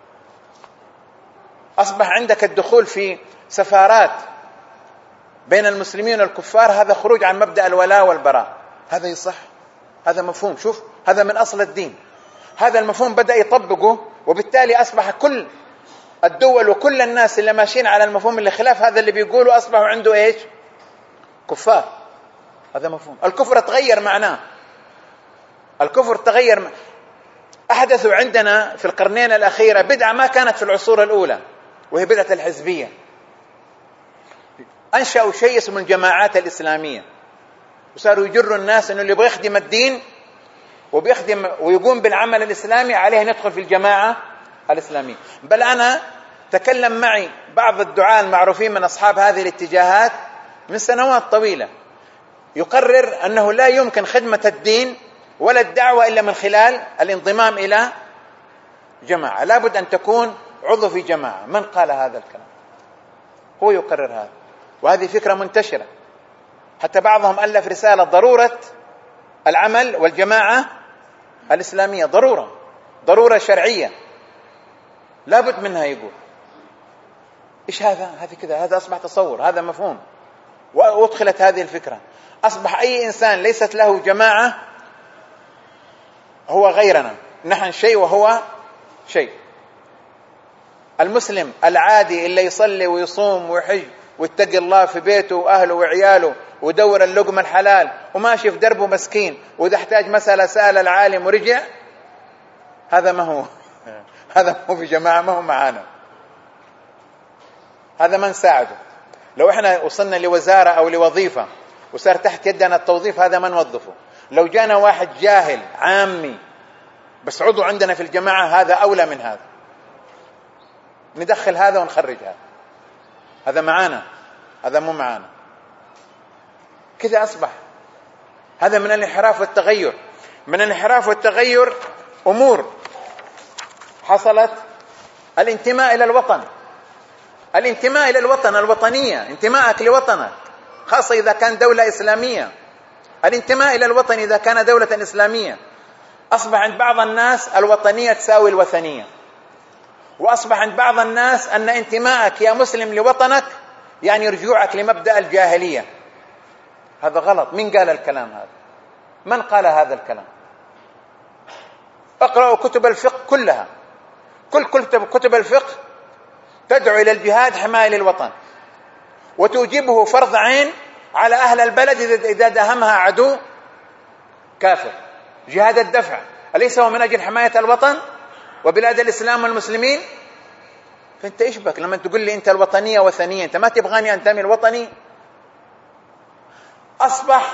أصبح عندك الدخول في سفارات بين المسلمين والكفار، هذا خروج عن مبدأ الولاء والبراء. هذا يصح، هذا مفهوم، شوف هذا من أصل الدين، هذا المفهوم بدأ يطبقه، وبالتالي أصبح كل الدول وكل الناس اللي ماشيين على المفهوم اللي خلاف هذا اللي بيقولوا أصبحوا عنده إيش؟ كفار. هذا مفهوم الكفر تغير معناه، الكفر تغير. أحدثوا عندنا في القرنين الأخيرة بدعة ما كانت في العصور الأولى، وهي بدعة الحزبية. أنشأوا شيء اسمه الجماعات الإسلامية، وصاروا يجروا الناس أنه اللي يبغى يخدم الدين وبيخدم ويقوم بالعمل الإسلامي عليه أن يدخل في الجماعة الإسلامية. بل أنا تكلم معي بعض الدعاة المعروفين من أصحاب هذه الاتجاهات من سنوات طويلة، يقرر أنه لا يمكن خدمة الدين ولا الدعوة إلا من خلال الانضمام إلى جماعة. لابد أن تكون عضو في جماعة. من قال هذا الكلام؟ هو يقرر هذا، وهذه فكرة منتشرة، حتى بعضهم ألف رسالة ضرورة العمل والجماعة الإسلامية، ضرورة شرعية لابد منها. يقول إيش هذا؟ هذه كذا، هذا أصبح تصور، هذا مفهوم، وأدخلت هذه الفكرة. أصبح أي إنسان ليست له جماعة هو غيرنا، نحن شيء وهو شيء. المسلم العادي اللي يصلي ويصوم ويحج ويتقي الله في بيته وأهله وعياله ودور اللقمة الحلال وماشي في دربه مسكين، وإذا احتاج مسألة سأل العالم ورجع، هذا ما هو هذا مو في جماعة، ما هو معانا، هذا ما نساعده. لو احنا وصلنا لوزارة أو لوظيفة وصار تحت يدنا التوظيف، هذا ما نوظفه. لو جانا واحد جاهل عامي بس عضو عندنا في الجماعة، هذا أولى من هذا، ندخل هذا ونخرج هذا. هذا معانا، هذا مو معانا. كذا أصبح. هذا من الانحراف والتغير. من الانحراف والتغير أمور حصلت. الانتماء إلى الوطن، الانتماء إلى الوطن، الوطنية، انتماءك لوطنك، خاصة إذا كان دولة إسلامية. الانتماء إلى الوطن إذا كان دولة إسلامية. أصبح عند بعض الناس الوطنية تساوي الوثنية، وأصبح عند بعض الناس أن انتماءك يا مسلم لوطنك يعني رجوعك لمبدأ الجاهلية. هذا غلط. من قال الكلام هذا؟ من قال هذا الكلام؟ اقرأوا كتب الفقه كلها، كل كتب الفقه تدعو إلى الجهاد حماية للوطن، وتوجبه فرض عين على أهل البلد إذا داهمها عدو كافر. جهاد الدفع أليس هو من أجل حماية الوطن وبلاد الإسلام والمسلمين؟ فأنت إيش بك لما تقول لي أنت الوطنية وثنية؟ أنت ما تبغاني أنتمي الوطني؟ أصبح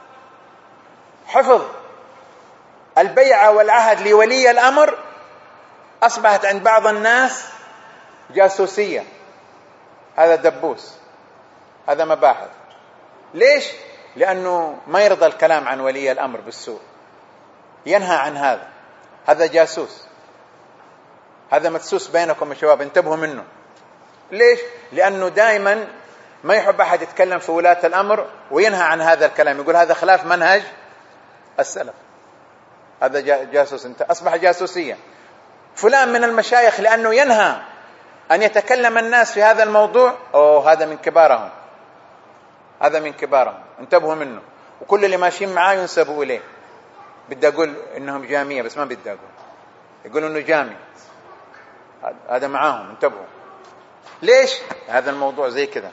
حفظ البيعة والعهد لولي الأمر أصبحت عند بعض الناس جاسوسية. هذا دبوس، هذا مباحث. ليش؟ لأنه ما يرضى الكلام عن ولي الأمر بالسوء، ينهى عن هذا. هذا جاسوس، هذا مدسوس بينكم يا شباب، انتبهوا منه. ليش؟ لأنه دائما ما يحب أحد يتكلم في ولاة الأمر وينهى عن هذا الكلام، يقول هذا خلاف منهج السلف. هذا جاسوس، انت أصبح جاسوسية. فلان من المشايخ لأنه ينهى أن يتكلم الناس في هذا الموضوع، هذا من كبارهم، هذا من كبارهم، انتبهوا منه. وكل اللي ماشيين معاه ينسبوا إليه. بدي أقول إنهم جامية بس ما بدي أقول، يقولوا إنه جامي، هذا معاهم، انتبهوا. ليش؟ هذا الموضوع زي كذا.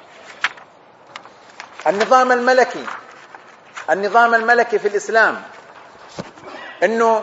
النظام الملكي، النظام الملكي في الإسلام إنه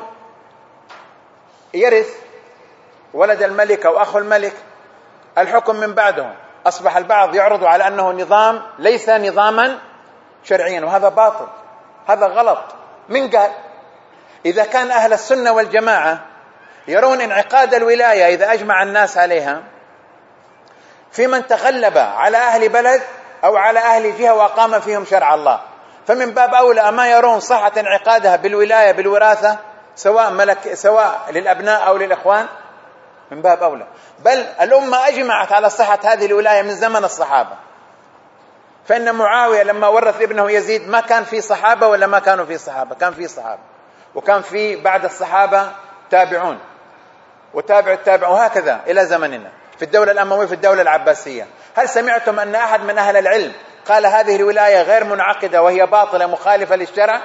يرث ولد الملك أو أخو الملك الحكم من بعده. أصبح البعض يعرض على أنه نظام ليس نظاما شرعيا، وهذا باطل، هذا غلط. من قال؟ إذا كان أهل السنة والجماعة يرون انعقاد الولاية إذا أجمع الناس عليها في من تغلب على أهل بلد أو على أهل جهة وأقام فيهم شرع الله، فمن باب أولى ما يرون صحة انعقادها بالولاية بالوراثة سواء للأبناء أو للإخوان، من باب أولى. بل الأمة أجمعت على صحة هذه الولاية من زمن الصحابة. فإن معاوية لما ورث ابنه يزيد ما كان في صحابة ولا ما كانوا في صحابة؟ كان في صحابة، وكان في بعد الصحابة تابعون وتابع التابع، وهكذا إلى زمننا. في الدولة الأموية، في الدولة العباسية، هل سمعتم أن أحد من أهل العلم قال هذه الولاية غير منعقدة وهي باطلة مخالفة للشرع؟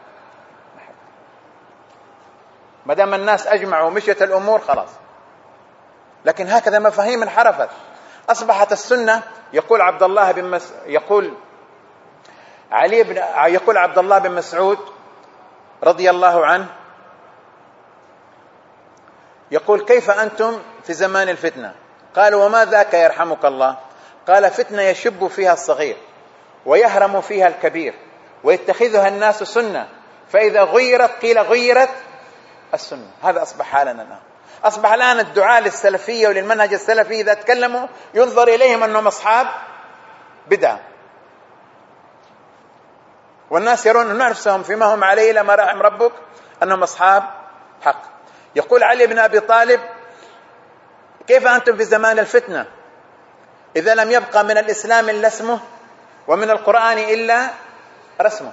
ما دام الناس أجمعوا ومشيت الأمور خلاص. لكن هكذا مفاهيم انحرفت. أصبحت السنة، يقول عبد الله بن يقول عبد الله بن مسعود رضي الله عنه، يقول كيف أنتم في زمان الفتنة؟ قالوا وما ذاك يرحمك الله؟ قال فتنة يشب فيها الصغير ويهرم فيها الكبير ويتخذها الناس سنة، فإذا غيرت قيل غيرت السنة. هذا أصبح حالنا الآن. أصبح الآن الدعاء للسلفية وللمنهج السلفي إذا تكلموا ينظر إليهم أنهم أصحاب بدعة. والناس يرون نفسهم فيما هم عليه إلى ما رحم ربك أنهم أصحاب حق. يقول علي بن أبي طالب: كيف أنتم في زمان الفتنة إذا لم يبقى من الإسلام إلا اسمه ومن القرآن إلا رسمه؟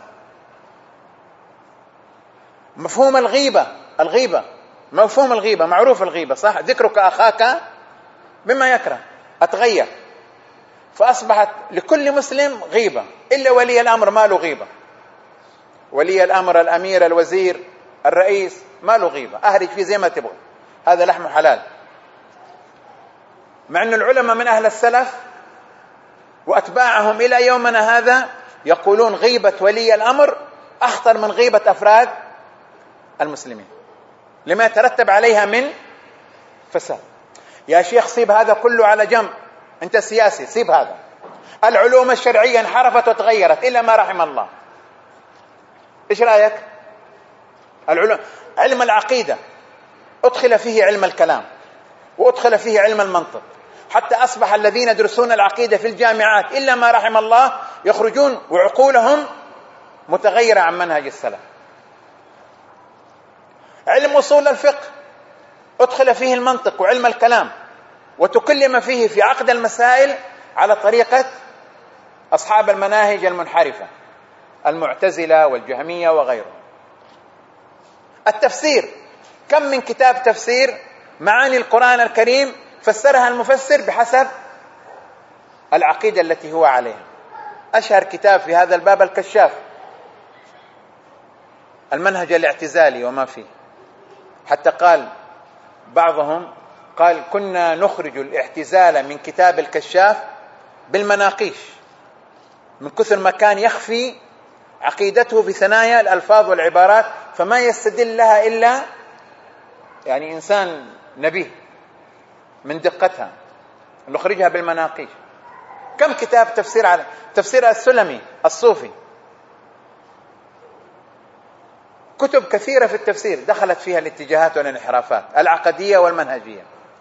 مفهوم الغيبة مفهوم الغيبة معروف، الغيبة صح، ذكرك أخاك بما يكره، أتغير، فأصبحت لكل مسلم غيبة إلا ولي الأمر ما له غيبة. ولي الأمر، الأمير، الوزير، الرئيس ما له غيبة، أهرج فيه زي ما تبغى، هذا لحمه حلال. مع أن العلماء من أهل السلف وأتباعهم إلى يومنا هذا يقولون غيبة ولي الأمر أخطر من غيبة أفراد المسلمين لما يترتب عليها من فساد. يا شيخ سيب هذا كله على جنب، أنت سياسي، سيب هذا. العلوم الشرعية انحرفت وتغيرت إلا ما رحم الله. إيش رأيك؟ علم العقيدة أدخل فيه علم الكلام وأدخل فيه علم المنطق، حتى أصبح الذين يدرسون العقيدة في الجامعات إلا ما رحم الله يخرجون وعقولهم متغيرة عن منهج السلف. علم أصول الفقه أدخل فيه المنطق وعلم الكلام وتكلم فيه في عقد المسائل على طريقة أصحاب المناهج المنحرفة، المعتزلة والجهمية وغيرهم. التفسير، كم من كتاب تفسير معاني القرآن الكريم فسرها المفسر بحسب العقيدة التي هو عليها. أشهر كتاب في هذا الباب الكشاف، المنهج الاعتزالي وما فيه. حتى قال بعضهم قال: كنا نخرج الاعتزال من كتاب الكشاف بالمناقيش، من كثر ما كان يخفي عقيدته في ثنايا الألفاظ والعبارات، فما يستدل لها إلا يعني إنسان نبيه من دقتها، نخرجها بالمناقيش. كم كتاب تفسير على تفسير السلمي الصوفي، كتب كثيرة في التفسير دخلت فيها الاتجاهات والانحرافات العقدية والمنهجية.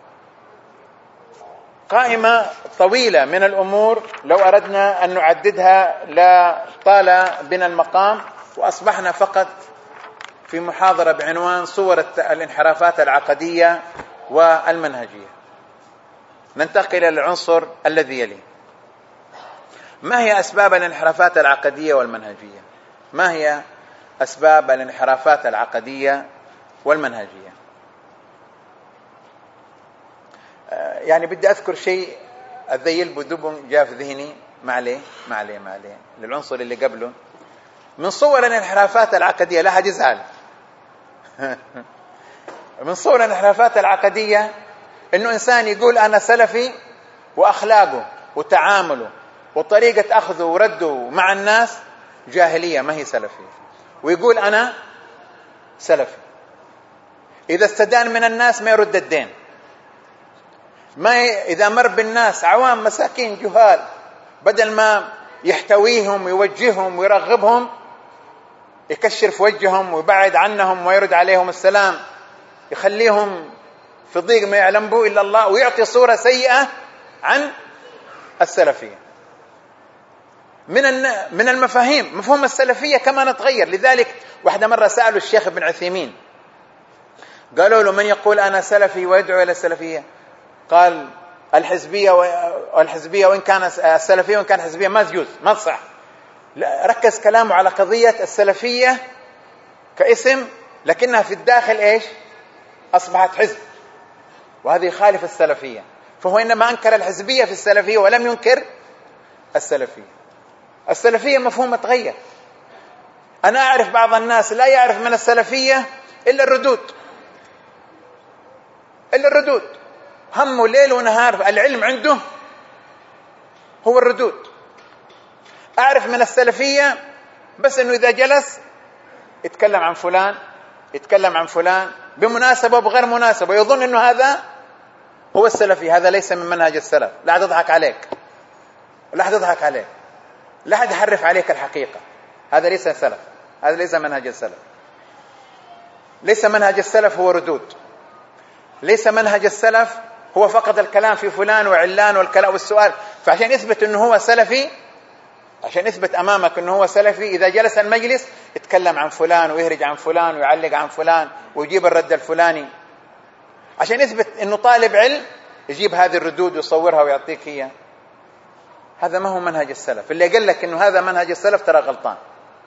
قائمة طويلة من الأمور لو أردنا أن نعددها لطال بنا المقام، وأصبحنا فقط في محاضرة بعنوان صور الانحرافات العقدية والمنهجية. ننتقل إلى العنصر الذي يليه: ما هي أسباب الانحرافات العقدية والمنهجية؟ ما هي أسباب الانحرافات العقدية والمنهجية؟ يعني بدي أذكر شيء الذيل بدب جاء في ذهني، ما عليه للعنصر اللي قبله. من صور الانحرافات العقدية، لا حد يزعل من صور الانحرافات العقدية إنه إنسان يقول أنا سلفي، وأخلاقه وتعامله وطريقة أخذه ورده مع الناس جاهلية، ما هي سلفية. ويقول أنا سلفي، إذا استدان من الناس ما يرد الدين، إذا مر بالناس عوام مساكين جهال بدل ما يحتويهم ويوجههم ويرغبهم يكشر في وجههم ويبعد عنهم ويرد عليهم السلام، يخليهم في ضيق ما يعلم به إلا الله، ويعطي صورة سيئة عن السلفية. من المفاهيم مفهوم السلفية كما نتغير. لذلك واحدة مرة سألوا الشيخ ابن عثيمين، قالوا له: من يقول أنا سلفي ويدعو إلى السلفية؟ قال: الحزبية وإن كان السلفية وإن كان حزبية ما تجوز، ما تصح. ركز كلامه على قضية السلفية كاسم، لكنها في الداخل إيش؟ أصبحت حزب، وهذه يخالف السلفية. فهو إنما أنكر الحزبية في السلفية ولم ينكر السلفية. السلفية مفهوم تغير. أنا أعرف بعض الناس لا يعرف من السلفية إلا الردود، همه ليل ونهار، العلم عنده هو الردود. أعرف من السلفية بس أنه إذا جلس يتكلم عن فلان بمناسبة وبغير مناسبة، يظن أنه هذا هو السلفي. هذا ليس من منهج السلف. لا أحد يضحك عليك، لا أحد يحرف عليك الحقيقة. هذا ليس سلف، هذا ليس منهج السلف. ليس منهج السلف هو ردود، ليس منهج السلف هو فقط الكلام في فلان وعلان والكلام والسؤال. فعشان يثبت أنه هو سلفي عشان يثبت أمامك أنه هو سلفي، إذا جلس المجلس يتكلم عن فلان ويهرج عن فلان ويعلق عن فلان ويجيب الرد الفلاني، عشان يثبت أنه طالب علم يجيب هذه الردود ويصورها ويعطيك هي. هذا ما هو منهج السلف. اللي قال لك أنه هذا منهج السلف ترى غلطان.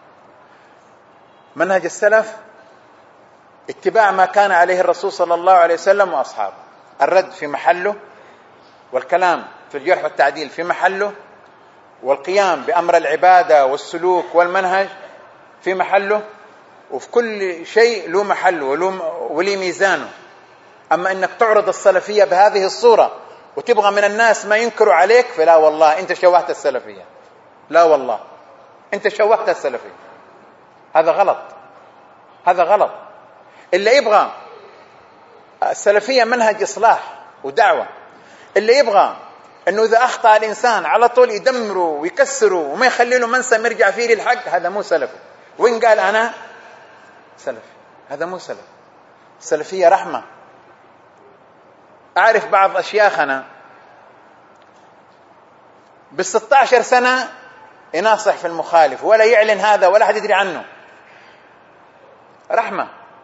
منهج السلف اتباع ما كان عليه الرسول صلى الله عليه وسلم وأصحابه، الرد في محله، والكلام في الجرح والتعديل في محله، والقيام بأمر العبادة والسلوك والمنهج في محله، وفي كل شيء له محله ولي ميزانه. أما أنك تعرض السلفية بهذه الصورة وتبغى من الناس ما ينكروا عليك، فلا والله أنت شوهت السلفية، لا والله أنت شوهت السلفية. هذا غلط، هذا غلط. اللي يبغى السلفية منهج إصلاح ودعوة، اللي يبغى أنه إذا أخطأ الإنسان على طول يدمره ويكسره وما يخلي له منسم يرجع فيه للحق، هذا مو سلفي. وإن قال أنا سلفي، هذا مو سلف. السلفية رحمة. أعرف بعض أشياخنا ب16 سنة يناصح في المخالف ولا يعلن هذا ولا حد يدري عنه. رحمة،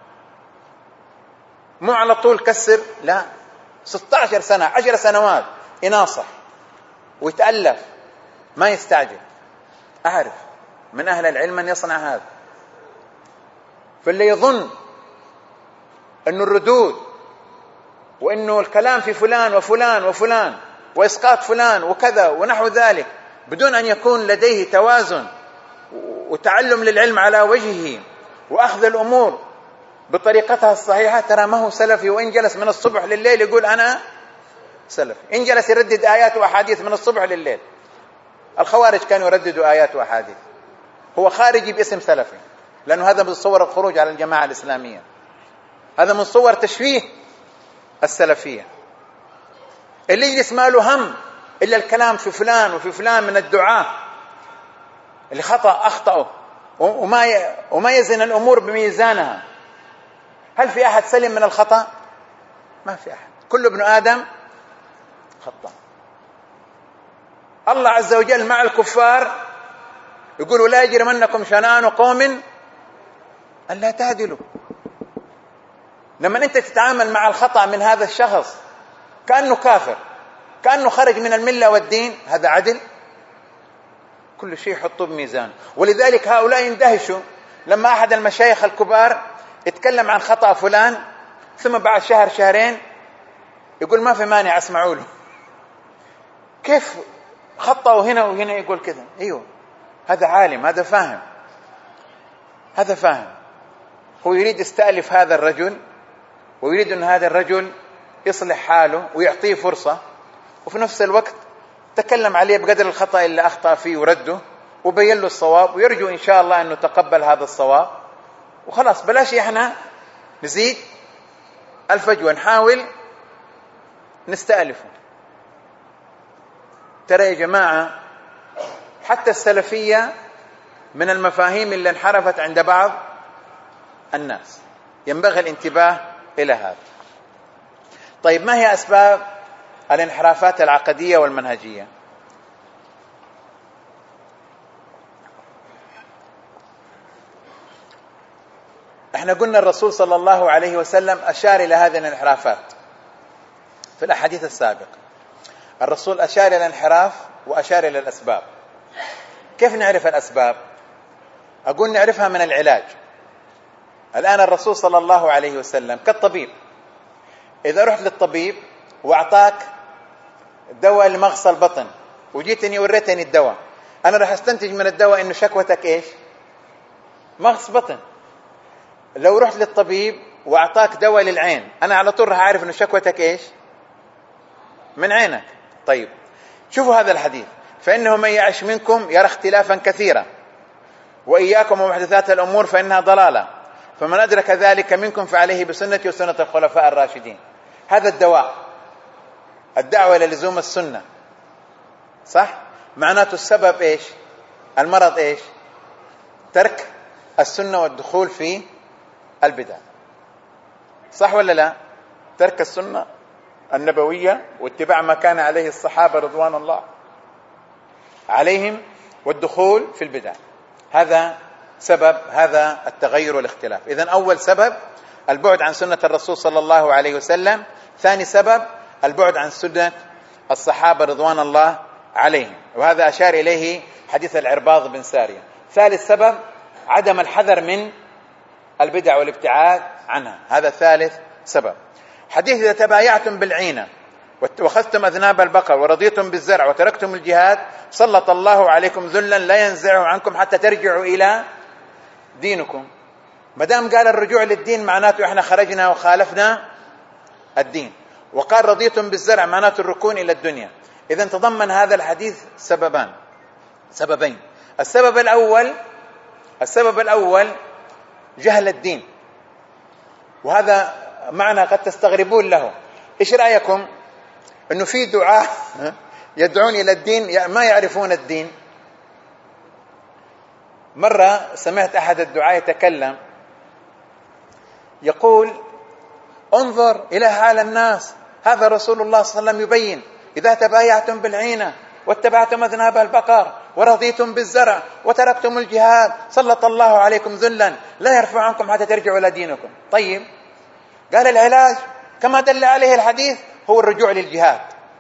مو على طول كسر، لا، 16 سنة 10 سنوات يناصح ويتألف، ما يستعجل. أعرف من أهل العلم من يصنع هذا. فاللي يظن أنه الردود وأنه الكلام في فلان وفلان وفلان وإسقاط فلان وكذا ونحو ذلك بدون أن يكون لديه توازن وتعلم للعلم على وجهه وأخذ الأمور بطريقتها الصحيحة، ترى ما هو سلفي. وإن جلس من الصبح لليل يقول أنا سلفي، إن جلس يردد آيات وأحاديث من الصبح لليل. الخوارج كانوا يرددوا آيات وأحاديث، هو خارجي باسم سلفي، لأنه هذا من صور الخروج على الجماعة الإسلامية، هذا من صور تشويه السلفية. اللي يجلس ما له هم إلا الكلام في فلان وفي فلان من الدعاة اللي أخطأوا وما يزن الأمور بميزانها. هل في أحد سلم من الخطأ؟ ما في أحد، كل ابن آدم خطأ. الله عز وجل مع الكفار يقول لا يجرمنكم شنآن قوم ألا تعدلوا. لما أنت تتعامل مع الخطأ من هذا الشخص كأنه كافر، كأنه خرج من الملة والدين، هذا عدل؟ كل شيء يحطوه بميزان. ولذلك هؤلاء يندهشوا لما أحد المشايخ الكبار يتكلم عن خطأ فلان ثم بعد شهر شهرين يقول ما في مانع أسمعوا له. كيف خطأوا هنا وهنا يقول كذا؟ أيوه، هذا عالم، هذا فاهم، هذا فاهم. هو يريد يستألف هذا الرجل ويريد أن هذا الرجل يصلح حاله ويعطيه فرصة، وفي نفس الوقت تكلم عليه بقدر الخطأ اللي أخطأ فيه ورده وبين له الصواب، ويرجو إن شاء الله أنه تقبل هذا الصواب. وخلاص بلاش إحنا نزيد الفجوة، نحاول نستألفه. ترى يا جماعة حتى السلفية من المفاهيم اللي انحرفت عند بعض الناس، ينبغي الانتباه إلى هذا. طيب ما هي أسباب الانحرافات العقدية والمنهجية؟ احنا قلنا الرسول صلى الله عليه وسلم أشار إلى هذه الانحرافات في الأحاديث السابقة. الرسول أشار إلى الانحراف وأشار إلى الأسباب. كيف نعرف الأسباب؟ أقول نعرفها من العلاج. الآن الرسول صلى الله عليه وسلم كالطبيب، إذا رحت للطبيب وأعطاك دواء لمغص البطن وجيتني وريتني الدواء، أنا راح أستنتج من الدواء إنه شكوتك إيش؟ مغص بطن. لو رحت للطبيب وأعطاك دواء للعين، أنا على طول راح أعرف إنه شكوتك إيش؟ من عينك. طيب شوفوا هذا الحديث: فإنه من يعش منكم يرى اختلافا كثيرا وإياكم ومحدثات الأمور فإنها ضلالة، فمن أدرك ذلك منكم فعليه بسنتي وسنة الخلفاء الراشدين. هذا الدواء، الدعوة إلى لزوم السنة، صح؟ معناته السبب إيش؟ المرض إيش؟ ترك السنة والدخول في البدع، صح ولا لا؟ ترك السنة النبوية واتباع ما كان عليه الصحابة رضوان الله عليهم والدخول في البدع. هذا سبب هذا التغير والاختلاف. إذن أول سبب البعد عن سنة الرسول صلى الله عليه وسلم. ثاني سبب البعد عن سنة الصحابة رضوان الله عليهم، وهذا أشار إليه حديث العرباض بن سارية. ثالث سبب عدم الحذر من البدع والابتعاد عنها، هذا ثالث سبب. حديث إذا تبايعتم بالعينة وأخذتم أذناب البقر ورضيتم بالزرع وتركتم الجهاد سلط الله عليكم ذلا لا ينزعه عنكم حتى ترجعوا إلى دينكم. ما دام قال الرجوع للدين معناته احنا خرجنا وخالفنا الدين، وقال رضيتم بالزرع معناته الركون إلى الدنيا. إذن تضمن هذا الحديث سببين. السبب الأول جهل الدين، وهذا معنى قد تستغربون له. إيش رأيكم أنه في دعاة يدعون إلى الدين ما يعرفون الدين؟ مرة سمعت أحد الدعاة يتكلم يقول انظر إلى حال الناس، هذا رسول الله صلى الله عليه وسلم يبين إذا تبايعتم بالعينة واتبعتم أذناب البقر ورضيتم بالزرع وتركتم الجهاد سلط الله عليكم ذلا لا يرفع عنكم حتى ترجعوا إلى دينكم. طيب، قال العلاج كما دل عليه الحديث هو الرجوع للجهاد.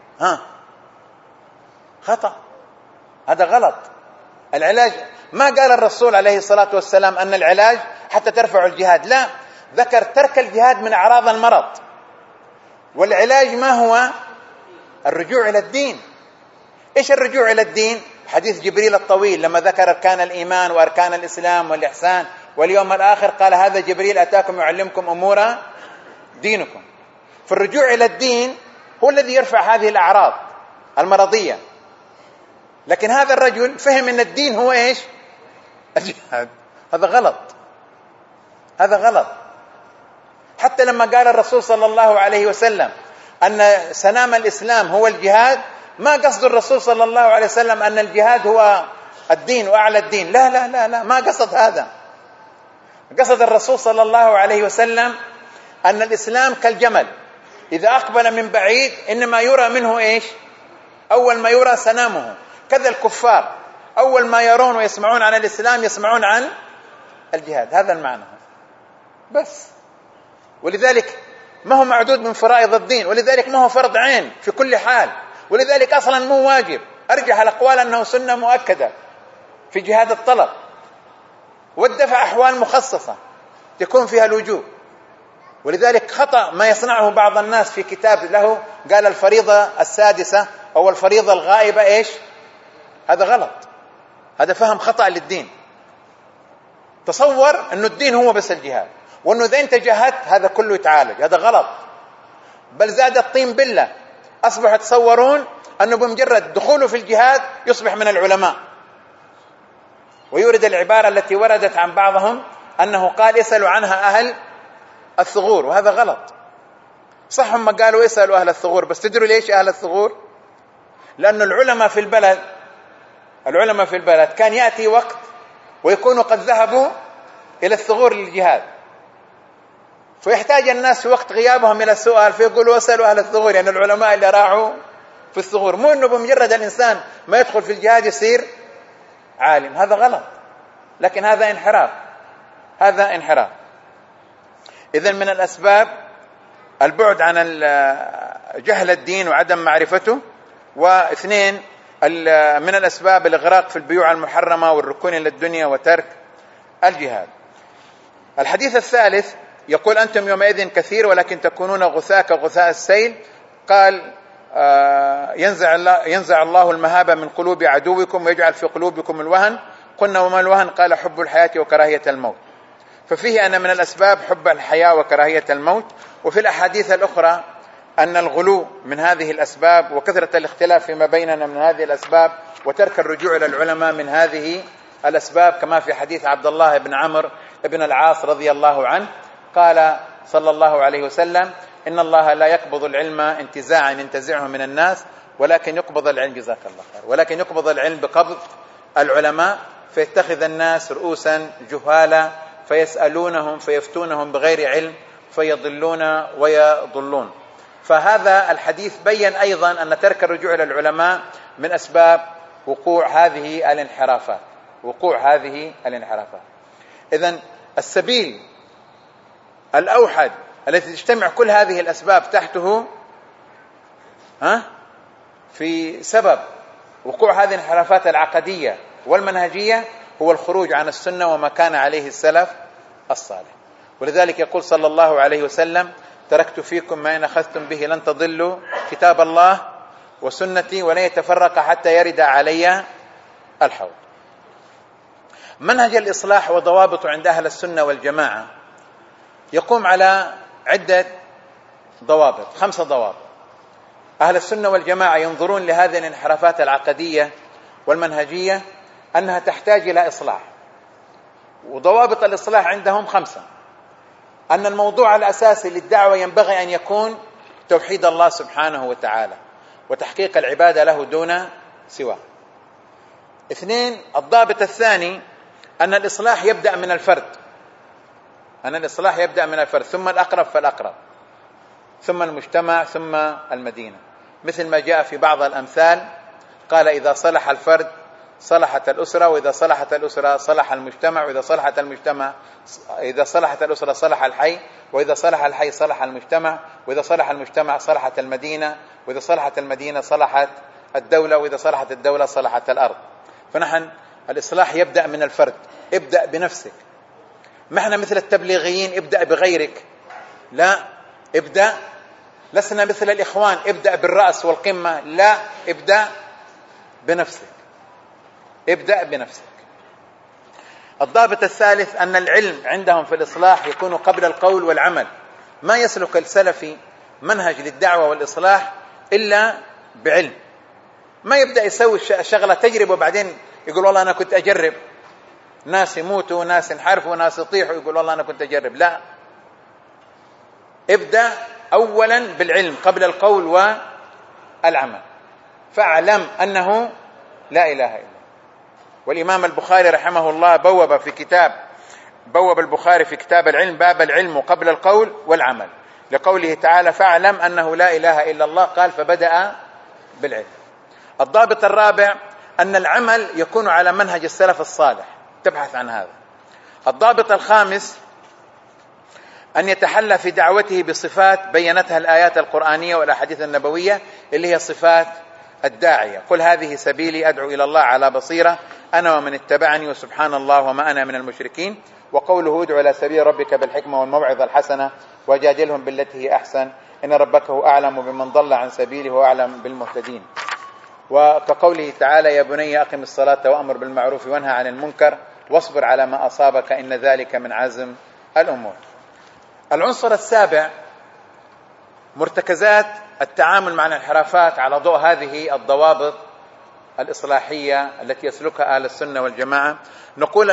خطأ، هذا غلط. العلاج ما قال الرسول عليه الصلاة والسلام أن العلاج حتى ترفعوا الجهاد، لا، ذكر ترك الجهاد من أعراض المرض، والعلاج ما هو؟ الرجوع إلى الدين. إيش الرجوع إلى الدين؟ حديث جبريل الطويل لما ذكر أركان الإيمان وأركان الإسلام والإحسان واليوم الآخر قال هذا جبريل أتاكم يعلمكم أمور دينكم. فالرجوع إلى الدين هو الذي يرفع هذه الأعراض المرضية. لكن هذا الرجل فهم أن الدين هو إيش؟ الجهاد. هذا غلط. حتى لما قال الرسول صلى الله عليه وسلم أن سنام الإسلام هو الجهاد، ما قصد الرسول صلى الله عليه وسلم أن الجهاد هو الدين وأعلى الدين، لا لا لا لا، ما قصد هذا. قصد الرسول صلى الله عليه وسلم أن الإسلام كالجمل إذا أقبل من بعيد إنما يرى منه إيش؟ أول ما يرى سنامه. كذا الكفار أول ما يرون ويسمعون عن الإسلام يسمعون عن الجهاد. هذا المعنى بس. ولذلك ما هو معدود من فرائض الدين، ولذلك ما هو فرض عين في كل حال، ولذلك أصلا مو واجب. أرجح الأقوال أنه سنة مؤكدة في جهاد الطلب، والدفع أحوال مخصصة تكون فيها الوجوب. ولذلك خطأ ما يصنعه بعض الناس في كتاب له قال الفريضة السادسة أو الفريضة الغائبة إيش؟ هذا غلط، هذا فهم خطأ للدين. تصور أنه الدين هو بس الجهاد، وأنه إذا أنت جاهدت هذا كله يتعالج. هذا غلط، بل زاد الطين بلة. أصبح يتصورون أنه بمجرد دخوله في الجهاد يصبح من العلماء، ويورد العبارة التي وردت عن بعضهم أنه قال اسألوا عنها أهل الثغور، وهذا غلط. صح هم قالوا اسألوا أهل الثغور، بس تدروا ليش أهل الثغور؟ لأن العلماء في البلد كان يأتي وقت ويكونوا قد ذهبوا إلى الثغور للجهاد، فيحتاج الناس في وقت غيابهم إلى السؤال فيقولوا اسألوا أهل الثغور، يعني العلماء اللي راحوا في الثغور. مو أنه بمجرد الإنسان ما يدخل في الجهاد يصير عالم، هذا غلط. لكن هذا انحراف. إذن من الأسباب البعد عن جهل الدين وعدم معرفته. واثنين من الأسباب الإغراق في البيوع المحرمة والركون إلى الدنيا وترك الجهاد. الحديث الثالث يقول أنتم يومئذ كثير ولكن تكونون غثاء كغثاء السيل. قال ينزع الله المهابة من قلوب عدوكم ويجعل في قلوبكم الوهن. قلنا وما الوهن؟ قال حب الحياة وكراهية الموت. ففيه أن من الأسباب حب الحياة وكراهية الموت. وفي الأحاديث الأخرى أن الغلو من هذه الأسباب، وكثرة الاختلاف فيما بيننا من هذه الأسباب، وترك الرجوع إلى العلماء من هذه الأسباب، كما في حديث عبد الله بن عمرو بن العاص رضي الله عنه قال صلى الله عليه وسلم إن الله لا يقبض العلم انتزاعا ينتزعه من الناس ولكن يقبض العلم، جزاك الله خير، ولكن يقبض العلم بقبض العلماء، فيتخذ الناس رؤوسا جهالا فيسألونهم فيفتونهم بغير علم فيضلون ويضلون. فهذا الحديث بيّن أيضا أن ترك الرجوع إلى العلماء من أسباب وقوع هذه الانحرافات. إذن السبيل الأوحد التي تجتمع كل هذه الأسباب تحته في سبب وقوع هذه الانحرافات العقدية والمنهجية هو الخروج عن السنة وما كان عليه السلف الصالح. ولذلك يقول صلى الله عليه وسلم: تركت فيكم ما إن أخذتم به لن تضلوا كتاب الله وسنتي ولن يتفرق حتى يرد علي الحوض. منهج الإصلاح وضوابطه عند أهل السنة والجماعة يقوم على عدة ضوابط، 5 ضوابط. أهل السنة والجماعة ينظرون لهذه الانحرافات العقدية والمنهجية أنها تحتاج إلى إصلاح، وضوابط الإصلاح عندهم 5: أن الموضوع الأساسي للدعوة ينبغي أن يكون توحيد الله سبحانه وتعالى وتحقيق العبادة له دون سواه. 2: الضابط الثاني أن الإصلاح يبدأ من الفرد، ثم الأقرب فالأقرب، ثم المجتمع، ثم المدينة، مثل ما جاء في بعض الأمثال قال: إذا صلح الفرد صلحت الأسرة، وإذا صلحت الأسرة صلح المجتمع، وإذا صلحت الأسرة صلح الحي، وإذا صلح الحي صلح المجتمع، وإذا صلح المجتمع صلحت المدينة، وإذا صلحت المدينة صلحت الدولة، وإذا صلحت الدولة صلحت الأرض. فنحن الإصلاح يبدأ من الفرد، ابدأ بنفسك. ما احنا مثل التبليغيين ابدأ بغيرك، لا، لسنا مثل الإخوان ابدأ بالرأس والقمة، لا، ابدأ بنفسك. الضابط الثالث أن العلم عندهم في الإصلاح يكون قبل القول والعمل. ما يسلك السلفي منهج للدعوة والإصلاح إلا بعلم، ما يبدأ يسوي شغلة تجربة وبعدين يقول والله أنا كنت أجرب، ناس يموتوا وناس ينحرفوا وناس يطيحوا يقول والله أنا كنت أجرب. لا، ابدأ أولا بالعلم قبل القول والعمل. فاعلم أنه لا إله إلا الله. والإمام البخاري رحمه الله بوب البخاري في كتاب العلم باب العلم قبل القول والعمل، لقوله تعالى: فاعلم أنه لا إله إلا الله، قال فبدأ بالعلم. الضابط الرابع أن العمل يكون على منهج السلف الصالح، تبحث عن هذا. الضابط الخامس أن يتحلى في دعوته بصفات بينتها الآيات القرآنية والأحاديث النبوية اللي هي صفات الداعية: قل هذه سبيلي أدعو إلى الله على بصيرة أنا ومن اتبعني وسبحان الله وما أنا من المشركين. وقوله: ادعو إلى سبيل ربك بالحكمة والموعظة الحسنة وجادلهم بالتي هي أحسن إن ربك هو أعلم بمن ضل عن سبيله وأعلم بالمهتدين. وكقوله تعالى: يا بني أقم الصلاة وأمر بالمعروف وانهى عن المنكر واصبر على ما أصابك إن ذلك من عزم الأمور. العنصر السابع مرتكزات التعامل مع الانحرافات على ضوء هذه الضوابط الإصلاحية التي يسلكها أهل السنة والجماعة. نقول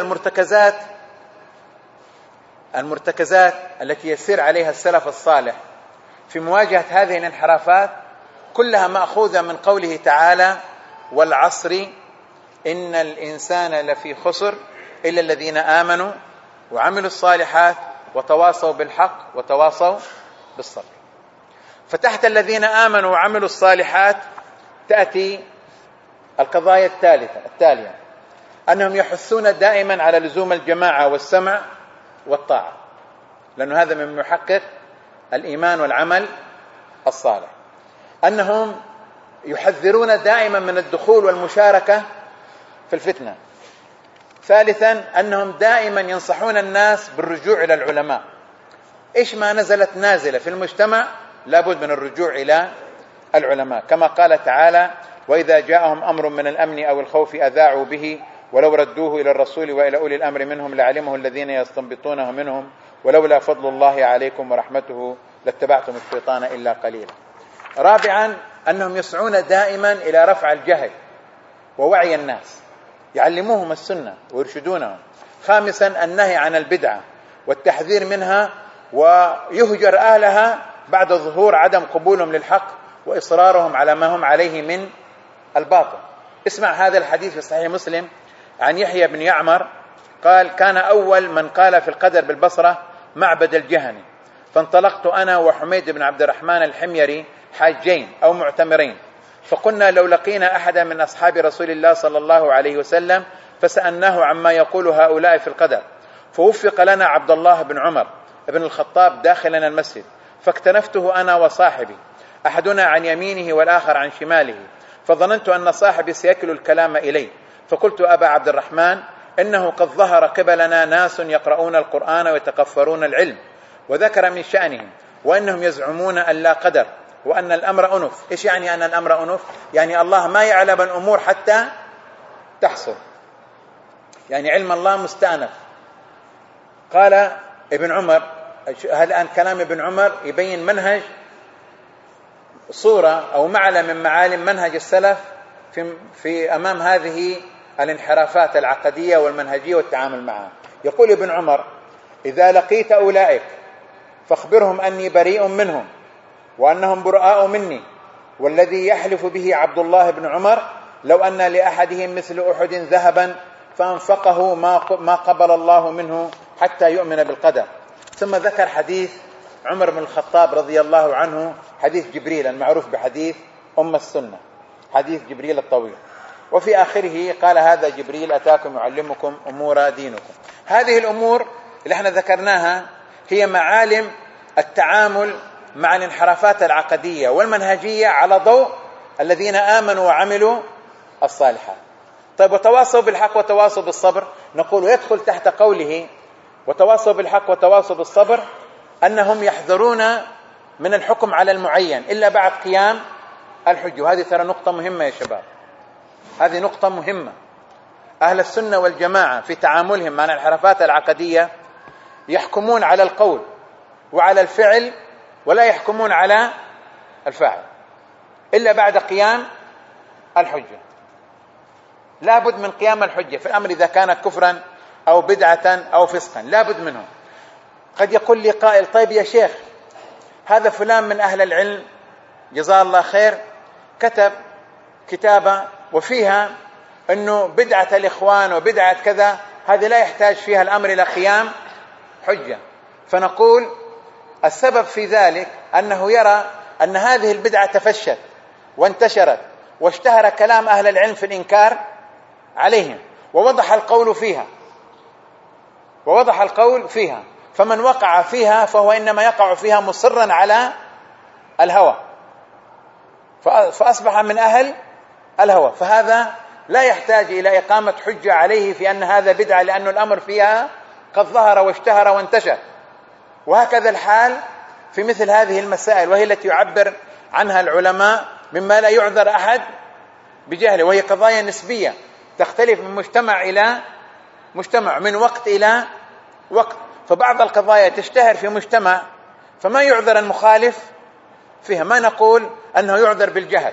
المرتكزات التي يسير عليها السلف الصالح في مواجهة هذه الانحرافات كلها مأخوذة من قوله تعالى: والعصر إن الإنسان لفي خسر إلا الذين آمنوا وعملوا الصالحات وتواصوا بالحق وتواصوا بالصبر. فتحت الذين آمنوا وعملوا الصالحات تأتي القضايا التالية: أنهم يحثون دائما على لزوم الجماعة والسمع والطاعة، لأن هذا من محقق الإيمان والعمل الصالح. أنهم يحذرون دائما من الدخول والمشاركة في الفتنة. ثالثا أنهم دائما ينصحون الناس بالرجوع إلى العلماء. إيش ما نزلت نازلة في المجتمع لابد من الرجوع إلى العلماء، كما قال تعالى: وإذا جاءهم أمر من الأمن أو الخوف أذاعوا به ولو ردوه إلى الرسول وإلى أولي الأمر منهم لعلمه الذين يستنبطونه منهم ولولا فضل الله عليكم ورحمته لاتبعتم الشيطان إلا قليلا. رابعا أنهم يسعون دائما إلى رفع الجهل ووعي الناس، يعلموهم السنة ويرشدونهم. خامسا النهي عن البدعة والتحذير منها ويهجر أهلها بعد ظهور عدم قبولهم للحق وإصرارهم على ما هم عليه من الباطل. اسمع هذا الحديث في صحيح مسلم عن يحيى بن يعمر قال: كان أول من قال في القدر بالبصرة معبد الجهني، فانطلقت أنا وحميد بن عبد الرحمن الحميري حاجين أو معتمرين، فقلنا لو لقينا أحدا من أصحاب رسول الله صلى الله عليه وسلم فسألناه عما يقول هؤلاء في القدر، فوفق لنا عبد الله بن عمر بن الخطاب داخلنا المسجد، فاكتنفته أنا وصاحبي، أحدنا عن يمينه والآخر عن شماله، فظننت أن صاحبي سيكل الكلام إليه، فقلت أبا عبد الرحمن إنه قد ظهر قبلنا ناس يقرؤون القرآن ويتقفرون العلم، وذكر من شأنهم وأنهم يزعمون أن لا قدر وأن الأمر أنف. إيش يعني أن الأمر أنف؟ يعني الله ما يعلم الأمور حتى تحصل، يعني علم الله مستأنف. قال ابن عمر، هذا الآن كلام ابن عمر يبين منهج، صورة أو معلم من معالم منهج السلف في أمام هذه الانحرافات العقدية والمنهجية والتعامل معها. يقول ابن عمر: إذا لقيت أولئك فاخبرهم أني بريء منهم وأنهم براء مني، والذي يحلف به عبد الله بن عمر لو أن لأحدهم مثل أحد ذهبا فأنفقه ما قبل الله منه حتى يؤمن بالقدر. ثم ذكر حديث عمر بن الخطاب رضي الله عنه، حديث جبريل المعروف بحديث أم السنة، حديث جبريل الطويل، وفي آخره قال: هذا جبريل أتاكم يعلمكم أمور دينكم. هذه الأمور اللي احنا ذكرناها هي معالم التعامل مع الانحرافات العقدية والمنهجية على ضوء الذين آمنوا وعملوا الصالحات. طيب، وتواصوا بالحق وتواصوا بالصبر، نقول يدخل تحت قوله وتواصوا بالحق وتواصوا بالصبر أنهم يحذرون من الحكم على المعين إلا بعد قيام الحجة. وهذه ترى نقطة مهمة يا شباب، هذه نقطة مهمة. أهل السنة والجماعة في تعاملهم مع الانحرافات العقدية يحكمون على القول وعلى الفعل ولا يحكمون على الفاعل إلا بعد قيام الحجة. لا بد من قيام الحجة في الأمر، إذا كان كفرا أو بدعة أو فسقا لا بد منه. قد يقول لي قائل: طيب يا شيخ، هذا فلان من أهل العلم جزاه الله خير كتب كتابة وفيها أنه بدعة الإخوان وبدعة كذا، هذه لا يحتاج فيها الأمر إلى قيام حجة. فنقول السبب في ذلك أنه يرى أن هذه البدعة تفشت وانتشرت واشتهر كلام أهل العلم في الإنكار عليهم، ووضح القول فيها، فمن وقع فيها فهو إنما يقع فيها مصرا على الهوى، فأصبح من أهل الهوى، فهذا لا يحتاج إلى إقامة حجة عليه في أن هذا بدعة، لأن الأمر فيها قد ظهر واشتهر وانتشر. وهكذا الحال في مثل هذه المسائل، وهي التي يعبر عنها العلماء مما لا يعذر أحد بجهله، وهي قضايا نسبية تختلف من مجتمع إلى مجتمع، من وقت إلى وقت. فبعض القضايا تشتهر في مجتمع فما يعذر المخالف فيها، ما نقول أنه يعذر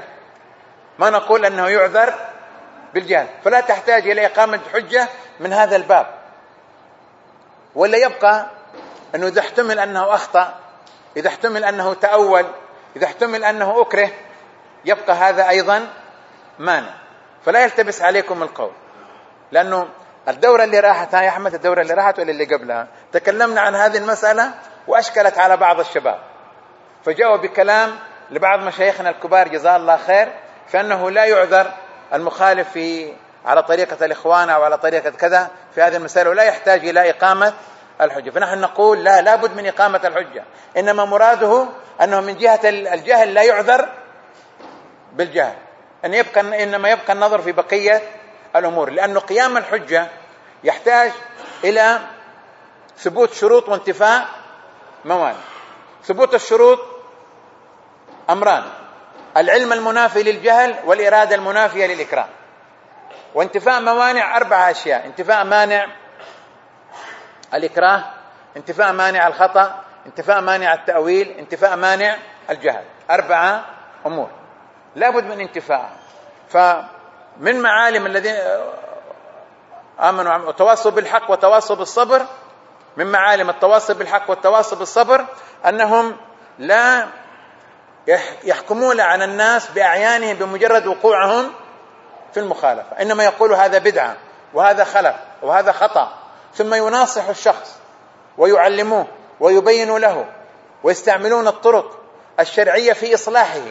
بالجهل، فلا تحتاج إلى إقامة حجة من هذا الباب. ولا يبقى أنه إذا احتمل أنه أخطأ، إذا احتمل أنه تأول، إذا احتمل أنه أكره، يبقى هذا أيضا مانع. فلا يلتبس عليكم القول، لأنه الدورة اللي راحت، يا أحمد الدورة اللي راحت ولا اللي قبلها، تكلمنا عن هذه المسألة وأشكلت على بعض الشباب، فجاءوا بكلام لبعض مشايخنا الكبار جزاه الله خير في أنه لا يعذر المخالف على طريقة الإخوان أو على طريقة كذا في هذه المسألة، ولا يحتاج إلى إقامة الحجة. فنحن نقول لا بد من إقامة الحجة، إنما مراده أنه من جهة الجهل لا يعذر بالجهل، إنما يبقى النظر في بقية الأمور، لأن قيام الحجة يحتاج إلى ثبوت شروط وانتفاء موانع. ثبوت الشروط أمران: العلم المنافي للجهل والإرادة المنافية للإكراه. وانتفاء موانع 4 أشياء: انتفاء مانع الإكراه، انتفاء مانع الخطأ، انتفاء مانع التأويل، انتفاء مانع الجهل. 4 أمور لا بد من انتفاءها. فمن معالم الذين آمنوا وتواصوا بالحق وتواصوا بالصبر، من معالم التواصي بالحق والتواصي بالصبر أنهم لا يحكمون على الناس بأعيانهم بمجرد وقوعهم في المخالفة، إنما يقول هذا بدعة وهذا خلف وهذا خطأ، ثم يناصح الشخص ويعلموه ويبينوا له، ويستعملون الطرق الشرعية في إصلاحه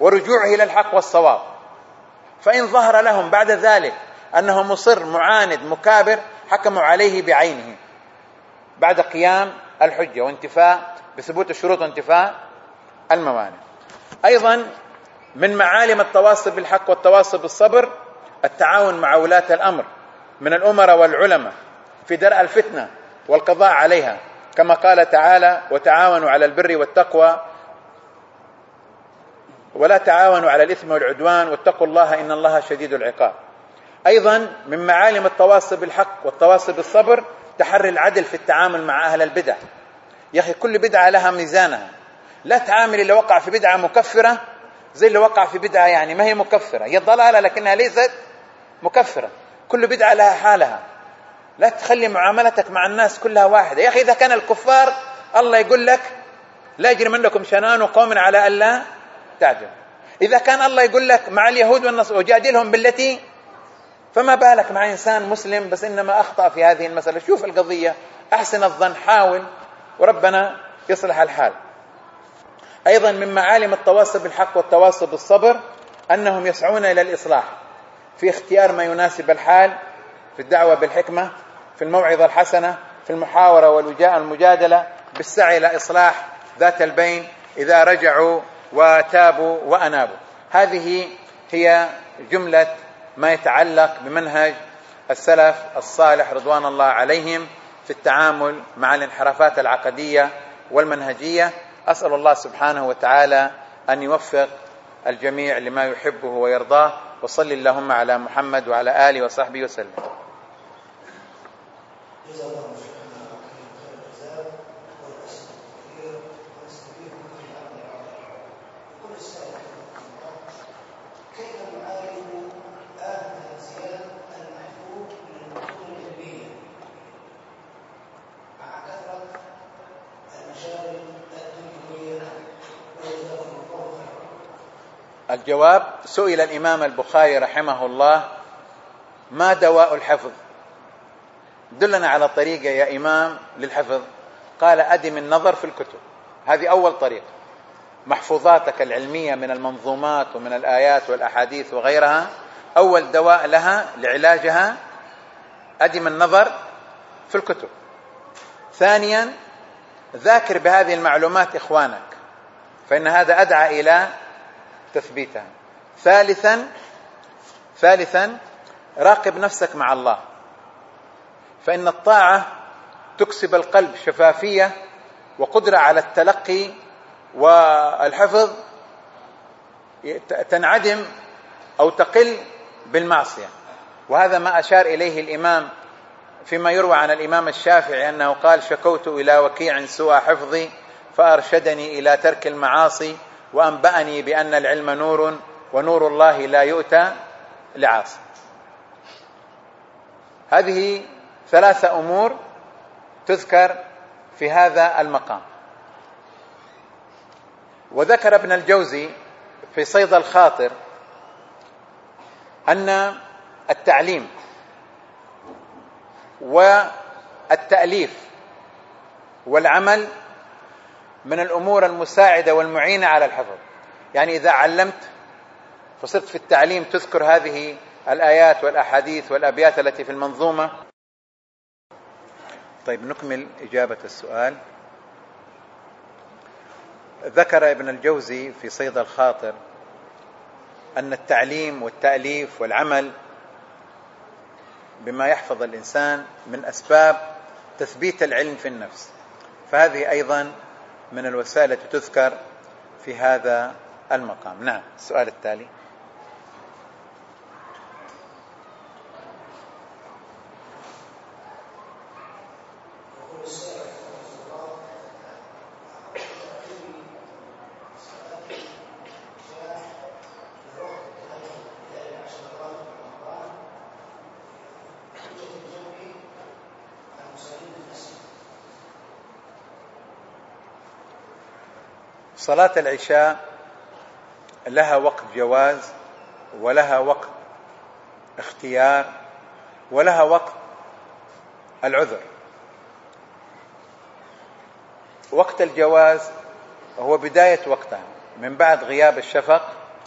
ورجوعه إلى الحق والصواب. فإن ظهر لهم بعد ذلك أنه مصر معاند مكابر حكموا عليه بعينه بعد قيام الحجة وانتفاء بثبوت الشروط وانتفاء الموانع. أيضا من معالم التواصي بالحق والتواصي بالصبر التعاون مع ولاة الأمر من الأمراء والعلماء في درء الفتنة والقضاء عليها، كما قال تعالى: وتعاونوا على البر والتقوى ولا تعاونوا على الإثم والعدوان واتقوا الله إن الله شديد العقاب. أيضا من معالم التواصي بالحق والتواصي بالصبر تحري العدل في التعامل مع أهل البدع. يا أخي كل بدعة لها ميزانها، لا تعامل اللي وقع في بدعة مكفرة زي اللي وقع في بدعة يعني ما هي مكفرة، هي ضلالة لكنها ليست مكفرة. كل بدعة لها حالها، لا تخلي معاملتك مع الناس كلها واحدة. يا أخي إذا كان الكفار الله يقول لك لا يجرمنكم شنآن قوم على ألا تعدلوا، إذا كان الله يقول لك مع اليهود والنصارى وجادلهم بالتي، فما بالك مع إنسان مسلم بس إنما أخطأ في هذه المسألة؟ شوف القضية، أحسن الظن، حاول، وربنا يصلح الحال. أيضا من معالم التواصي بالحق والتواصي بالصبر أنهم يسعون إلى الإصلاح في اختيار ما يناسب الحال، في الدعوة بالحكمة، في الموعظة الحسنة، في المحاورة والمجادلة، بالسعي إلى إصلاح ذات البين إذا رجعوا وتابوا وأنابوا. هذه هي جملة ما يتعلق بمنهج السلف الصالح رضوان الله عليهم في التعامل مع الانحرافات العقدية والمنهجية. أسأل الله سبحانه وتعالى أن يوفق الجميع لما يحبه ويرضاه، وصل اللهم على محمد وعلى آله وصحبه وسلم. الجواب: سئل الإمام البخاري رحمه الله: ما دواء الحفظ؟ دلنا على طريقة يا إمام للحفظ. قال: أدم النظر في الكتب. هذه أول طريقة. محفوظاتك العلمية من المنظومات ومن الآيات والأحاديث وغيرها، أول دواء لها لعلاجها أدم النظر في الكتب. ثانيا، ذاكر بهذه المعلومات إخوانك، فإن هذا أدعى إلى تثبيتها. ثالثا، راقب نفسك مع الله، فإن الطاعة تكسب القلب شفافية وقدرة على التلقي، والحفظ تنعدم أو تقل بالمعصية. وهذا ما أشار إليه الإمام فيما يروى عن الإمام الشافعي أنه قال: شكوت إلى وكيع سوء حفظي فأرشدني إلى ترك المعاصي وأنبأني بأن العلم نور ونور الله لا يؤتى لعاصي. هذه 3 أمور تذكر في هذا المقام. وذكر ابن الجوزي في صيد الخاطر أن التعليم والتأليف والعمل من الأمور المساعدة والمعينة على الحفظ. يعني إذا علمت فصرت في التعليم تذكر هذه الآيات والأحاديث والأبيات التي في المنظومة. طيب نكمل إجابة السؤال. ذكر ابن الجوزي في صيد الخاطر أن التعليم والتأليف والعمل بما يحفظ الإنسان من أسباب تثبيت العلم في النفس، فهذه أيضا من الوسائل التي تذكر في هذا المقام. نعم، السؤال التالي. صلاة العشاء لها وقت جواز ولها وقت اختيار ولها وقت العذر. وقت الجواز هو بداية وقتها من بعد غياب الشفق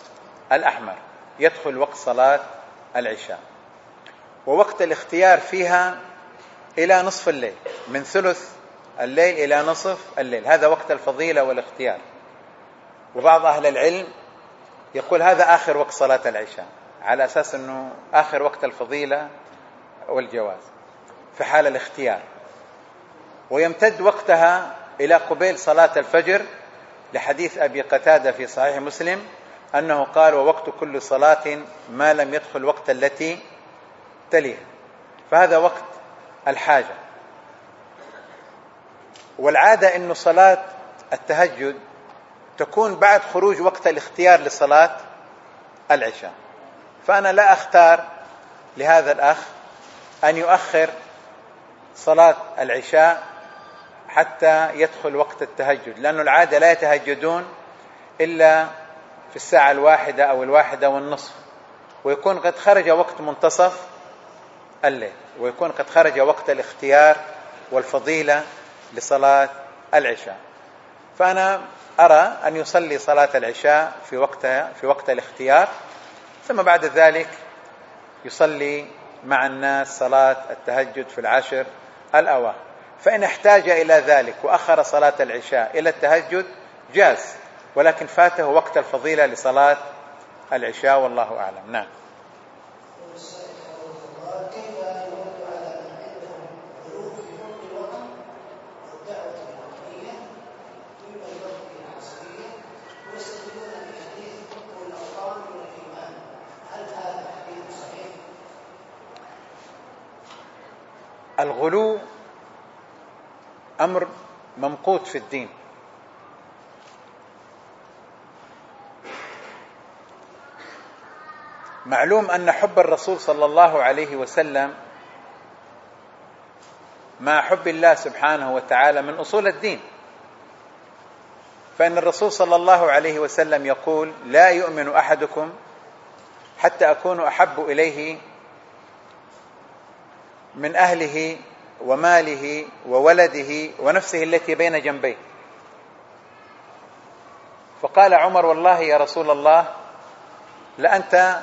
الأحمر يدخل وقت صلاة العشاء. ووقت الاختيار فيها إلى نصف الليل، من ثلث الليل إلى نصف الليل، هذا وقت الفضيلة والاختيار. وبعض أهل العلم يقول هذا آخر وقت صلاة العشاء، على أساس أنه آخر وقت الفضيلة والجواز في حال الاختيار. ويمتد وقتها إلى قبيل صلاة الفجر، لحديث أبي قتادة في صحيح مسلم أنه قال: ووقت كل صلاة ما لم يدخل وقت التي تليها. فهذا وقت الحاجة. والعادة أن صلاة التهجد تكون بعد خروج وقت الاختيار لصلاة العشاء. فأنا لا أختار لهذا الأخ أن يؤخر صلاة العشاء حتى يدخل وقت التهجد، لأن العادة لا يتهجدون إلا في الساعة 1 أو 1:30، ويكون قد خرج وقت منتصف الليل، ويكون قد خرج وقت الاختيار والفضيلة لصلاة العشاء. فأنا أرى أن يصلي صلاة العشاء في وقت الاختيار، ثم بعد ذلك يصلي مع الناس صلاة التهجد في 10 الأواخر. فإن احتاج إلى ذلك وأخر صلاة العشاء إلى التهجد جاز، ولكن فاته وقت الفضيلة لصلاة العشاء، والله أعلم. نعم. الغلو أمر ممقوت في الدين. معلوم أن حب الرسول صلى الله عليه وسلم مع حب الله سبحانه وتعالى من أصول الدين. فإن الرسول صلى الله عليه وسلم يقول: لا يؤمن أحدكم حتى أكون أحب إليه من أهله وماله وولده ونفسه التي بين جنبيه. فقال عمر: والله يا رسول الله لأنت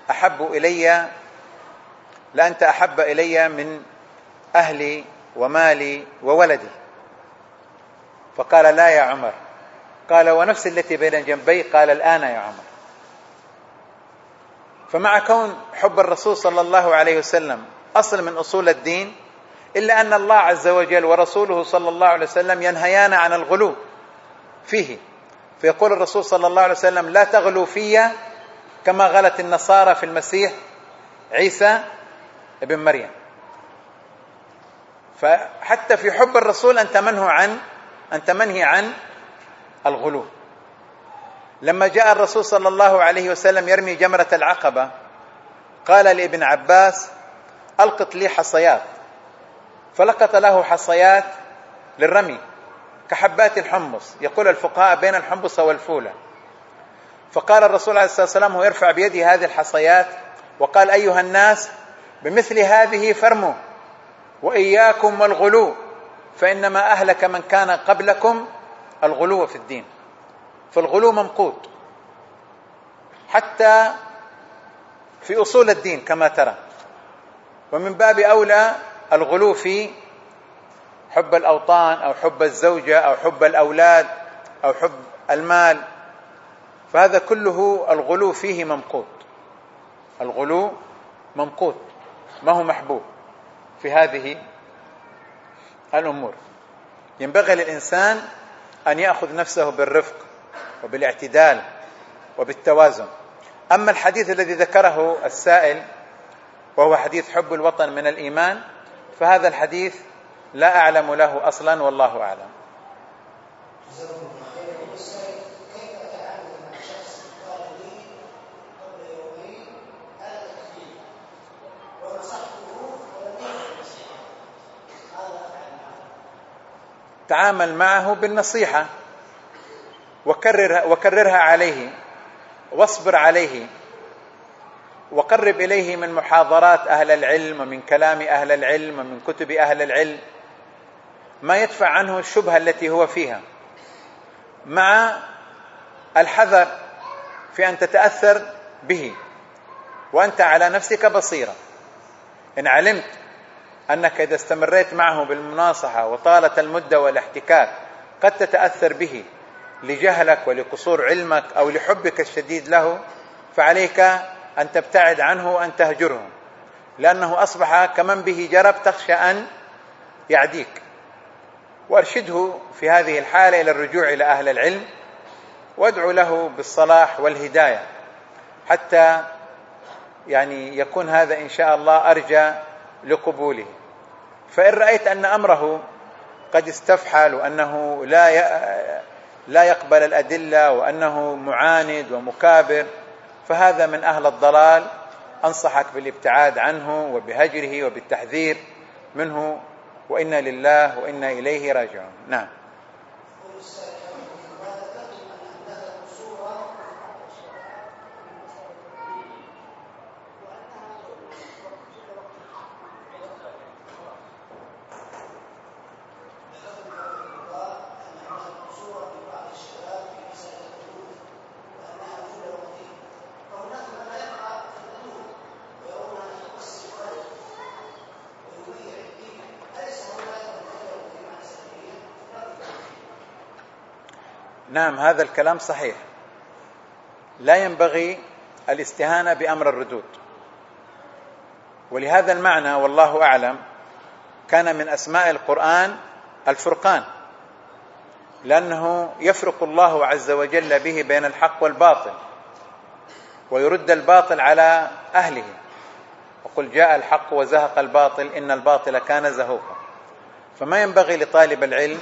أحب إلي من أهلي ومالي وولدي. فقال: لا يا عمر. قال: ونفس التي بين جنبي. قال: الآن يا عمر. فمع كون حب الرسول صلى الله عليه وسلم أصل من أصول الدين، إلا أن الله عز وجل ورسوله صلى الله عليه وسلم ينهيان عن الغلو فيه. فيقول الرسول صلى الله عليه وسلم: لا تغلوا في كما غلت النصارى في المسيح عيسى ابن مريم. فحتى في حب الرسول أنت منهي عن الغلو. لما جاء الرسول صلى الله عليه وسلم يرمي جمرة العقبة، قال لابن عباس: ألقط لي حصيات. فلقط له حصيات للرمي كحبات الحمص، يقول الفقهاء بين الحمص والفولة. فقال الرسول عليه الصلاة والسلام هو يرفع بيده هذه الحصيات وقال: أيها الناس بمثل هذه فرموا، وإياكم والغلو، فإنما أهلك من كان قبلكم الغلو في الدين. فالغلو ممقوت حتى في أصول الدين كما ترى، ومن باب أولى الغلو في حب الأوطان أو حب الزوجة أو حب الأولاد أو حب المال. فهذا كله الغلو فيه ممقوت. الغلو ممقوت، ما هو محبوب في هذه الأمور. ينبغي للإنسان أن يأخذ نفسه بالرفق وبالاعتدال وبالتوازن. أما الحديث الذي ذكره السائل وهو حديث حب الوطن من الإيمان، فهذا الحديث لا أعلم له أصلا، والله أعلم. تعامل معه بالنصيحة وكررها عليه، واصبر عليه، وقرب إليه من محاضرات أهل العلم ومن كلام أهل العلم ومن كتب أهل العلم ما يدفع عنه الشبهة التي هو فيها، مع الحذر في أن تتأثر به وأنت على نفسك بصيرة. إن علمت أنك إذا استمريت معه بالمناصحة وطالت المدة والاحتكاك قد تتأثر به لجهلك ولقصور علمك أو لحبك الشديد له، فعليك أن تبتعد عنه وأن تهجره، لأنه أصبح كمن به جرب تخشى أن يعديك. وأرشده في هذه الحالة إلى الرجوع إلى أهل العلم، وادعو له بالصلاح والهداية حتى يكون هذا إن شاء الله أرجى لقبوله. فإن رأيت أن أمره قد استفحل وأنه لا يقبل الأدلة وأنه معاند ومكابر، فهذا من أهل الضلال، أنصحك بالابتعاد عنه وبهجره وبالتحذير منه، وإنا لله وإنا إليه راجعون. نعم. نعم، هذا الكلام صحيح. لا ينبغي الاستهانة بأمر الردود، ولهذا المعنى والله أعلم كان من أسماء القرآن الفرقان، لأنه يفرق الله عز وجل به بين الحق والباطل ويرد الباطل على أهله. وقل جاء الحق وزهق الباطل إن الباطل كان زهوقا. فما ينبغي لطالب العلم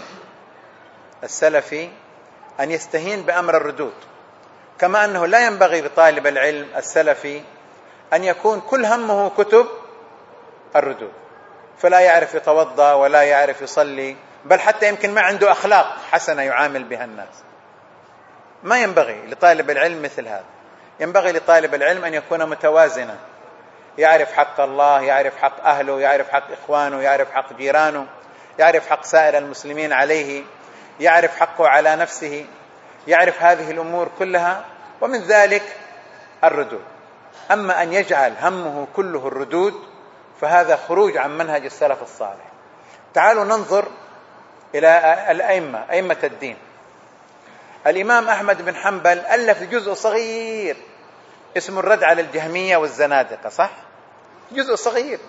السلفي أن يستهين بأمر الردود، كما أنه لا ينبغي لطالب العلم السلفي أن يكون كل همه كتب الردود، فلا يعرف يتوضأ ولا يعرف يصلي، بل حتى يمكن ما عنده أخلاق حسنة يعامل بها الناس. ما ينبغي لطالب العلم مثل هذا. ينبغي لطالب العلم أن يكون متوازنا، يعرف حق الله، يعرف حق أهله، يعرف حق إخوانه، يعرف حق جيرانه، يعرف حق سائر المسلمين عليه، يعرف حقه على نفسه، يعرف هذه الأمور كلها، ومن ذلك الردود. أما أن يجعل همه كله الردود فهذا خروج عن منهج السلف الصالح. تعالوا ننظر إلى الأئمة، أئمة الدين. الإمام أحمد بن حنبل ألف جزء صغير اسمه الرد على الجهمية والزنادقة، صح؟ جزء صغير.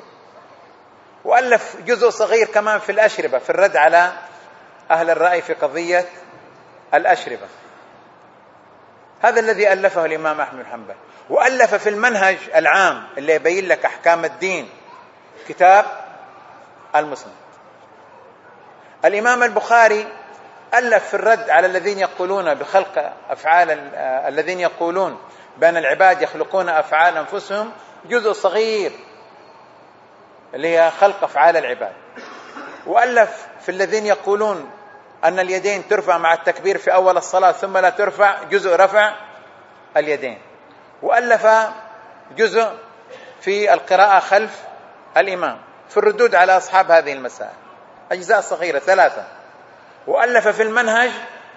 وألف جزء صغير كمان في الأشربة، في الرد على أهل الرأي في قضية الأشربة. هذا الذي ألفه الإمام أحمد بن حنبل. وألف في المنهج العام اللي يبين لك أحكام الدين كتاب المسند. الإمام البخاري ألف في الرد على الذين يقولون بخلق أفعال، الذين يقولون بأن العباد يخلقون أفعال أنفسهم، جزء صغير اللي هي خلق أفعال العباد. وألف في الذين يقولون أن اليدين ترفع مع التكبير في أول الصلاة ثم لا ترفع، جزء رفع اليدين. وألف جزء في القراءة خلف الإمام في الردود على أصحاب هذه المسائل، أجزاء صغيرة 3. وألف في المنهج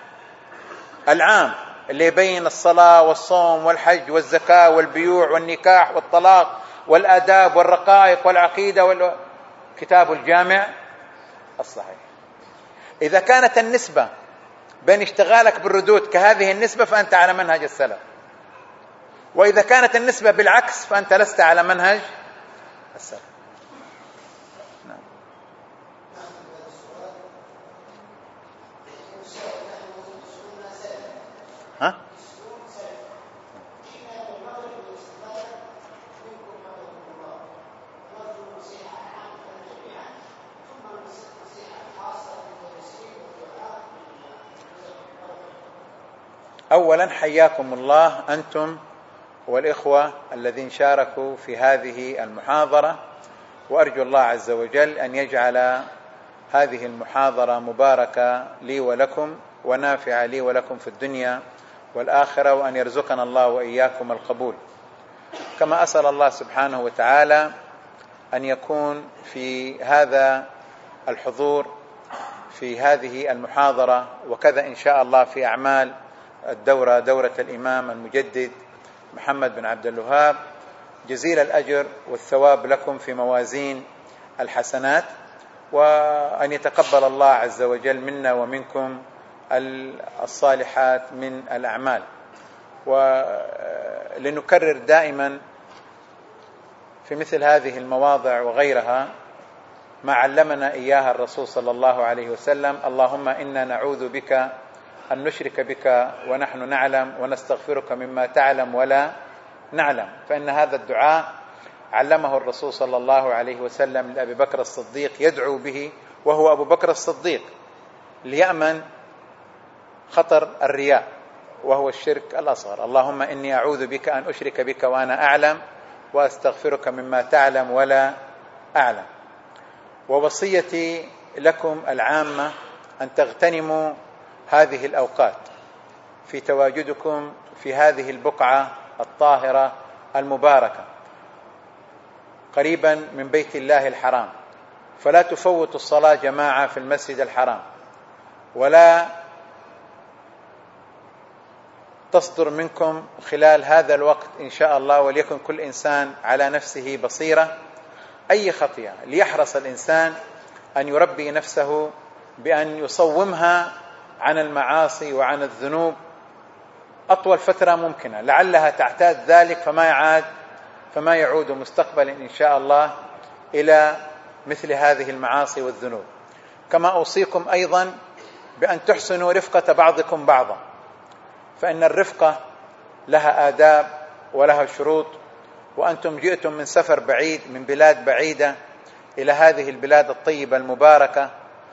العام اللي يبين الصلاة والصوم والحج والزكاة والبيوع والنكاح والطلاق والآداب والرقائق والعقيدة كتاب الجامع الصحيح. إذا كانت النسبة بين اشتغالك بالردود كهذه النسبة فأنت على منهج السلف، وإذا كانت النسبة بالعكس فأنت لست على منهج السلف. ها؟ أولا حياكم الله أنتم والإخوة الذين شاركوا في هذه المحاضرة، وأرجو الله عز وجل أن يجعل هذه المحاضرة مباركة لي ولكم ونافعة لي ولكم في الدنيا والآخرة، وأن يرزقنا الله وإياكم القبول. كما أسأل الله سبحانه وتعالى أن يكون في هذا الحضور في هذه المحاضرة وكذا إن شاء الله في أعمال الدورة دورة الإمام المجدد محمد بن عبد الوهاب، جزيل الأجر والثواب لكم في موازين الحسنات، وأن يتقبل الله عز وجل منا ومنكم الصالحات من الأعمال. ولنكرر دائما في مثل هذه المواضع وغيرها ما علمنا إياها الرسول صلى الله عليه وسلم: اللهم إنا نعوذ بك أن نشرك بك ونحن نعلم، ونستغفرك مما تعلم ولا نعلم. فإن هذا الدعاء علمه الرسول صلى الله عليه وسلم لأبي بكر الصديق، يدعو به وهو أبو بكر الصديق، ليأمن خطر الرياء وهو الشرك الأصغر. اللهم إني أعوذ بك أن أشرك بك وأنا أعلم، وأستغفرك مما تعلم ولا أعلم. ووصيتي لكم العامة أن تغتنموا هذه الأوقات في تواجدكم في هذه البقعة الطاهرة المباركة قريبا من بيت الله الحرام، فلا تفوتوا الصلاة جماعة في المسجد الحرام، ولا تصدر منكم خلال هذا الوقت إن شاء الله، وليكن كل إنسان على نفسه بصيرة، أي خطيئة، ليحرص الإنسان أن يربي نفسه بأن يصومها عن المعاصي وعن الذنوب أطول فترة ممكنة، لعلها تعتاد ذلك فما يعود مستقبلا إن شاء الله إلى مثل هذه المعاصي والذنوب. كما أوصيكم أيضا بأن تحسنوا رفقة بعضكم بعضا، فإن الرفقة لها آداب ولها شروط، وأنتم جئتم من سفر بعيد، من بلاد بعيدة إلى هذه البلاد الطيبة المباركة،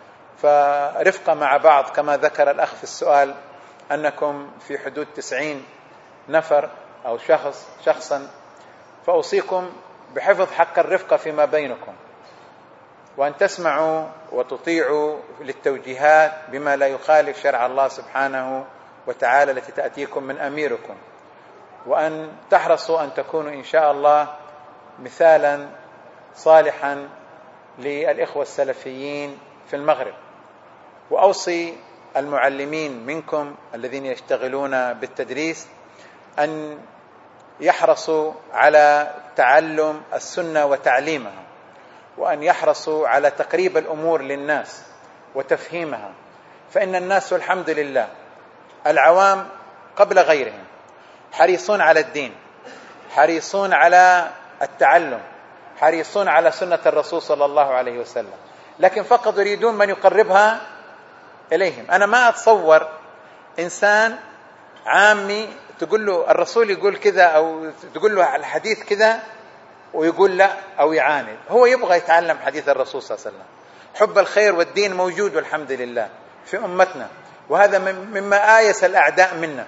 فرفقة مع بعض كما ذكر الأخ في السؤال أنكم في حدود 90 نفر أو شخصا، فأوصيكم بحفظ حق الرفقة فيما بينكم، وأن تسمعوا وتطيعوا للتوجيهات بما لا يخالف شرع الله سبحانه وتعالى التي تأتيكم من أميركم، وأن تحرصوا أن تكونوا إن شاء الله مثالا صالحا للإخوة السلفيين في المغرب. وأوصي المعلمين منكم الذين يشتغلون بالتدريس أن يحرصوا على تعلم السنة وتعليمها، وأن يحرصوا على تقريب الأمور للناس وتفهيمها، فإن الناس الحمد لله العوام قبل غيرهم حريصون على الدين، حريصون على التعلم، حريصون على سنة الرسول صلى الله عليه وسلم، لكن فقط يريدون من يقربها إليهم. أنا ما أتصور إنسان عامي تقول له الرسول يقول كذا أو تقول له الحديث كذا ويقول لا أو يعاند. هو يبغى يتعلم حديث الرسول صلى الله عليه وسلم. حب الخير والدين موجود والحمد لله في أمتنا، وهذا مما آيس الأعداء منا.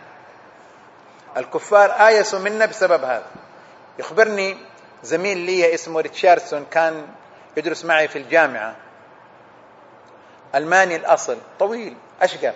الكفار آيسوا منا بسبب هذا. يخبرني زميل لي اسمه ريتشاردسون، كان يدرس معي في الجامعة، ألماني الأصل، طويل أشقر،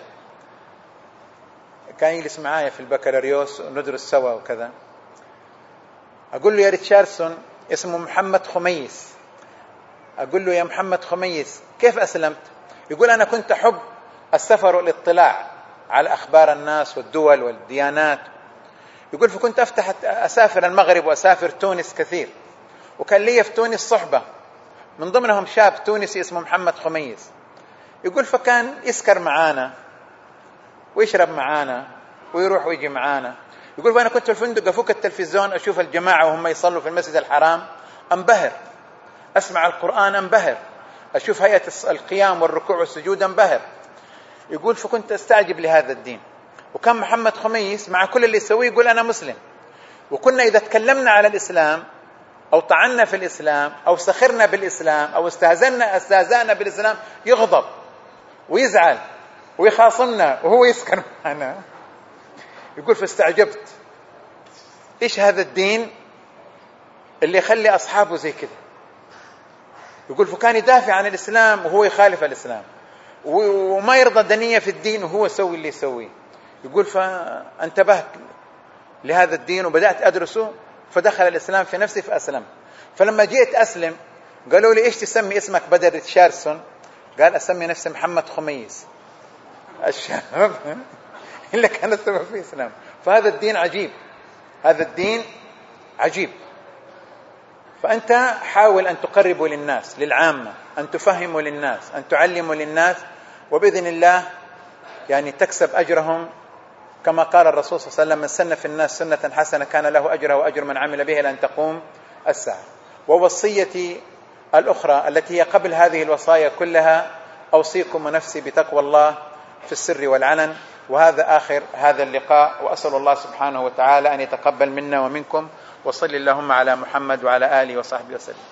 كان يجلس معايا في البكالوريوس وندرس سوا وكذا. أقول له يا ريتشاردسون، اسمه محمد خميس، أقول له يا محمد خميس كيف أسلمت؟ يقول أنا كنت أحب السفر والاطلاع على أخبار الناس والدول والديانات. يقول فكنت أسافر المغرب وأسافر تونس كثير، وكان لي في تونس صحبة من ضمنهم شاب تونسي اسمه محمد خميس. يقول فكان يسكر معانا ويشرب معانا ويروح ويجي معانا. يقول فأنا كنت في الفندق أفك التلفزيون أشوف الجماعة وهم يصلوا في المسجد الحرام أنبهر، أسمع القرآن أنبهر، أشوف هيئة القيام والركوع والسجود أنبهر. يقول فكنت أستعجب لهذا الدين. وكان محمد خميس مع كل اللي يسويه يقول أنا مسلم، وكنا إذا تكلمنا على الإسلام أو طعنا في الإسلام أو سخرنا بالإسلام أو استهزأنا بالإسلام يغضب ويزعل ويخاصمنا وهو يسكر معنا. يقول فاستعجبت إيش هذا الدين اللي يخلي أصحابه زي كده. يقول فكان يدافع عن الإسلام وهو يخالف الإسلام، وما يرضى دنية في الدين وهو يسوي اللي يسويه. يقول فانتبهت لهذا الدين وبدأت أدرسه، فدخل الإسلام في نفسي فأسلم. فلما جئت أسلم قالوا لي إيش تسمي اسمك بدل ريتشاردسون؟ قال أسمي نفسي محمد خميس. الشاب إلا كان السبب في إسلام. فهذا الدين عجيب، هذا الدين عجيب. فأنت حاول أن تقربه للناس، للعامة، أن تفهمه للناس، أن تعلمه للناس، وبإذن الله يعني تكسب أجرهم، كما قال الرسول صلى الله عليه وسلم: من سن في الناس سنة حسنة كان له أجرها وأجر من عمل بها لأن تقوم الساعة. ووصيتي الأخرى التي هي قبل هذه الوصايا كلها: أوصيكم ونفسي بتقوى الله في السر والعلن. وهذا آخر هذا اللقاء، وأسأل الله سبحانه وتعالى أن يتقبل منا ومنكم، وصل اللهم على محمد وعلى آله وصحبه وسلم.